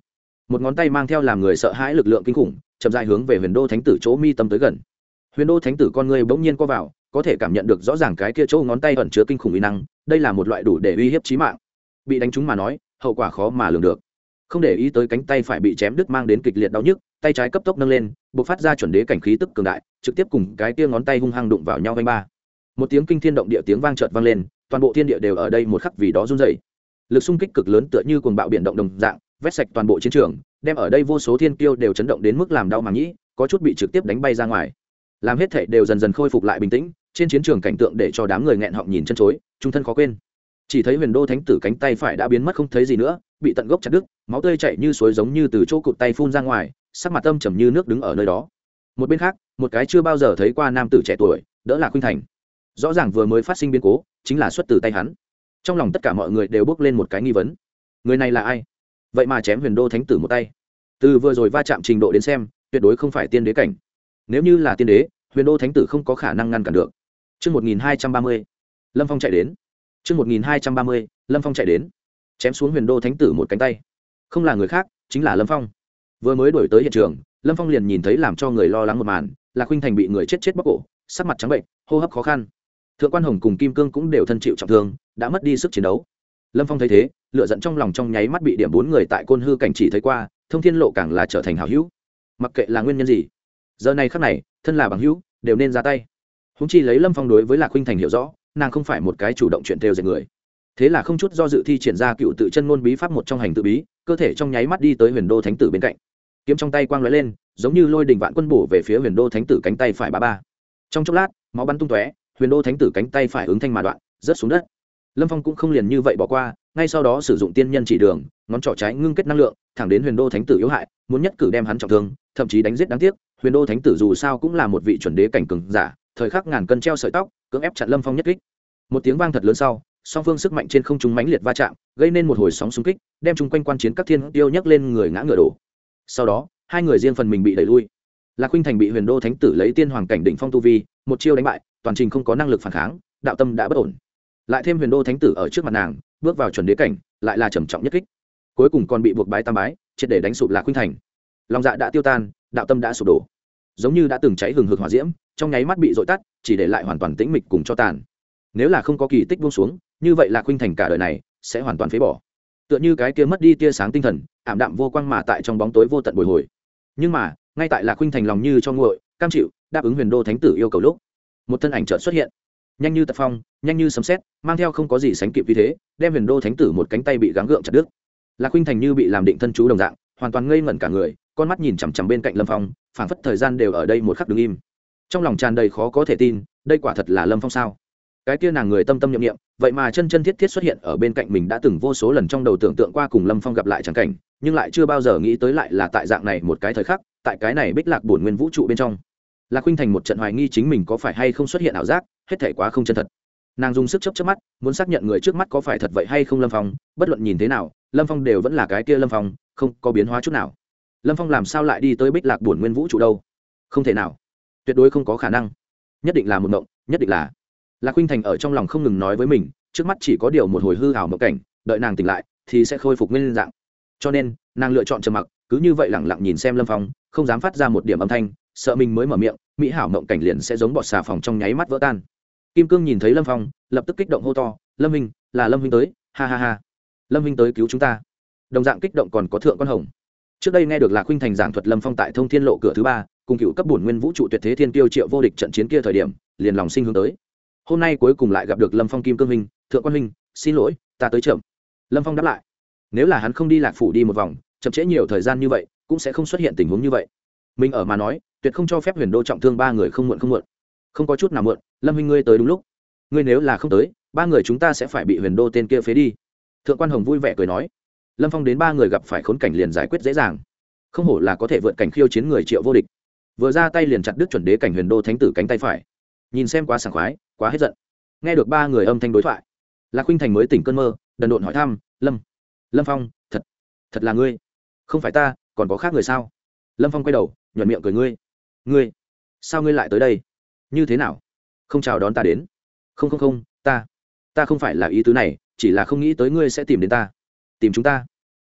một ngón tay mang theo làm người sợ hãi lực lượng kinh khủng chậm dại hướng về huyền đô thánh tử chỗ mi tâm tới gần. Huyền đô thánh tử con người bỗng nhiên co vào, có thể cảm nhận được rõ ràng cái kia chỗ ngón tay ẩn chứa kinh khủng uy năng, đây là một loại đủ để uy hiếp chí mạng. Bị đánh trúng mà nói, hậu quả khó mà lường được. Không để ý tới cánh tay phải bị chém đứt mang đến kịch liệt đau nhức, tay trái cấp tốc nâng lên, bộc phát ra chuẩn đế cảnh khí tức cường đại, trực tiếp cùng cái kia ngón tay hung hăng đụng vào nhau vang ba. Một tiếng kinh thiên động địa tiếng vang chợt vang lên, toàn bộ thiên địa đều ở đây một khắc vì đó run rẩy. Lực xung kích cực lớn tựa như cuồng bạo biển động đồng dạng, vét sạch toàn bộ chiến trường, đem ở đây vô số thiên kiêu đều chấn động đến mức làm đau màng nhĩ, có chút bị trực tiếp đánh bay ra ngoài. Làm hết thảy đều dần dần khôi phục lại bình tĩnh, trên chiến trường cảnh tượng để cho đám người nghẹn họng nhìn chân chối, trung thân khó quên. Chỉ thấy huyền đô thánh tử cánh tay phải đã biến mất không thấy gì nữa, bị tận gốc chặt đứt, máu tươi chảy như suối giống như từ chỗ cụt tay phun ra ngoài, sắc mặt âm trầm như nước đứng ở nơi đó. Một bên khác, một cái chưa bao giờ thấy qua nam tử trẻ tuổi, đỡ là Khuynh Thành. Rõ ràng vừa mới phát sinh biến cố, chính là xuất từ tay hắn. Trong lòng tất cả mọi người đều bước lên một cái nghi vấn. Người này là ai? Vậy mà chém huyền đô thánh tử một tay. Từ vừa rồi va chạm trình độ đến xem, tuyệt đối không phải tiên đế cảnh. Nếu như là tiên đế, huyền đô thánh tử không có khả năng ngăn cản được. Chương một nghìn hai trăm ba mươi, Lâm Phong chạy đến. Chương một nghìn hai trăm ba mươi, Lâm Phong chạy đến. Chém xuống huyền đô thánh tử một cánh tay. Không là người khác, chính là Lâm Phong. Vừa mới đuổi tới hiện trường, Lâm Phong liền nhìn thấy làm cho người lo lắng một màn, là Khuynh Thành bị người chết chết bóc cổ, sắc mặt trắng bệnh, hô hấp khó khăn. Thượng quan Hồng cùng Kim Cương cũng đều thân chịu trọng thương, đã mất đi sức chiến đấu. Lâm Phong thấy thế, lửa giận trong lòng trong nháy mắt bị điểm bốn người tại Côn Hư cảnh chỉ thấy qua, Thông Thiên Lộ càng là trở thành hảo hữu. Mặc kệ là nguyên nhân gì, giờ này khắc này, thân là bằng hữu, đều nên ra tay. Huống chi lấy Lâm Phong đối với Lạc Khuynh Thành hiểu rõ, nàng không phải một cái chủ động chuyện theo dệt người. Thế là không chút do dự thi triển ra cựu tự chân ngôn bí pháp một trong hành tự bí, cơ thể trong nháy mắt đi tới huyền đô thánh tử bên cạnh, kiếm trong tay quang lóe lên, giống như lôi đình vạn quân bổ về phía huyền đô thánh tử cánh tay phải ba ba. Trong chốc lát, máu bắn tung tóe, huyền đô thánh tử cánh tay phải ứng thanh mà đoạn, rớt xuống đất. Lâm Phong cũng không liền như vậy bỏ qua, ngay sau đó sử dụng tiên nhân chỉ đường, ngón trỏ trái ngưng kết năng lượng, thẳng đến huyền đô thánh tử yếu hại, muốn nhất cử đem hắn trọng thương, thậm chí đánh giết. Đáng tiếc, huyền đô thánh tử dù sao cũng là một vị chuẩn đế cảnh cường giả, thời khắc ngàn cân treo sợi tóc, cưỡng ép chặn Lâm Phong nhất kích. Một tiếng vang thật lớn sau, song phương sức mạnh trên không trung mãnh liệt va chạm, gây nên một hồi sóng xung kích, đem chung quanh quan chiến các thiên tiêu nhấc lên người ngã ngựa đổ. Sau đó, hai người riêng phần mình bị đẩy lui. Lạc Khuynh Thành bị huyền đô thánh tử lấy tiên hoàng cảnh đỉnh phong tu vi, một chiêu đánh bại, toàn trình không có năng lực phản kháng, đạo tâm đã bất ổn. Lại thêm huyền đô thánh tử ở trước mặt nàng, bước vào chuẩn đế cảnh, lại là trầm trọng nhất kích. Cuối cùng còn bị buộc bái tam bái, triệt để đánh sụp Lạc Khuynh Thành. Lòng dạ đã tiêu tan, đạo tâm đã sụp đổ, giống như đã từng cháy hừng hực hỏa diễm, trong nháy mắt bị dội tắt, chỉ để lại hoàn toàn tĩnh mịch cùng cho tàn. Nếu là không có kỳ tích buông xuống, như vậy Lạc Khuynh Thành cả đời này sẽ hoàn toàn phế bỏ, tựa như cái kia mất đi tia sáng tinh thần, ảm đạm vô quang mà tại trong bóng tối vô tận bồi hồi. Nhưng mà ngay tại Lạc Khuynh Thành lòng như cho nguội, cam chịu đáp ứng huyền đô thánh tử yêu cầu lúc, một thân ảnh chợt xuất hiện, nhanh như tật phong, nhanh như sấm sét, mang theo không có gì sánh kịp vì thế, đem huyền đô thánh tử một cánh tay bị gắng gượng chặt đứt. Lạc Khuynh Thành như bị làm định thân chú đồng dạng, hoàn toàn ngây ngẩn cả người, con mắt nhìn chằm chằm bên cạnh Lâm Phong, phảng phất thời gian đều ở đây một khắc đứng im. Trong lòng tràn đầy khó có thể tin, đây quả thật là Lâm Phong sao? Cái kia nàng người tâm tâm niệm niệm, vậy mà chân chân thiết thiết xuất hiện ở bên cạnh mình, đã từng vô số lần trong đầu tưởng tượng qua cùng Lâm Phong gặp lại chẳng cảnh, nhưng lại chưa bao giờ nghĩ tới lại là tại dạng này một cái thời khắc, tại cái này bích lạc bổn nguyên vũ trụ bên trong. Lạc Khuynh Thành một trận hoài nghi chính mình có phải hay không xuất hiện ảo giác, hết thảy quá không chân thật. Nàng dùng sức chớp chớp mắt, muốn xác nhận người trước mắt có phải thật vậy hay không Lâm Phong, bất luận nhìn thế nào, Lâm Phong đều vẫn là cái kia Lâm Phong, không có biến hóa chút nào. Lâm Phong làm sao lại đi tới bích lạc bổn nguyên vũ trụ đâu? Không thể nào, tuyệt đối không có khả năng, nhất định là một mộng, nhất định là. Lạc Khuynh Thành ở trong lòng không ngừng nói với mình, trước mắt chỉ có điều một hồi hư ảo mộng cảnh, đợi nàng tỉnh lại thì sẽ khôi phục nguyên dạng. Cho nên, nàng lựa chọn trầm mặc, cứ như vậy lặng lặng nhìn xem Lâm Phong, không dám phát ra một điểm âm thanh, sợ mình mới mở miệng, mỹ hảo mộng cảnh liền sẽ giống bọt xà phòng trong nháy mắt vỡ tan. Kim Cương nhìn thấy Lâm Phong, lập tức kích động hô to, "Lâm huynh, là Lâm huynh tới, ha ha ha. Lâm huynh tới cứu chúng ta." Đồng dạng kích động còn có Thượng Quan Hồng. Trước đây nghe được Lạc Khuynh Thành giảng thuật Lâm Phong tại Thông Thiên Lộ cửa thứ ba, cùng cựu cấp bổn nguyên vũ trụ tuyệt thế thiên tiêu Triệu Vô Địch trận chiến kia thời điểm, liền lòng sinh hướng tới. Hôm nay cuối cùng lại gặp được Lâm Phong. Kim Cương huynh, Thượng Quan huynh, xin lỗi, ta tới chậm. Lâm Phong đáp lại. Nếu là hắn không đi Lạc phủ đi một vòng, chậm trễ nhiều thời gian như vậy, cũng sẽ không xuất hiện tình huống như vậy. Mình ở mà nói, tuyệt không cho phép huyền đô trọng thương ba người không muộn không muộn. Không có chút nào muộn, Lâm huynh ngươi tới đúng lúc. Ngươi nếu là không tới, ba người chúng ta sẽ phải bị huyền đô tên kia phế đi. Thượng Quan Hồng vui vẻ cười nói. Lâm Phong đến ba người gặp phải khốn cảnh liền giải quyết dễ dàng, không hổ là có thể vượt cảnh khiêu chiến người Triệu Vô Địch. Vừa ra tay liền chặt đứt chuẩn đế cảnh huyền đô thánh tử cánh tay phải, nhìn xem quá sảng khoái, quá hết giận. Nghe được ba người âm thanh đối thoại, Lạc Khuynh Thành mới tỉnh cơn mơ, đần độn hỏi thăm, Lâm Lâm Phong, thật thật là ngươi? Không phải ta, còn có khác người sao? Lâm Phong quay đầu, nhuận miệng cười, ngươi ngươi sao ngươi lại tới đây? Như thế nào, không chào đón ta đến? Không không không, ta ta không phải là ý tứ này, chỉ là không nghĩ tới ngươi sẽ tìm đến ta, tìm chúng ta.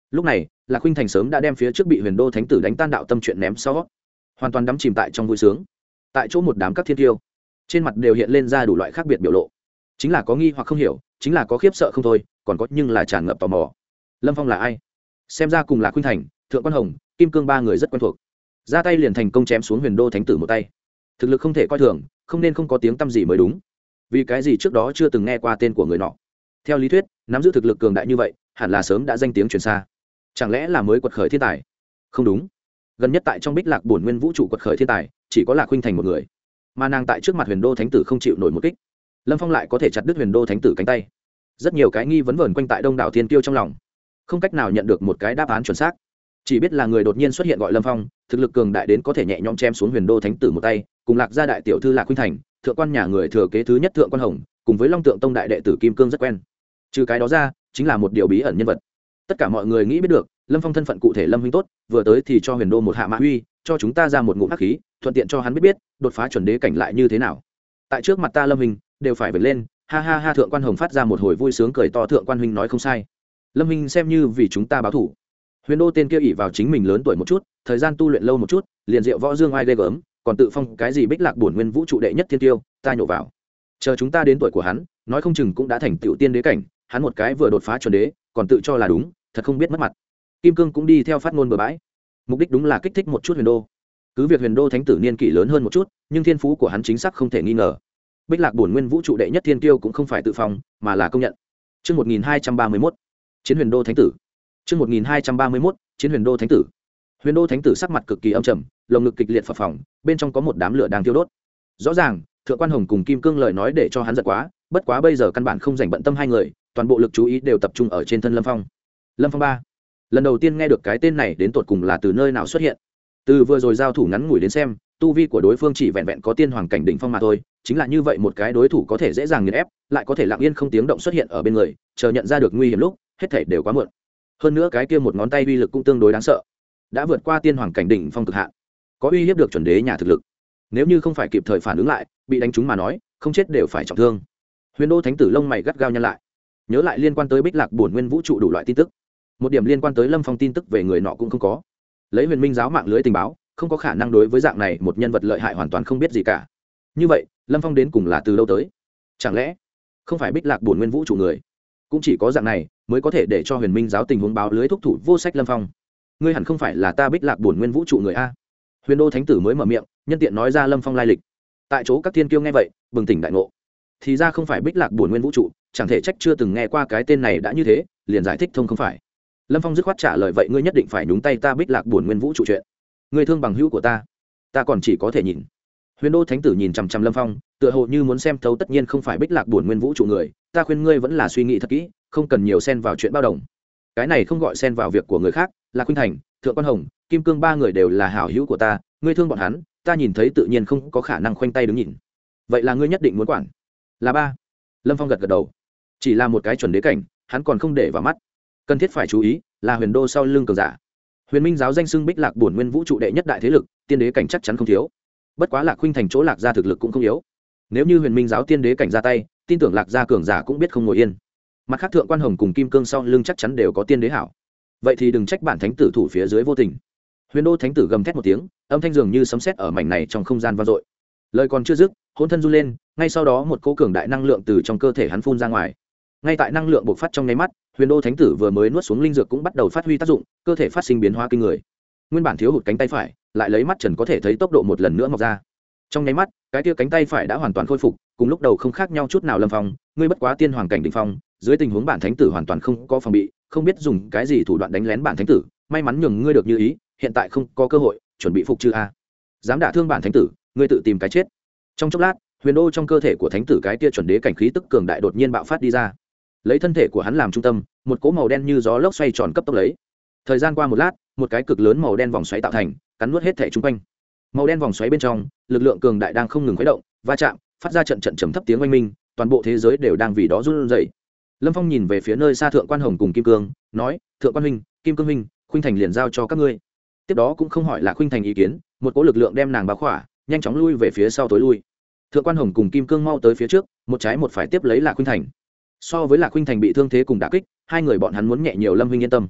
lúc này Lạc Khuynh Thành sớm đã đem phía trước bị Huyền Đô Thánh Tử đánh tan đạo tâm chuyện ném sau, hoàn toàn đắm chìm tại trong vui sướng. Tại chỗ một đám các thiên tiêu, trên mặt đều hiện lên ra đủ loại khác biệt biểu lộ, chính là có nghi hoặc không hiểu, chính là có khiếp sợ không thôi, còn có nhưng là tràn ngập tò mò. Lâm Phong là ai? Xem ra cùng Lạc Khuynh Thành, Thượng Quan Hồng, Kim Cương ba người rất quen thuộc. Ra tay liền thành công chém xuống Huyền Đô Thánh Tử một tay. Thực lực không thể coi thường, không nên không có tiếng tăm gì mới đúng. Vì cái gì trước đó chưa từng nghe qua tên của người nọ? Theo lý thuyết, nắm giữ thực lực cường đại như vậy, hẳn là sớm đã danh tiếng truyền xa. Chẳng lẽ là mới quật khởi thiên tài? Không đúng. Gần nhất tại trong Bích Lạc Bổn Nguyên vũ trụ quật khởi thiên tài, chỉ có Lạc Khuynh Thành một người. Mà nàng tại trước mặt Huyền Đô Thánh Tử không chịu nổi một kích. Lâm Phong lại có thể chặt đứt Huyền Đô Thánh Tử cánh tay. Rất nhiều cái nghi vấn vẩn quanh tại đông đảo thiên kiêu trong lòng, không cách nào nhận được một cái đáp án chuẩn xác. Chỉ biết là người đột nhiên xuất hiện gọi Lâm Phong, thực lực cường đại đến có thể nhẹ nhõm chém xuống Huyền Đô Thánh Tử một tay, cùng Lạc gia đại tiểu thư Lạc Khuynh Thành, thượng quan nhà người thừa kế thứ nhất Thượng Quan Hồng, cùng với Long Tượng Tông đại đệ tử Kim Cương rất quen. Trừ cái đó ra, chính là một điều bí ẩn nhân vật. Tất cả mọi người nghĩ biết được, Lâm Phong thân phận cụ thể Lâm huynh tốt, vừa tới thì cho Huyền Đô một hạ mã uy, cho chúng ta ra một ngụm hắc khí, thuận tiện cho hắn biết biết, đột phá chuẩn đế cảnh lại như thế nào. Tại trước mặt ta Lâm huynh, đều phải vượt lên, ha ha ha. Thượng Quan Hồng phát ra một hồi vui sướng cười to. Thượng Quan huynh nói không sai, Lâm huynh xem như vì chúng ta báo thủ. Huyền Đô tên kia ỷ vào chính mình lớn tuổi một chút, thời gian tu luyện lâu một chút, liền diệu võ dương ai ghê gớm, còn tự phong cái gì Bích Lạc Bổn Nguyên vũ trụ đệ nhất thiên tiêu, ta nhổ vào. Chờ chúng ta đến tuổi của hắn, nói không chừng cũng đã thành tiểu tiên đế cảnh, hắn một cái vừa đột phá chuẩn đế, còn tự cho là đúng, thật không biết mất mặt. Kim Cương cũng đi theo phát ngôn bừa bãi, mục đích đúng là kích thích một chút Huyền Đô. Cứ việc Huyền Đô Thánh Tử niên kỷ lớn hơn một chút, nhưng thiên phú của hắn chính xác không thể nghi ngờ. Bích Lạc Bổn Nguyên vũ trụ đệ nhất thiên tiêu cũng không phải tự phong, mà là công nhận. Chương một nghìn hai trăm ba mươi mốt, Chiến Huyền Đô Thánh Tử. Chương một nghìn hai trăm ba mươi mốt, Chiến Huyền Đô Thánh Tử. Huyền Đô Thánh Tử sắc mặt cực kỳ âm trầm, lồng ngực kịch liệt phập phồng, bên trong có một đám lửa đang thiêu đốt. Rõ ràng, Thượng Quan Hồng cùng Kim Cương lời nói để cho hắn giật quá, bất quá bây giờ căn bản không dành bận tâm hai người, toàn bộ lực chú ý đều tập trung ở trên thân Lâm Phong. Lâm Phong ba, lần đầu tiên nghe được cái tên này đến tột cùng là từ nơi nào xuất hiện. Từ vừa rồi giao thủ ngắn ngủi đến xem, tu vi của đối phương chỉ vẹn vẹn có tiên hoàng cảnh đỉnh phong mà thôi, chính là như vậy một cái đối thủ có thể dễ dàng nghiền ép, lại có thể lặng yên không tiếng động xuất hiện ở bên người, chờ nhận ra được nguy hiểm lúc, hết thảy đều quá muộn. Hơn nữa cái kia một ngón tay uy lực cũng tương đối đáng sợ, đã vượt qua tiên hoàng cảnh đỉnh phong cực hạn, có uy hiếp được chuẩn đế nhà thực lực. Nếu như không phải kịp thời phản ứng lại, bị đánh trúng mà nói, không chết đều phải trọng thương. Huyền Đô Thánh Tử lông mày gắt gao nhăn lại, nhớ lại liên quan tới Bích Lạc Bổn Nguyên vũ trụ đủ loại tin tức, một điểm liên quan tới Lâm Phong tin tức về người nọ cũng không có. Lấy Huyền Minh giáo mạng lưới tình báo, không có khả năng đối với dạng này một nhân vật lợi hại hoàn toàn không biết gì cả. Như vậy, Lâm Phong đến cùng là từ đâu tới? Chẳng lẽ không phải Bích Lạc Bổn Nguyên vũ trụ người? Cũng chỉ có dạng này mới có thể để cho Huyền Minh giáo tình huống báo lưới thúc thủ vô sách Lâm Phong. Ngươi hẳn không phải là ta Bích Lạc Bổn Nguyên vũ trụ người a? Huyền Đô Thánh Tử mới mở miệng, nhân tiện nói ra Lâm Phong lai lịch. Tại chỗ các thiên kiêu nghe vậy, bừng tỉnh đại ngộ. Thì ra không phải Bích Lạc Bổn Nguyên vũ trụ, chẳng thể trách chưa từng nghe qua cái tên này đã như thế, liền giải thích thông không phải. Lâm Phong dứt khoát trả lời vậy ngươi nhất định phải nhúng tay ta Bích Lạc Bổn Nguyên vũ trụ chuyện. Ngươi thương bằng hữu của ta, ta còn chỉ có thể nhìn. Huyền Đô Thánh Tử nhìn chằm chằm Lâm Phong, tựa hồ như muốn xem thấu tất nhiên không phải Bích Lạc Bổn Nguyên vũ trụ người, ta khuyên ngươi vẫn là suy nghĩ thật kỹ, không cần nhiều xen vào chuyện bao đồng. Cái này không gọi xen vào việc của người khác, Lạc Khuynh Thành, Thượng Quan Hồng, Kim Cương ba người đều là hảo hữu của ta, ngươi thương bọn hắn, ta nhìn thấy tự nhiên không có khả năng khoanh tay đứng nhìn. Vậy là ngươi nhất định muốn quản? Là ba. Lâm Phong gật gật đầu. Chỉ là một cái chuẩn đế cảnh, hắn còn không để vào mắt. Cần thiết phải chú ý, là Huyền Đô sau lưng cường giả. Huyền Minh giáo danh xưng Bích Lạc Bổn Nguyên vũ trụ đệ nhất đại thế lực, tiên đế cảnh chắc chắn không thiếu. Bất quá Lạc Khuynh Thành chỗ Lạc gia thực lực cũng không yếu. Nếu như Huyền Minh giáo tiên đế cảnh ra tay, tin tưởng Lạc gia cường giả cũng biết không ngồi yên. Mặt khác Thượng Quan Hồng cùng Kim Cương sau lưng chắc chắn đều có tiên đế hảo. Vậy thì đừng trách bản thánh tử thủ phía dưới vô tình. Huyền Đô Thánh Tử gầm thét một tiếng, âm thanh dường như sấm sét ở mảnh này trong không gian vang dội. Lời còn chưa dứt, hỗn thân run lên, ngay sau đó một cỗ cường đại năng lượng từ trong cơ thể hắn phun ra ngoài. Ngay tại năng lượng bộc phát trong nháy mắt, Huyền Đô Thánh Tử vừa mới nuốt xuống linh dược cũng bắt đầu phát huy tác dụng, cơ thể phát sinh biến hóa kinh người. Nguyên bản thiếu hụt cánh tay phải, lại lấy mắt trần có thể thấy tốc độ một lần nữa mọc ra. Trong nháy mắt, cái kia cánh tay phải đã hoàn toàn khôi phục, cùng lúc đầu không khác nhau chút nào. Lâm Phong, ngươi bất quá tiên hoàng cảnh đỉnh phong, dưới tình huống bản thánh tử hoàn toàn không có phòng bị, không biết dùng cái gì thủ đoạn đánh lén bản thánh tử, may mắn nhường ngươi được như ý, hiện tại không có cơ hội, chuẩn bị phục trừ a. Dám đả thương bản thánh tử, ngươi tự tìm cái chết. Trong chốc lát, Huyền Đô trong cơ thể của thánh tử cái kia chuẩn đế cảnh khí tức cường đại đột nhiên bạo phát đi ra. Lấy thân thể của hắn làm trung tâm, một cỗ màu đen như gió lốc xoay tròn cấp tốc lấy. Thời gian qua một lát, một cái cực lớn màu đen vòng xoáy tạo thành, cắn nuốt hết thể chung quanh. Màu đen vòng xoáy bên trong, lực lượng cường đại đang không ngừng khuấy động, va chạm, phát ra trận trận trầm thấp tiếng oanh minh, toàn bộ thế giới đều đang vì đó run rẩy. Lâm Phong nhìn về phía nơi xa Thượng Quan Hồng cùng Kim Cương, nói: "Thượng Quan huynh, Kim Cương huynh, Khuynh Thành liền giao cho các ngươi." Tiếp đó cũng không hỏi là Khuynh Thành ý kiến, một cỗ lực lượng đem nàng bao khỏa, nhanh chóng lui về phía sau tối lui. Thượng Quan Hồng cùng Kim Cương mau tới phía trước, một trái một phải tiếp lấy Lạc Khuynh Thành. So với Lạc Khuynh Thành bị thương thế cùng đả kích, hai người bọn hắn muốn nhẹ nhiều, Lâm huynh yên tâm.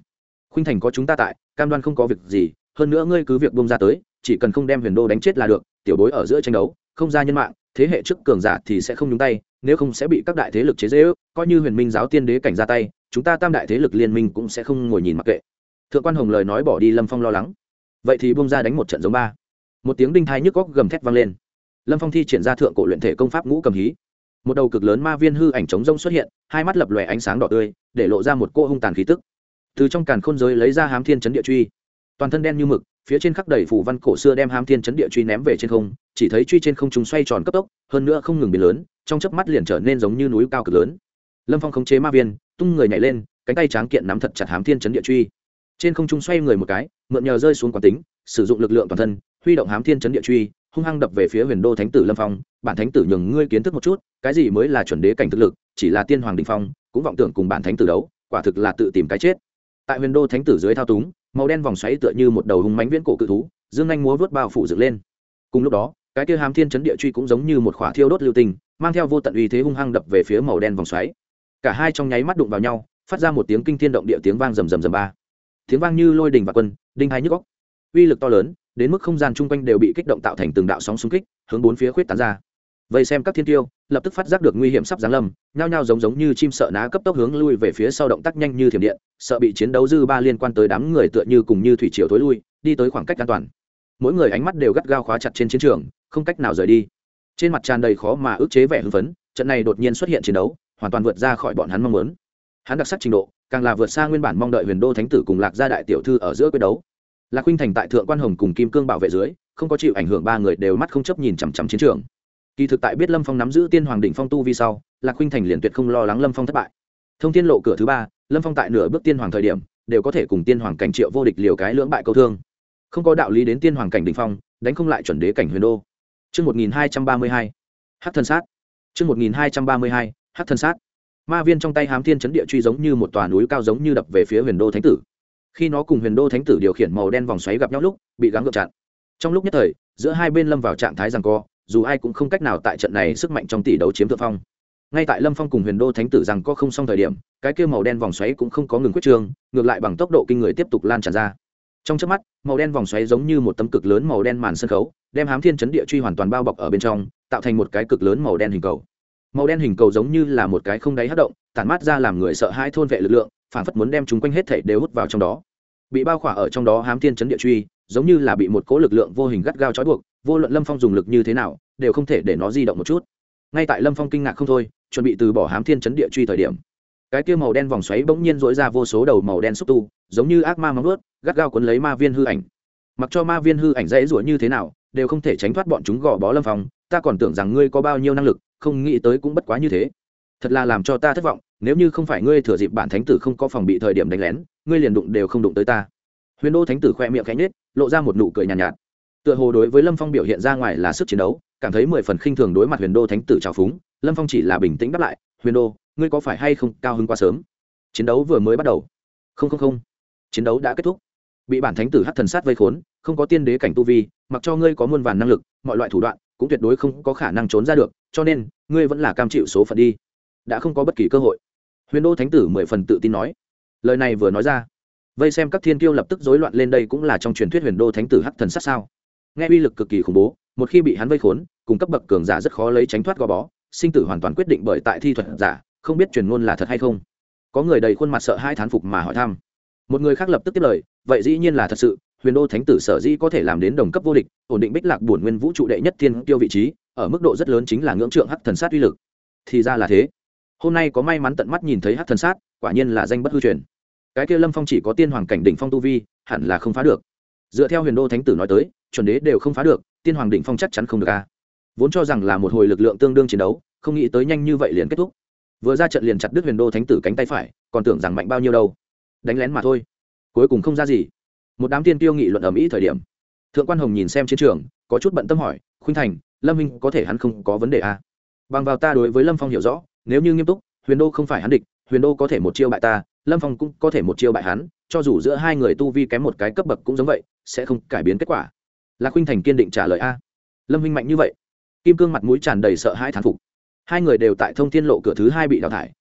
Khuynh Thành có chúng ta tại, cam đoan không có việc gì, hơn nữa ngươi cứ việc bông ra tới, chỉ cần không đem Huyền Đô đánh chết là được, tiểu bối ở giữa tranh đấu, không ra nhân mạng, thế hệ trước cường giả thì sẽ không nhúng tay, nếu không sẽ bị các đại thế lực chế giễu, coi như Huyền Minh giáo tiên đế cảnh ra tay, chúng ta tam đại thế lực liên minh cũng sẽ không ngồi nhìn mặc kệ. Thượng quan Hồng lời nói bỏ đi Lâm Phong lo lắng. Vậy thì bông ra đánh một trận giống ba. Một tiếng đinh thai nhức góc gầm thét vang lên. Lâm Phong thi triển ra thượng cổ luyện thể công pháp ngũ cầm hí. Một đầu cực lớn ma viên hư ảnh trống rông xuất hiện, hai mắt lập lòe ánh sáng đỏ tươi, để lộ ra một cô hung tàn khí tức. Từ trong càn khôn giới lấy ra Hám Thiên Chấn Địa Truy, toàn thân đen như mực, phía trên khắc đầy phù văn cổ xưa, đem Hám Thiên Chấn Địa Truy ném về trên không, chỉ thấy truy trên không trung xoay tròn cấp tốc, hơn nữa không ngừng biến lớn, trong chớp mắt liền trở nên giống như núi cao cực lớn. Lâm Phong khống chế ma viên, tung người nhảy lên, cánh tay tráng kiện nắm thật chặt Hám Thiên Chấn Địa Truy, trên không trung xoay người một cái, mượn nhờ rơi xuống quán tính, sử dụng lực lượng toàn thân, huy động Hám Thiên Chấn Địa Truy, hung hăng đập về phía Huyền Đô Thánh tử Lâm Phong. Bản thánh tử nhường ngươi kiến thức một chút, cái gì mới là chuẩn đế cảnh thực lực, chỉ là tiên hoàng đỉnh phong, cũng vọng tưởng cùng bản thánh tử đấu, quả thực là tự tìm cái chết. Tại Huyền Đô Thánh tử dưới thao túng, màu đen vòng xoáy tựa như một đầu hung mãnh viễn cổ cự thú, dương nhanh múa vớt bao phủ dựng lên. Cùng lúc đó, cái kia Hám Thiên Chấn Địa Truy cũng giống như một khỏa thiêu đốt lưu tình, mang theo vô tận uy thế hung hăng đập về phía màu đen vòng xoáy. Cả hai trong nháy mắt đụng vào nhau, phát ra một tiếng kinh thiên động địa tiếng vang rầm rầm rầm ba. Tiếng vang như lôi đình và quân, đinh hai nhức óc. Uy lực to lớn, đến mức không gian chung quanh đều bị kích động tạo thành từng đạo sóng xung kích, hướng bốn phía khuyết tán ra. Vậy xem các thiên tiêu, lập tức phát giác được nguy hiểm sắp giáng lâm, nhao nhao giống giống như chim sợ ná cấp tốc hướng lui về phía sau, động tác nhanh như thiểm điện, sợ bị chiến đấu dư ba liên quan tới đám người tựa như cùng như thủy triều tối lui, đi tới khoảng cách an toàn. Mỗi người ánh mắt đều gắt gao khóa chặt trên chiến trường, không cách nào rời đi. Trên mặt tràn đầy khó mà ức chế vẻ hưng phấn, trận này đột nhiên xuất hiện chiến đấu, hoàn toàn vượt ra khỏi bọn hắn mong muốn. Hắn đặc sắc trình độ, càng là vượt xa nguyên bản mong đợi Huyền Đô Thánh tử cùng Lạc Gia đại tiểu thư ở giữa quyết đấu. Lạc Khuynh Thành tại Thượng quan Hồng cùng Kim Cương bảo vệ dưới, không có chịu ảnh hưởng, ba người đều mắt không chấp nhìn chằm chằm chiến trường. Kỳ thực tại biết Lâm Phong nắm giữ tiên hoàng đỉnh phong tu vi sau, Lạc Khuynh Thành liền tuyệt không lo lắng Lâm Phong thất bại. Thông Thiên lộ cửa thứ ba, Lâm Phong tại nửa bước tiên hoàng thời điểm, đều có thể cùng tiên hoàng cảnh Triệu Vô Địch liều cái lưỡng bại câu thương. Không có đạo lý đến tiên hoàng cảnh đỉnh phong, đánh không lại chuẩn đế cảnh Huyền Đô. Chương một nghìn hai trăm ba mươi hai, Hắc Thần Sát. Chương một nghìn hai trăm ba mươi hai, Hắc Thần Sát. Ma viên trong tay Hám Thiên Chấn Địa Truy giống như một tòa núi cao, giống như đập về phía Huyền Đô Thánh tử. Khi nó cùng Huyền Đô Thánh tử điều khiển màu đen vòng xoáy gặp nhau lúc, bị gắng gượng chặn. Trong lúc nhất thời, giữa hai bên lâm vào trạng thái giằng co, dù ai cũng không cách nào tại trận này sức mạnh trong tỷ đấu chiếm thượng phong. Ngay tại Lâm Phong cùng Huyền Đô Thánh tử giằng co không xong thời điểm, cái kia màu đen vòng xoáy cũng không có ngừng quyết trương, ngược lại bằng tốc độ kinh người tiếp tục lan tràn ra. Trong chớp mắt, màu đen vòng xoáy giống như một tấm cực lớn màu đen màn sân khấu, đem Hám Thiên Chấn Địa Truy hoàn toàn bao bọc ở bên trong, tạo thành một cái cực lớn màu đen hình cầu. Màu đen hình cầu giống như là một cái không đáy hất động, tản mát ra làm người sợ hãi thôn vệ lực lượng, phản phất muốn đem chúng quanh hết thảy đều hút vào trong đó. Bị bao khỏa ở trong đó Hám Thiên Chấn Địa Truy, giống như là bị một cỗ lực lượng vô hình gắt gao trói buộc, vô luận Lâm Phong dùng lực như thế nào, đều không thể để nó di động một chút. Ngay tại Lâm Phong kinh ngạc không thôi, chuẩn bị từ bỏ Hám Thiên Chấn Địa Truy thời điểm, cái kia màu đen vòng xoáy bỗng nhiên rỗi ra vô số đầu màu đen xúc tu, giống như ác ma móng vuốt, gắt gao cuốn lấy ma viên hư ảnh. Mặc cho ma viên hư ảnh dãy rủa như thế nào, đều không thể tránh thoát bọn chúng gò bó Lâm Phong. Ta còn tưởng rằng ngươi có bao nhiêu năng lực, không nghĩ tới cũng bất quá như thế. Thật là làm cho ta thất vọng, nếu như không phải ngươi thừa dịp bản thánh tử không có phòng bị thời điểm đánh lén, ngươi liền đụng đều không đụng tới ta. Huyền Đô Thánh tử khoe miệng khẽ nhếch, lộ ra một nụ cười nhàn nhạt, nhạt. Tựa hồ đối với Lâm Phong biểu hiện ra ngoài là sức chiến đấu, cảm thấy mười phần khinh thường đối mặt Huyền Đô Thánh tử trào phúng. Lâm Phong chỉ là bình tĩnh đáp lại, Huyền Đô, ngươi có phải hay không cao hứng quá sớm? Chiến đấu vừa mới bắt đầu. Không không không, chiến đấu đã kết thúc. Bị bản thánh tử Hắc Thần Sát vây khốn, không có tiên đế cảnh tu vi, mặc cho ngươi có muôn vàn năng lực, mọi loại thủ đoạn, cũng tuyệt đối không có khả năng trốn ra được, cho nên ngươi vẫn là cam chịu số phận đi, đã không có bất kỳ cơ hội. Huyền Đô Thánh tử mười phần tự tin nói. Lời này vừa nói ra, vây xem các thiên kiêu lập tức rối loạn lên. Đây cũng là trong truyền thuyết Huyền Đô Thánh tử Hắc Thần Sát sao? Nghe uy lực cực kỳ khủng bố, một khi bị hắn vây khốn, cùng cấp bậc cường giả rất khó lấy tránh thoát gò bó, sinh tử hoàn toàn quyết định bởi tại thi thuật giả, không biết truyền ngôn là thật hay không. Có người đầy khuôn mặt sợ hai thán phục mà hỏi thăm. Một người khác lập tức tiếp lời, vậy dĩ nhiên là thật sự. Huyền Đô Thánh tử sở dĩ có thể làm đến đồng cấp vô địch, ổn định Bích Lạc Bổn Nguyên vũ trụ đệ nhất thiên tiêu vị trí, ở mức độ rất lớn chính là ngưỡng trượng Hắc Thần Sát uy lực. Thì ra là thế. Hôm nay có may mắn tận mắt nhìn thấy Hắc Thần Sát, quả nhiên là danh bất hư truyền. Cái kia Lâm Phong chỉ có tiên hoàng cảnh đỉnh phong tu vi, hẳn là không phá được. Dựa theo Huyền Đô Thánh tử nói tới, chuẩn đế đều không phá được, tiên hoàng đỉnh phong chắc chắn không được a. Vốn cho rằng là một hồi lực lượng tương đương chiến đấu, không nghĩ tới nhanh như vậy liền kết thúc. Vừa ra trận liền chặt đứt Huyền Đô Thánh tử cánh tay phải, còn tưởng rằng mạnh bao nhiêu đâu. Đánh lén mà thôi. Cuối cùng không ra gì. Một đám tiên tiêu nghị luận ầm ĩ thời điểm, Thượng quan Hồng nhìn xem chiến trường, có chút bận tâm hỏi, Khuynh Thành, Lâm Minh có thể hắn không có vấn đề à? Bằng vào ta đối với Lâm Phong hiểu rõ, nếu như nghiêm túc, Huyền Đô không phải hắn địch, Huyền Đô có thể một chiêu bại ta, Lâm Phong cũng có thể một chiêu bại hắn, cho dù giữa hai người tu vi kém một cái cấp bậc cũng giống vậy, sẽ không cải biến kết quả. Lạc Khuynh Thành kiên định trả lời a. Lâm Minh mạnh như vậy? Kim Cương mặt mũi tràn đầy sợ hãi thán phục. Hai người đều tại Thông Thiên lộ cửa thứ hai bị đào thải,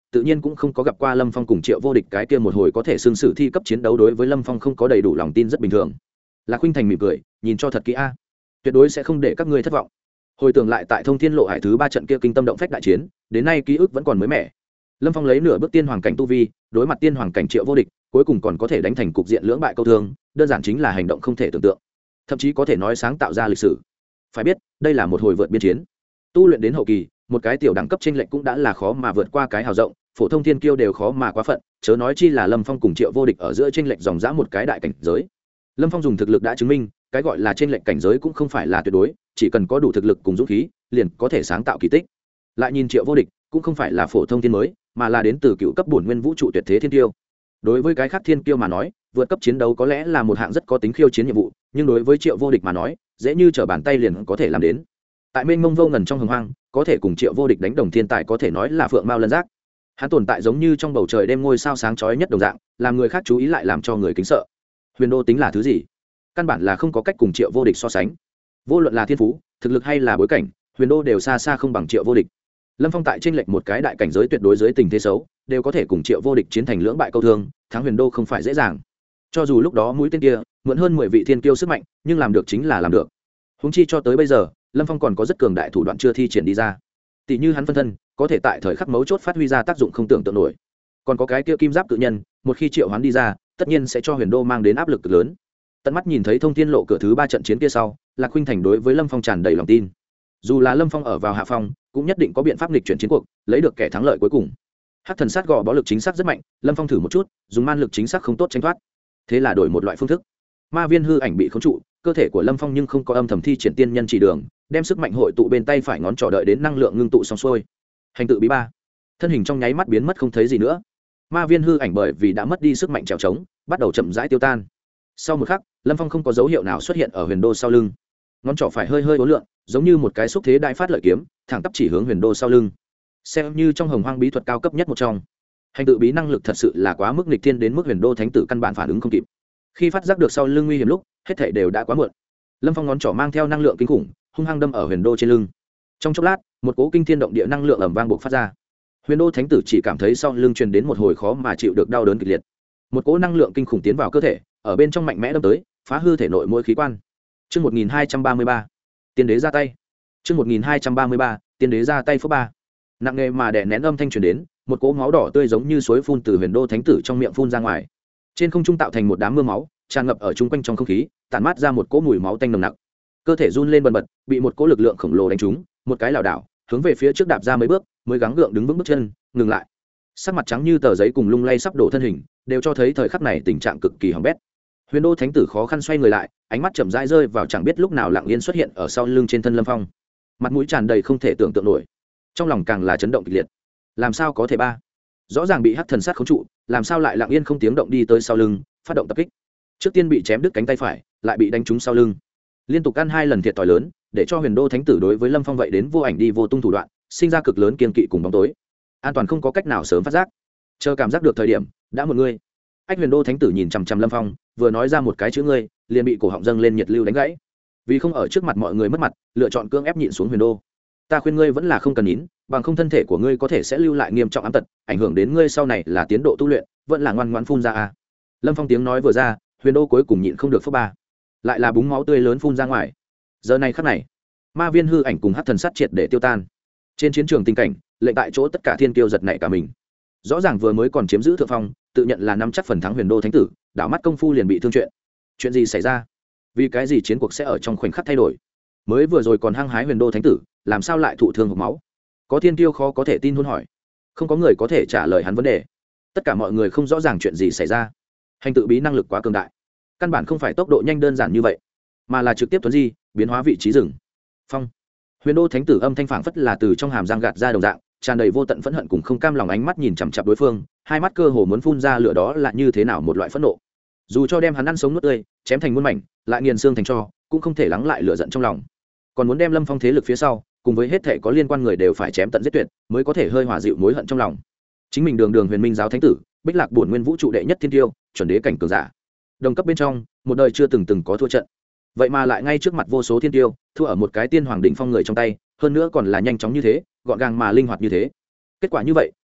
tự nhiên cũng không có gặp qua Lâm Phong cùng Triệu Vô Địch cái kia một hồi có thể xương sử thi cấp chiến đấu, đối với Lâm Phong không có đầy đủ lòng tin rất bình thường. Lạc Khuynh Thành mỉm cười, nhìn cho thật kỹ a, tuyệt đối sẽ không để các ngươi thất vọng. Hồi tưởng lại tại Thông Thiên Lộ Hải thứ ba trận kia kinh tâm động phách đại chiến, đến nay ký ức vẫn còn mới mẻ. Lâm Phong lấy nửa bước tiên hoàng cảnh tu vi, đối mặt tiên hoàng cảnh Triệu Vô Địch, cuối cùng còn có thể đánh thành cục diện lưỡng bại câu thương, đơn giản chính là hành động không thể tưởng tượng, thậm chí có thể nói sáng tạo ra lịch sử. Phải biết, đây là một hồi vượt biên chiến. Tu luyện đến hậu kỳ, một cái tiểu đẳng cấp chênh lệch cũng đã là khó mà vượt qua cái hào rộng, phổ thông thiên kiêu đều khó mà quá phận, chớ nói chi là Lâm Phong cùng Triệu Vô Địch ở giữa chênh lệch dòng dã một cái đại cảnh giới. Lâm Phong dùng thực lực đã chứng minh, cái gọi là chênh lệch cảnh giới cũng không phải là tuyệt đối, chỉ cần có đủ thực lực cùng dũng khí, liền có thể sáng tạo kỳ tích. Lại nhìn Triệu Vô Địch, cũng không phải là phổ thông thiên mới, mà là đến từ cựu cấp bổn nguyên vũ trụ tuyệt thế thiên kiêu. Đối với cái khác thiên kiêu mà nói, vượt cấp chiến đấu có lẽ là một hạng rất có tính khiêu chiến nhiệm vụ, nhưng đối với Triệu Vô Địch mà nói, dễ như trở bàn tay liền có thể làm đến. Tại mênh mông vô ngần trong hồng hoang, có thể cùng Triệu Vô Địch đánh đồng thiên tài có thể nói là phượng mao lân giác. Hắn tồn tại giống như trong bầu trời đêm ngôi sao sáng chói nhất đồng dạng, làm người khác chú ý lại làm cho người kính sợ. Huyền Đô tính là thứ gì? Căn bản là không có cách cùng Triệu Vô Địch so sánh. Vô luận là thiên phú, thực lực hay là bối cảnh, Huyền Đô đều xa xa không bằng Triệu Vô Địch. Lâm Phong tại chênh lệch một cái đại cảnh giới tuyệt đối dưới tình thế xấu, đều có thể cùng Triệu Vô Địch chiến thành lưỡng bại câu thương, thắng Huyền Đô không phải dễ dàng. Cho dù lúc đó mũi tên kia mượn hơn mười vị thiên kiêu sức mạnh, nhưng làm được chính là làm được. Huống chi cho tới bây giờ, Lâm Phong còn có rất cường đại thủ đoạn chưa thi triển đi ra. Tỷ như hắn phân thân, có thể tại thời khắc mấu chốt phát huy ra tác dụng không tưởng tượng nổi. Còn có cái kia kim giáp cự nhân, một khi triệu hoán đi ra, tất nhiên sẽ cho Huyền Đô mang đến áp lực cực lớn. Tận mắt nhìn thấy Thông Thiên Lộ cửa thứ ba trận chiến kia sau, Lạc Khuynh Thành đối với Lâm Phong tràn đầy lòng tin. Dù là Lâm Phong ở vào hạ phong, cũng nhất định có biện pháp nghịch chuyển chiến cuộc, lấy được kẻ thắng lợi cuối cùng. Hắc thần sát gò bó lực chính xác rất mạnh, Lâm Phong thử một chút, dùng man lực chính xác không tốt tránh thoát. Thế là đổi một loại phương thức. Ma viên hư ảnh bị khống trụ, cơ thể của Lâm Phong nhưng không có âm thầm thi triển tiên nhân chỉ đường, đem sức mạnh hội tụ bên tay phải ngón trỏ đợi đến năng lượng ngưng tụ xong xuôi. Hành tự bí ba, thân hình trong nháy mắt biến mất không thấy gì nữa. Ma viên hư ảnh bởi vì đã mất đi sức mạnh trèo trống, bắt đầu chậm rãi tiêu tan. Sau một khắc, Lâm Phong không có dấu hiệu nào xuất hiện ở Huyền Đô sau lưng, ngón trỏ phải hơi hơi uốn lượn, giống như một cái xúc thế đại phát lợi kiếm, thẳng tắp chỉ hướng Huyền Đô sau lưng. Xem như trong hồng hoang bí thuật cao cấp nhất một trong, hành tự bí năng lực thật sự là quá mức nghịch thiên, đến mức Huyền Đô thánh tử căn bản phản ứng không kịp. Khi phát giác được sau lưng nguy hiểm lúc, hết thảy đều đã quá muộn. Lâm Phong ngón trỏ mang theo năng lượng kinh khủng, hung hăng đâm ở Huyền Đô trên lưng. Trong chốc lát, một cỗ kinh thiên động địa năng lượng ầm vang bộc phát ra. Huyền Đô thánh tử chỉ cảm thấy sau lưng truyền đến một hồi khó mà chịu được đau đớn kịch liệt. Một cỗ năng lượng kinh khủng tiến vào cơ thể, ở bên trong mạnh mẽ đâm tới, phá hư thể nội mỗi khí quan. Chương một nghìn hai trăm ba mươi ba, Tiên đế ra tay. Chương một nghìn hai trăm ba mươi ba, Tiên đế ra tay phước ba. Nặng nề mà đè nén âm thanh truyền đến, một cỗ máu đỏ tươi giống như suối phun từ Huyền Đô thánh tử trong miệng phun ra ngoài. Trên không trung tạo thành một đám mưa máu, tràn ngập ở chung quanh trong không khí, tản mát ra một cỗ mùi máu tanh nồng nặc. Cơ thể run lên bần bật, bị một cỗ lực lượng khổng lồ đánh trúng, một cái lảo đảo, hướng về phía trước đạp ra mấy bước, mới gắng gượng đứng vững bước chân, ngừng lại. Sắc mặt trắng như tờ giấy cùng lung lay sắp đổ thân hình, đều cho thấy thời khắc này tình trạng cực kỳ hỏng bét. Huyền Đô thánh tử khó khăn xoay người lại, ánh mắt chậm rãi rơi vào chẳng biết lúc nào lặng yên xuất hiện ở sau lưng trên thân Lâm Phong. Mặt mũi tràn đầy không thể tưởng tượng nổi, trong lòng càng là chấn động kịch liệt. Làm sao có thể ba? Rõ ràng bị hắc thần sát khống trụ, làm sao lại lặng yên không tiếng động đi tới sau lưng, phát động tập kích. Trước tiên bị chém đứt cánh tay phải, lại bị đánh trúng sau lưng. Liên tục ăn hai lần thiệt thòi lớn, để cho Huyền Đô thánh tử đối với Lâm Phong vậy đến vô ảnh đi vô tung thủ đoạn, sinh ra cực lớn kiên kỵ cùng bóng tối. An toàn không có cách nào sớm phát giác. Chờ cảm giác được thời điểm, đã một người. Ách Huyền Đô thánh tử nhìn chằm chằm Lâm Phong, vừa nói ra một cái chữ ngươi, liền bị cổ họng dâng lên nhiệt lưu đánh gãy. Vì không ở trước mặt mọi người mất mặt, lựa chọn cưỡng ép nhịn xuống Huyền Đô. Ta khuyên ngươi vẫn là không cần nín, bằng không thân thể của ngươi có thể sẽ lưu lại nghiêm trọng ám tật, ảnh hưởng đến ngươi sau này là tiến độ tu luyện, vẫn là ngoan ngoãn phun ra a. Lâm Phong tiếng nói vừa ra, Huyền Đô cuối cùng nhịn không được phước ba, lại là búng máu tươi lớn phun ra ngoài. Giờ này khắc này, ma viên hư ảnh cùng hắc thần sát triệt để tiêu tan. Trên chiến trường tình cảnh, lệnh tại chỗ tất cả thiên kiêu giật nảy cả mình. Rõ ràng vừa mới còn chiếm giữ thượng phong, tự nhận là nắm chắc phần thắng Huyền Đô thánh tử, đảo mắt công phu liền bị thương chuyện. Chuyện gì xảy ra? Vì cái gì chiến cuộc sẽ ở trong khoảnh khắc thay đổi? Mới vừa rồi còn hăng hái Huyền Đô thánh tử, làm sao lại thụ thương hộc máu? Có thiên kiêu khó có thể tin hôn hỏi. Không có người có thể trả lời hắn vấn đề. Tất cả mọi người không rõ ràng chuyện gì xảy ra. Hành tự bí năng lực quá cường đại, căn bản không phải tốc độ nhanh đơn giản như vậy, mà là trực tiếp tuấn di, biến hóa vị trí rừng. Phong. Huyền Đô thánh tử âm thanh phảng phất là từ trong hàm răng gạt ra đồng dạng, tràn đầy vô tận phẫn hận cùng không cam lòng, ánh mắt nhìn chằm chằm đối phương, hai mắt cơ hồ muốn phun ra lửa, đó là như thế nào một loại phẫn nộ. Dù cho đem hắn ăn sống nuốt tươi, chém thành muôn mảnh, lại nghiền xương thành tro, cũng không thể lắng lại lửa giận trong lòng. Còn muốn đem Lâm Phong thế lực phía sau, cùng với hết thể có liên quan người đều phải chém tận giết tuyệt, mới có thể hơi hòa dịu mối hận trong lòng. Chính mình đường đường Huyền Minh giáo thánh tử, Bích Lạc bổn nguyên vũ trụ đệ nhất thiên tiêu, chuẩn đế cảnh cường giả, đồng cấp bên trong, một đời chưa từng từng có thua trận. Vậy mà lại ngay trước mặt vô số thiên tiêu, thua ở một cái tiên hoàng đỉnh phong người trong tay, hơn nữa còn là nhanh chóng như thế, gọn gàng mà linh hoạt như thế. Kết quả như vậy,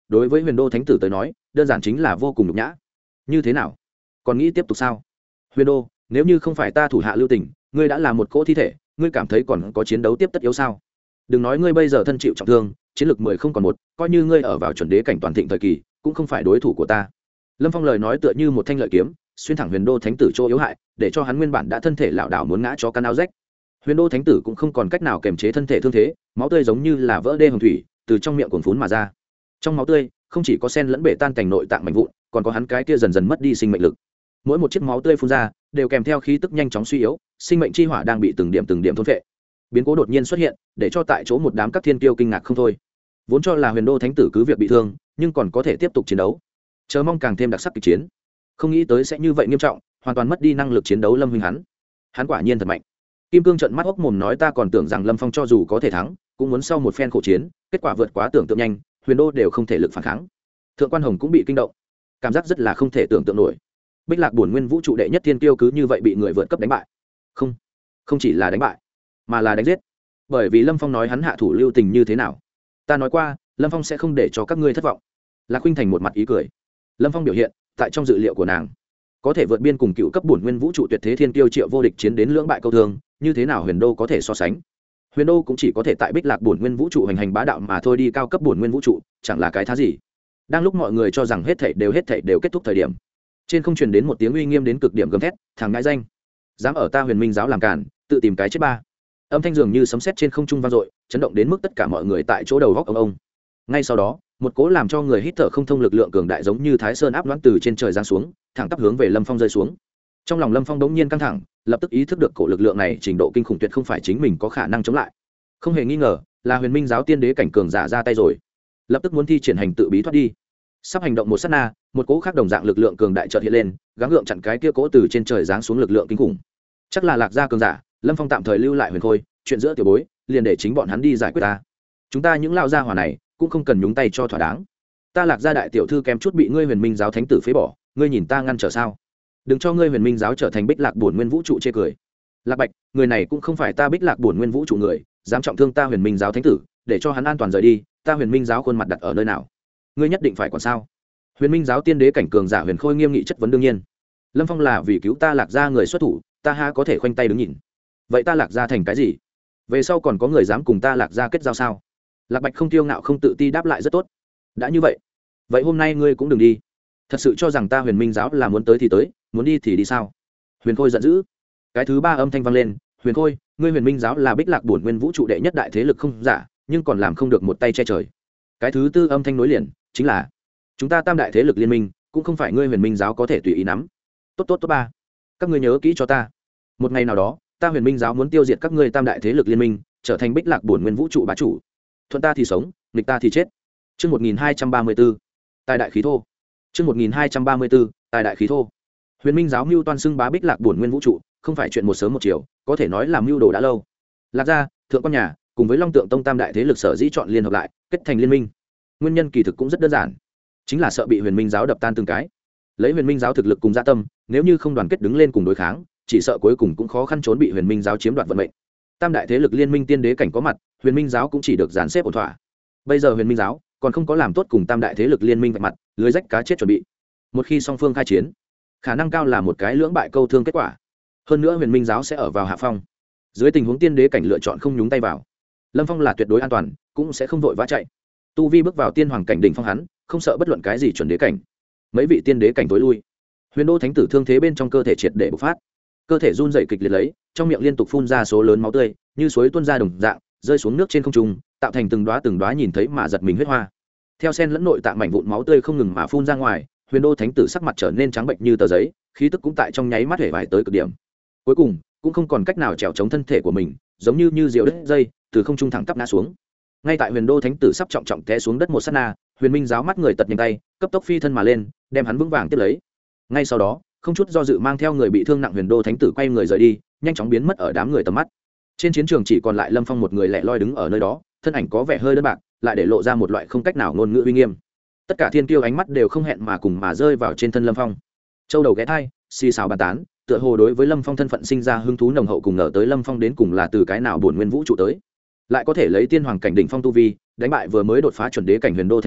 đối với huyền đô thánh tử tới nói đơn giản chính là vô cùng nhục nhã. Như thế nào, còn nghĩ tiếp tục sao? Huyền đô, nếu như không phải ta thủ hạ lưu tình, ngươi đã là một cỗ thi thể, ngươi cảm thấy còn có chiến đấu tiếp tất yếu sao? Đừng nói ngươi bây giờ thân chịu trọng thương, chiến lược mười không còn một, coi như ngươi ở vào chuẩn đế cảnh toàn thịnh thời kỳ cũng không phải đối thủ của ta. Lâm Phong lời nói tựa như một thanh lợi kiếm xuyên thẳng huyền đô thánh tử chỗ yếu hại, để cho hắn nguyên bản đã thân thể lảo đảo muốn ngã cho căn áo rách. Huyền đô thánh tử cũng không còn cách nào kiềm chế thân thể thương thế, máu tươi giống như là vỡ đê hồng thủy từ trong miệng cuồn phún mà ra. Trong máu tươi không chỉ có sen lẫn bể tan cảnh nội tạng mảnh vụn, còn có hắn cái kia dần dần mất đi sinh mệnh lực. Mỗi một chiếc máu tươi phun ra đều kèm theo khí tức nhanh chóng suy yếu, sinh mệnh chi hỏa đang bị từng điểm từng điểm thôn phệ. Biến cố đột nhiên xuất hiện, để cho tại chỗ một đám các thiên kiêu kinh ngạc không thôi. Vốn cho là huyền đô thánh tử cứ việc bị thương, nhưng còn có thể tiếp tục chiến đấu, chờ mong càng thêm đặc sắc kịch chiến. Không nghĩ tới sẽ như vậy nghiêm trọng, hoàn toàn mất đi năng lực chiến đấu. Lâm huynh hắn, hắn quả nhiên thật mạnh. Kim Cương trợn mắt hốc mồm nói, ta còn tưởng rằng Lâm Phong cho dù có thể thắng, cũng muốn sau một phen khổ chiến, kết quả vượt quá tưởng tượng nhanh, huyền đô đều không thể lực phản kháng. Thượng quan Hồng cũng bị kinh động, cảm giác rất là không thể tưởng tượng nổi. Bích Lạc bổn nguyên vũ trụ đệ nhất thiên kiêu cứ như vậy bị người vượt cấp đánh bại. Không, không chỉ là đánh bại, mà là đánh giết. Bởi vì Lâm Phong nói hắn hạ thủ lưu tình như thế nào, ta nói qua, Lâm Phong sẽ không để cho các ngươi thất vọng. Lạc Khuynh Thành một mặt ý cười. Lâm Phong biểu hiện tại trong dự liệu của nàng, có thể vượt biên cùng cựu cấp bổn nguyên vũ trụ tuyệt thế thiên kiêu Triệu Vô Địch chiến đến lưỡng bại câu thương, như thế nào huyền đô có thể so sánh? Huyền đô cũng chỉ có thể tại Bích Lạc bổn nguyên vũ trụ hành hành bá đạo mà thôi, đi cao cấp bổn nguyên vũ trụ chẳng là cái thá gì. Đang lúc mọi người cho rằng hết thảy đều hết thảy đều kết thúc thời điểm, trên không truyền đến một tiếng uy nghiêm đến cực điểm gầm thét, thằng ngãi danh, dám ở ta Huyền Minh giáo làm cản, tự tìm cái chết ba. Âm thanh dường như sấm sét trên không trung vang dội, chấn động đến mức tất cả mọi người tại chỗ đầu góc ông ông. Ngay sau đó, một cỗ làm cho người hít thở không thông lực lượng cường đại giống như Thái Sơn áp đoán từ trên trời giáng xuống, thẳng tắp hướng về Lâm Phong rơi xuống. Trong lòng Lâm Phong đống nhiên căng thẳng, lập tức ý thức được cỗ lực lượng này trình độ kinh khủng tuyệt không phải chính mình có khả năng chống lại. Không hề nghi ngờ, là Huyền Minh giáo tiên đế cảnh cường giả ra tay rồi. Lập tức muốn thi triển hành tự bí thoát đi. Sắp hành động một sát na, một cỗ khác đồng dạng lực lượng cường đại chợt hiện lên, gắng gượng chặn cái kia cỗ từ trên trời giáng xuống lực lượng kinh khủng. Chắc là Lạc gia cường giả, Lâm Phong tạm thời lưu lại Huyền Khôi, chuyện giữa tiểu bối, liền để chính bọn hắn đi giải quyết ta. Chúng ta những lão gia hỏa này, cũng không cần nhúng tay cho thỏa đáng. Ta Lạc gia đại tiểu thư kém chút bị ngươi Huyền Minh giáo thánh tử phế bỏ, ngươi nhìn ta ngăn trở sao? Đừng cho ngươi Huyền Minh giáo trở thành Bích Lạc bổn nguyên vũ trụ chê cười. Lạc Bạch, người này cũng không phải ta Bích Lạc bổn nguyên vũ trụ người, dám trọng thương ta Huyền Minh giáo thánh tử, để cho hắn an toàn rời đi, ta Huyền Minh giáo khuôn mặt đặt ở nơi nào? Ngươi nhất định phải còn sao? Huyền Minh giáo tiên đế cảnh cường giả Huyền Khôi nghiêm nghị chất vấn. Đương nhiên, Lâm Phong là vì cứu ta Lạc gia người xuất thủ, ta ha có thể khoanh tay đứng nhìn. Vậy ta Lạc gia thành cái gì? Về sau còn có người dám cùng ta Lạc gia kết giao sao? Lạc Bạch không tiêu ngạo không tự ti đáp lại, rất tốt. Đã như vậy, vậy hôm nay ngươi cũng đừng đi. Thật sự cho rằng ta Huyền Minh giáo là muốn tới thì tới, muốn đi thì đi sao? Huyền Khôi giận dữ. Cái thứ ba âm thanh vang lên, Huyền Khôi, ngươi Huyền Minh giáo là Bích Lạc bổn nguyên vũ trụ đệ nhất đại thế lực không giả, nhưng còn làm không được một tay che trời. Cái thứ tư âm thanh nối liền, chính là chúng ta tam đại thế lực liên minh, cũng không phải ngươi Huyền Minh giáo có thể tùy ý nắm. Tốt tốt tốt ba, các ngươi nhớ kỹ cho ta. Một ngày nào đó, ta Huyền Minh giáo muốn tiêu diệt các ngươi tam đại thế lực liên minh, trở thành Bích Lạc bổn nguyên vũ trụ bá chủ. Thuận ta thì sống, nghịch ta thì chết. Chương một nghìn hai trăm ba mươi tư, tài đại khí thô. Chương một nghìn hai trăm ba mươi tư, tài đại khí thô. Huyền Minh giáo mưu toan xưng bá Bích Lạc bổn nguyên vũ trụ, không phải chuyện một sớm một chiều, có thể nói là mưu đồ đã lâu. Lạc gia, Thượng quan nhà, cùng với Long Tượng tông tam đại thế lực sở dĩ chọn liên hợp lại, kết thành liên minh. Nguyên nhân kỳ thực cũng rất đơn giản, chính là sợ bị Huyền Minh giáo đập tan từng cái. Lấy Huyền Minh giáo thực lực cùng dạ tâm, nếu như không đoàn kết đứng lên cùng đối kháng, chỉ sợ cuối cùng cũng khó khăn trốn bị Huyền Minh giáo chiếm đoạt vận mệnh. Tam đại thế lực liên minh tiên đế cảnh có mặt, Huyền Minh giáo cũng chỉ được dàn xếp ổn thỏa. Bây giờ Huyền Minh giáo còn không có làm tốt cùng tam đại thế lực liên minh vạch mặt, lưới rách cá chết chuẩn bị. Một khi song phương khai chiến, khả năng cao là một cái lưỡng bại câu thương kết quả. Hơn nữa Huyền Minh giáo sẽ ở vào hạ phong. Dưới tình huống tiên đế cảnh lựa chọn không nhúng tay vào, Lâm Phong là tuyệt đối an toàn, cũng sẽ không vội vã chạy. Tu vi bước vào tiên hoàng cảnh đỉnh phong hắn, không sợ bất luận cái gì chuẩn đế cảnh. Mấy vị tiên đế cảnh tối lui, Huyền Đô thánh tử thương thế bên trong cơ thể triệt để bộc phát, cơ thể run rẩy kịch liệt lấy, trong miệng liên tục phun ra số lớn máu tươi, như suối tuôn ra đồng dạng, rơi xuống nước trên không trung, tạo thành từng đóa từng đóa nhìn thấy mà giật mình huyết hoa. Theo sen lẫn nội tạng mảnh vụn máu tươi không ngừng mà phun ra ngoài, Huyền Đô thánh tử sắc mặt trở nên trắng bệnh như tờ giấy, khí tức cũng tại trong nháy mắt hể vải tới cực điểm. Cuối cùng, cũng không còn cách nào trèo chống thân thể của mình, giống như như diều đứt dây, từ không trung thẳng tắp ngã xuống. Ngay tại Huyền Đô thánh tử sắp trọng trọng té xuống đất một sát na, Huyền Minh giáo mắt người tật nhanh tay, cấp tốc phi thân mà lên, đem hắn vững vàng tiếp lấy. Ngay sau đó, không chút do dự mang theo người bị thương nặng Huyền Đô thánh tử quay người rời đi, nhanh chóng biến mất ở đám người tầm mắt. Trên chiến trường chỉ còn lại Lâm Phong một người lẻ loi đứng ở nơi đó, thân ảnh có vẻ hơi đơn bạc, lại để lộ ra một loại không cách nào ngôn ngữ uy nghiêm. Tất cả thiên kiêu ánh mắt đều không hẹn mà cùng mà rơi vào trên thân Lâm Phong. Châu đầu ghé thai, xì xào bàn tán, tựa hồ đối với Lâm Phong thân phận sinh ra hứng thú nồng hậu, cùng ngờ tới Lâm Phong đến cùng là từ cái nào bổn nguyên vũ trụ tới, lại có thể lấy tiên hoàng cảnh đỉnh phong tu vi đánh bại vừa mới đột phá chuẩn đế cảnh Huyền Đô thánh tử,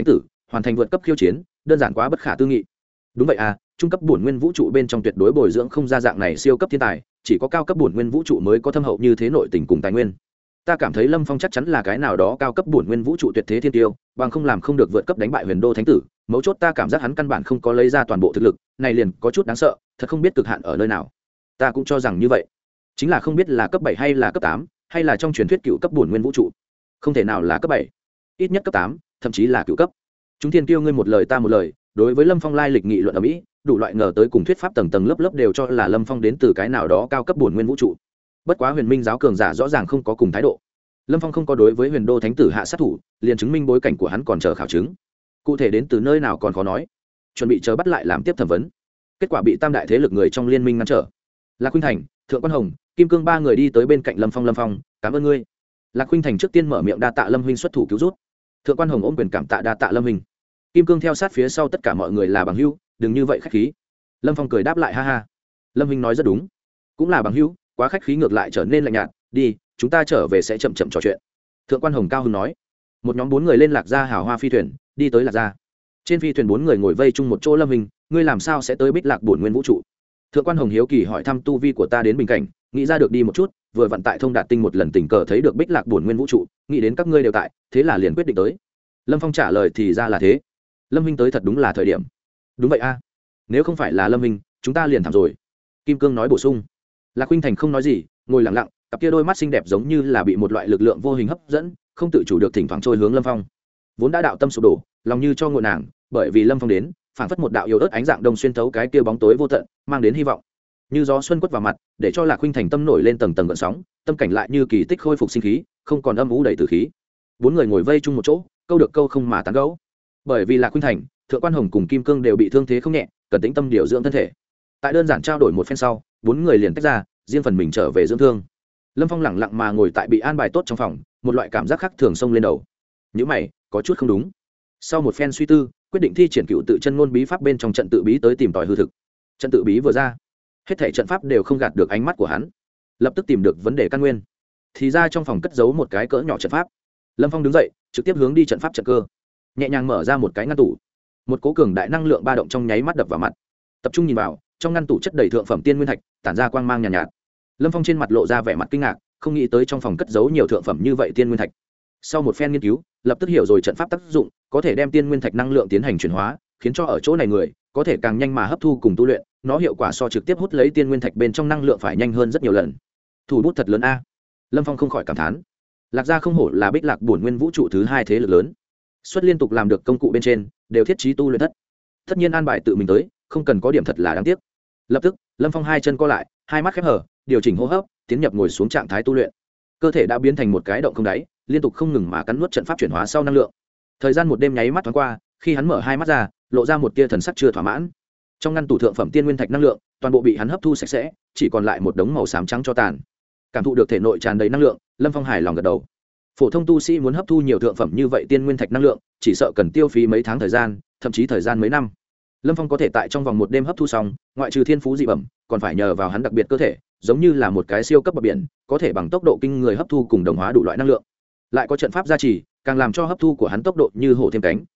hoàn thành vượt cấp khiêu chiến đơn giản quá bất khả tư nghị. Đúng vậy à, trung cấp bổn nguyên vũ trụ bên trong tuyệt đối bồi dưỡng không ra dạng này siêu cấp thiên tài, chỉ có cao cấp bổn nguyên vũ trụ mới có thâm hậu như thế nội tình cùng tài nguyên. Ta cảm thấy Lâm Phong chắc chắn là cái nào đó cao cấp bổn nguyên vũ trụ tuyệt thế thiên tiêu, bằng không làm không được vượt cấp đánh bại Huyền Đô Thánh tử, mấu chốt ta cảm giác hắn căn bản không có lấy ra toàn bộ thực lực, này liền có chút đáng sợ, thật không biết cực hạn ở nơi nào. Ta cũng cho rằng như vậy, chính là không biết là cấp bảy hay là cấp tám, hay là trong truyền thuyết cựu cấp bổn nguyên vũ trụ. Không thể nào là cấp bảy, ít nhất cấp tám, thậm chí là cựu cấp. Chúng thiên kiêu ngươi một lời ta một lời, đối với Lâm Phong lai lịch nghị luận ở Mỹ, đủ loại ngờ tới cùng thuyết pháp tầng tầng lớp lớp đều cho là Lâm Phong đến từ cái nào đó cao cấp bổn nguyên vũ trụ. Bất quá Huyền Minh giáo cường giả rõ ràng không có cùng thái độ. Lâm Phong không có đối với Huyền Đô Thánh tử hạ sát thủ, liền chứng minh bối cảnh của hắn còn chờ khảo chứng. Cụ thể đến từ nơi nào còn khó nói, chuẩn bị chờ bắt lại làm tiếp thẩm vấn. Kết quả bị tam đại thế lực người trong liên minh ngăn trở. Lạc Khuynh Thành, Thượng Quan Hồng, Kim Cương ba người đi tới bên cạnh Lâm Phong. Lâm Phong, cảm ơn ngươi. Lạc Khuynh Thành trước tiên mở miệng đa tạ Lâm huynh xuất thủ cứu rút. Thượng Quan Hồng ôm quyền cảm tạ đa tạ Lâm huynh. Kim Cương theo sát phía sau, tất cả mọi người là bằng hữu, đừng như vậy khách khí. Lâm Phong cười đáp lại ha ha. Lâm huynh nói rất đúng, cũng là bằng hữu, quá khách khí ngược lại trở nên lạnh nhạt, đi, chúng ta trở về sẽ chậm chậm trò chuyện. Thượng Quan Hồng cao hứng nói. Một nhóm bốn người lên Lạc Gia hào hoa phi thuyền, đi tới Lạc Gia. Trên phi thuyền bốn người ngồi vây chung một chỗ. Lâm huynh, ngươi làm sao sẽ tới Bích Lạc bổn nguyên vũ trụ? Thượng Quan Hồng hiếu kỳ hỏi thăm tu vi của ta đến bình cảnh, nghĩ ra được đi một chút, vừa vận tại Thông Đạt Tinh một lần tình cờ thấy được Bích Lạc bổn nguyên vũ trụ, nghĩ đến các ngươi đều tại, thế là liền quyết định tới. Lâm Phong trả lời thì ra là thế. Lâm huynh tới thật đúng là thời điểm. Đúng vậy a, nếu không phải là Lâm huynh, chúng ta liền thảm rồi. Kim Cương nói bổ sung. Lạc Khuynh Thành không nói gì, ngồi lặng lặng, cặp kia đôi mắt xinh đẹp giống như là bị một loại lực lượng vô hình hấp dẫn, không tự chủ được thỉnh thoảng trôi hướng Lâm Phong. Vốn đã đạo tâm sụp đổ, lòng như cho ngộ nàng, bởi vì Lâm Phong đến, phảng phất một đạo yếu ớt ánh dạng đông xuyên thấu cái kia bóng tối vô tận, mang đến hy vọng. Như gió xuân quất vào mặt, để cho Lạc Khuynh Thành tâm nổi lên tầng tầng gợn sóng, tâm cảnh lại như kỳ tích khôi phục sinh khí, không còn âm u đầy tử khí. Bốn người ngồi vây chung một chỗ, câu được câu không mà tán gẫu. Bởi vì Lạc Khuynh Thành, Thượng Quan Hồng cùng Kim Cương đều bị thương thế không nhẹ, cần tĩnh tâm điều dưỡng thân thể. Tại đơn giản trao đổi một phen sau, bốn người liền tách ra, riêng phần mình trở về dưỡng thương. Lâm Phong lẳng lặng mà ngồi tại bị an bài tốt trong phòng, một loại cảm giác khác thường xông lên đầu. Nhíu mày, có chút không đúng. Sau một phen suy tư, quyết định thi triển cựu tự chân ngôn bí pháp bên trong trận tự bí tới tìm tòi hư thực. Trận tự bí vừa ra, hết thảy trận pháp đều không gạt được ánh mắt của hắn, lập tức tìm được vấn đề căn nguyên. Thì ra trong phòng cất giấu một cái cỡ nhỏ trận pháp. Lâm Phong đứng dậy, trực tiếp hướng đi trận pháp trận cơ, nhẹ nhàng mở ra một cái ngăn tủ. Một cố cường đại năng lượng ba động trong nháy mắt đập vào mặt. Tập trung nhìn vào, trong ngăn tủ chất đầy thượng phẩm tiên nguyên thạch, tản ra quang mang nhàn nhạt, nhạt. Lâm Phong trên mặt lộ ra vẻ mặt kinh ngạc, không nghĩ tới trong phòng cất giấu nhiều thượng phẩm như vậy tiên nguyên thạch. Sau một phen nghiên cứu, lập tức hiểu rồi trận pháp tác dụng, có thể đem tiên nguyên thạch năng lượng tiến hành chuyển hóa, khiến cho ở chỗ này người có thể càng nhanh mà hấp thu cùng tu luyện, nó hiệu quả so trực tiếp hút lấy tiên nguyên thạch bên trong năng lượng phải nhanh hơn rất nhiều lần. Thủ bút thật lớn a. Lâm Phong không khỏi cảm thán. Lạc Gia không hổ là Bích Lạc bổn nguyên vũ trụ thứ hai thế lực lớn, xuất liên tục làm được công cụ bên trên đều thiết trí tu luyện thất. Tất nhiên an bài tự mình tới, không cần có điểm thật là đáng tiếc. Lập tức, Lâm Phong hai chân co lại, hai mắt khép hờ, điều chỉnh hô hấp, tiến nhập ngồi xuống trạng thái tu luyện. Cơ thể đã biến thành một cái động không đáy, liên tục không ngừng mà cắn nuốt trận pháp chuyển hóa sau năng lượng. Thời gian một đêm nháy mắt thoáng qua, khi hắn mở hai mắt ra, lộ ra một tia thần sắc chưa thỏa mãn. Trong ngăn tủ thượng phẩm tiên nguyên thạch năng lượng, toàn bộ bị hắn hấp thu sạch sẽ, chỉ còn lại một đống màu xám trắng cho tàn. Cảm thụ được thể nội tràn đầy năng lượng, Lâm Phong hài lòng gật đầu. Phổ thông tu sĩ muốn hấp thu nhiều thượng phẩm như vậy tiên nguyên thạch năng lượng, chỉ sợ cần tiêu phí mấy tháng thời gian, thậm chí thời gian mấy năm. Lâm Phong có thể tại trong vòng một đêm hấp thu xong, ngoại trừ thiên phú dị bẩm, còn phải nhờ vào hắn đặc biệt cơ thể, giống như là một cái siêu cấp bờ biển, có thể bằng tốc độ kinh người hấp thu cùng đồng hóa đủ loại năng lượng. Lại có trận pháp gia trì, càng làm cho hấp thu của hắn tốc độ như hổ thêm cánh,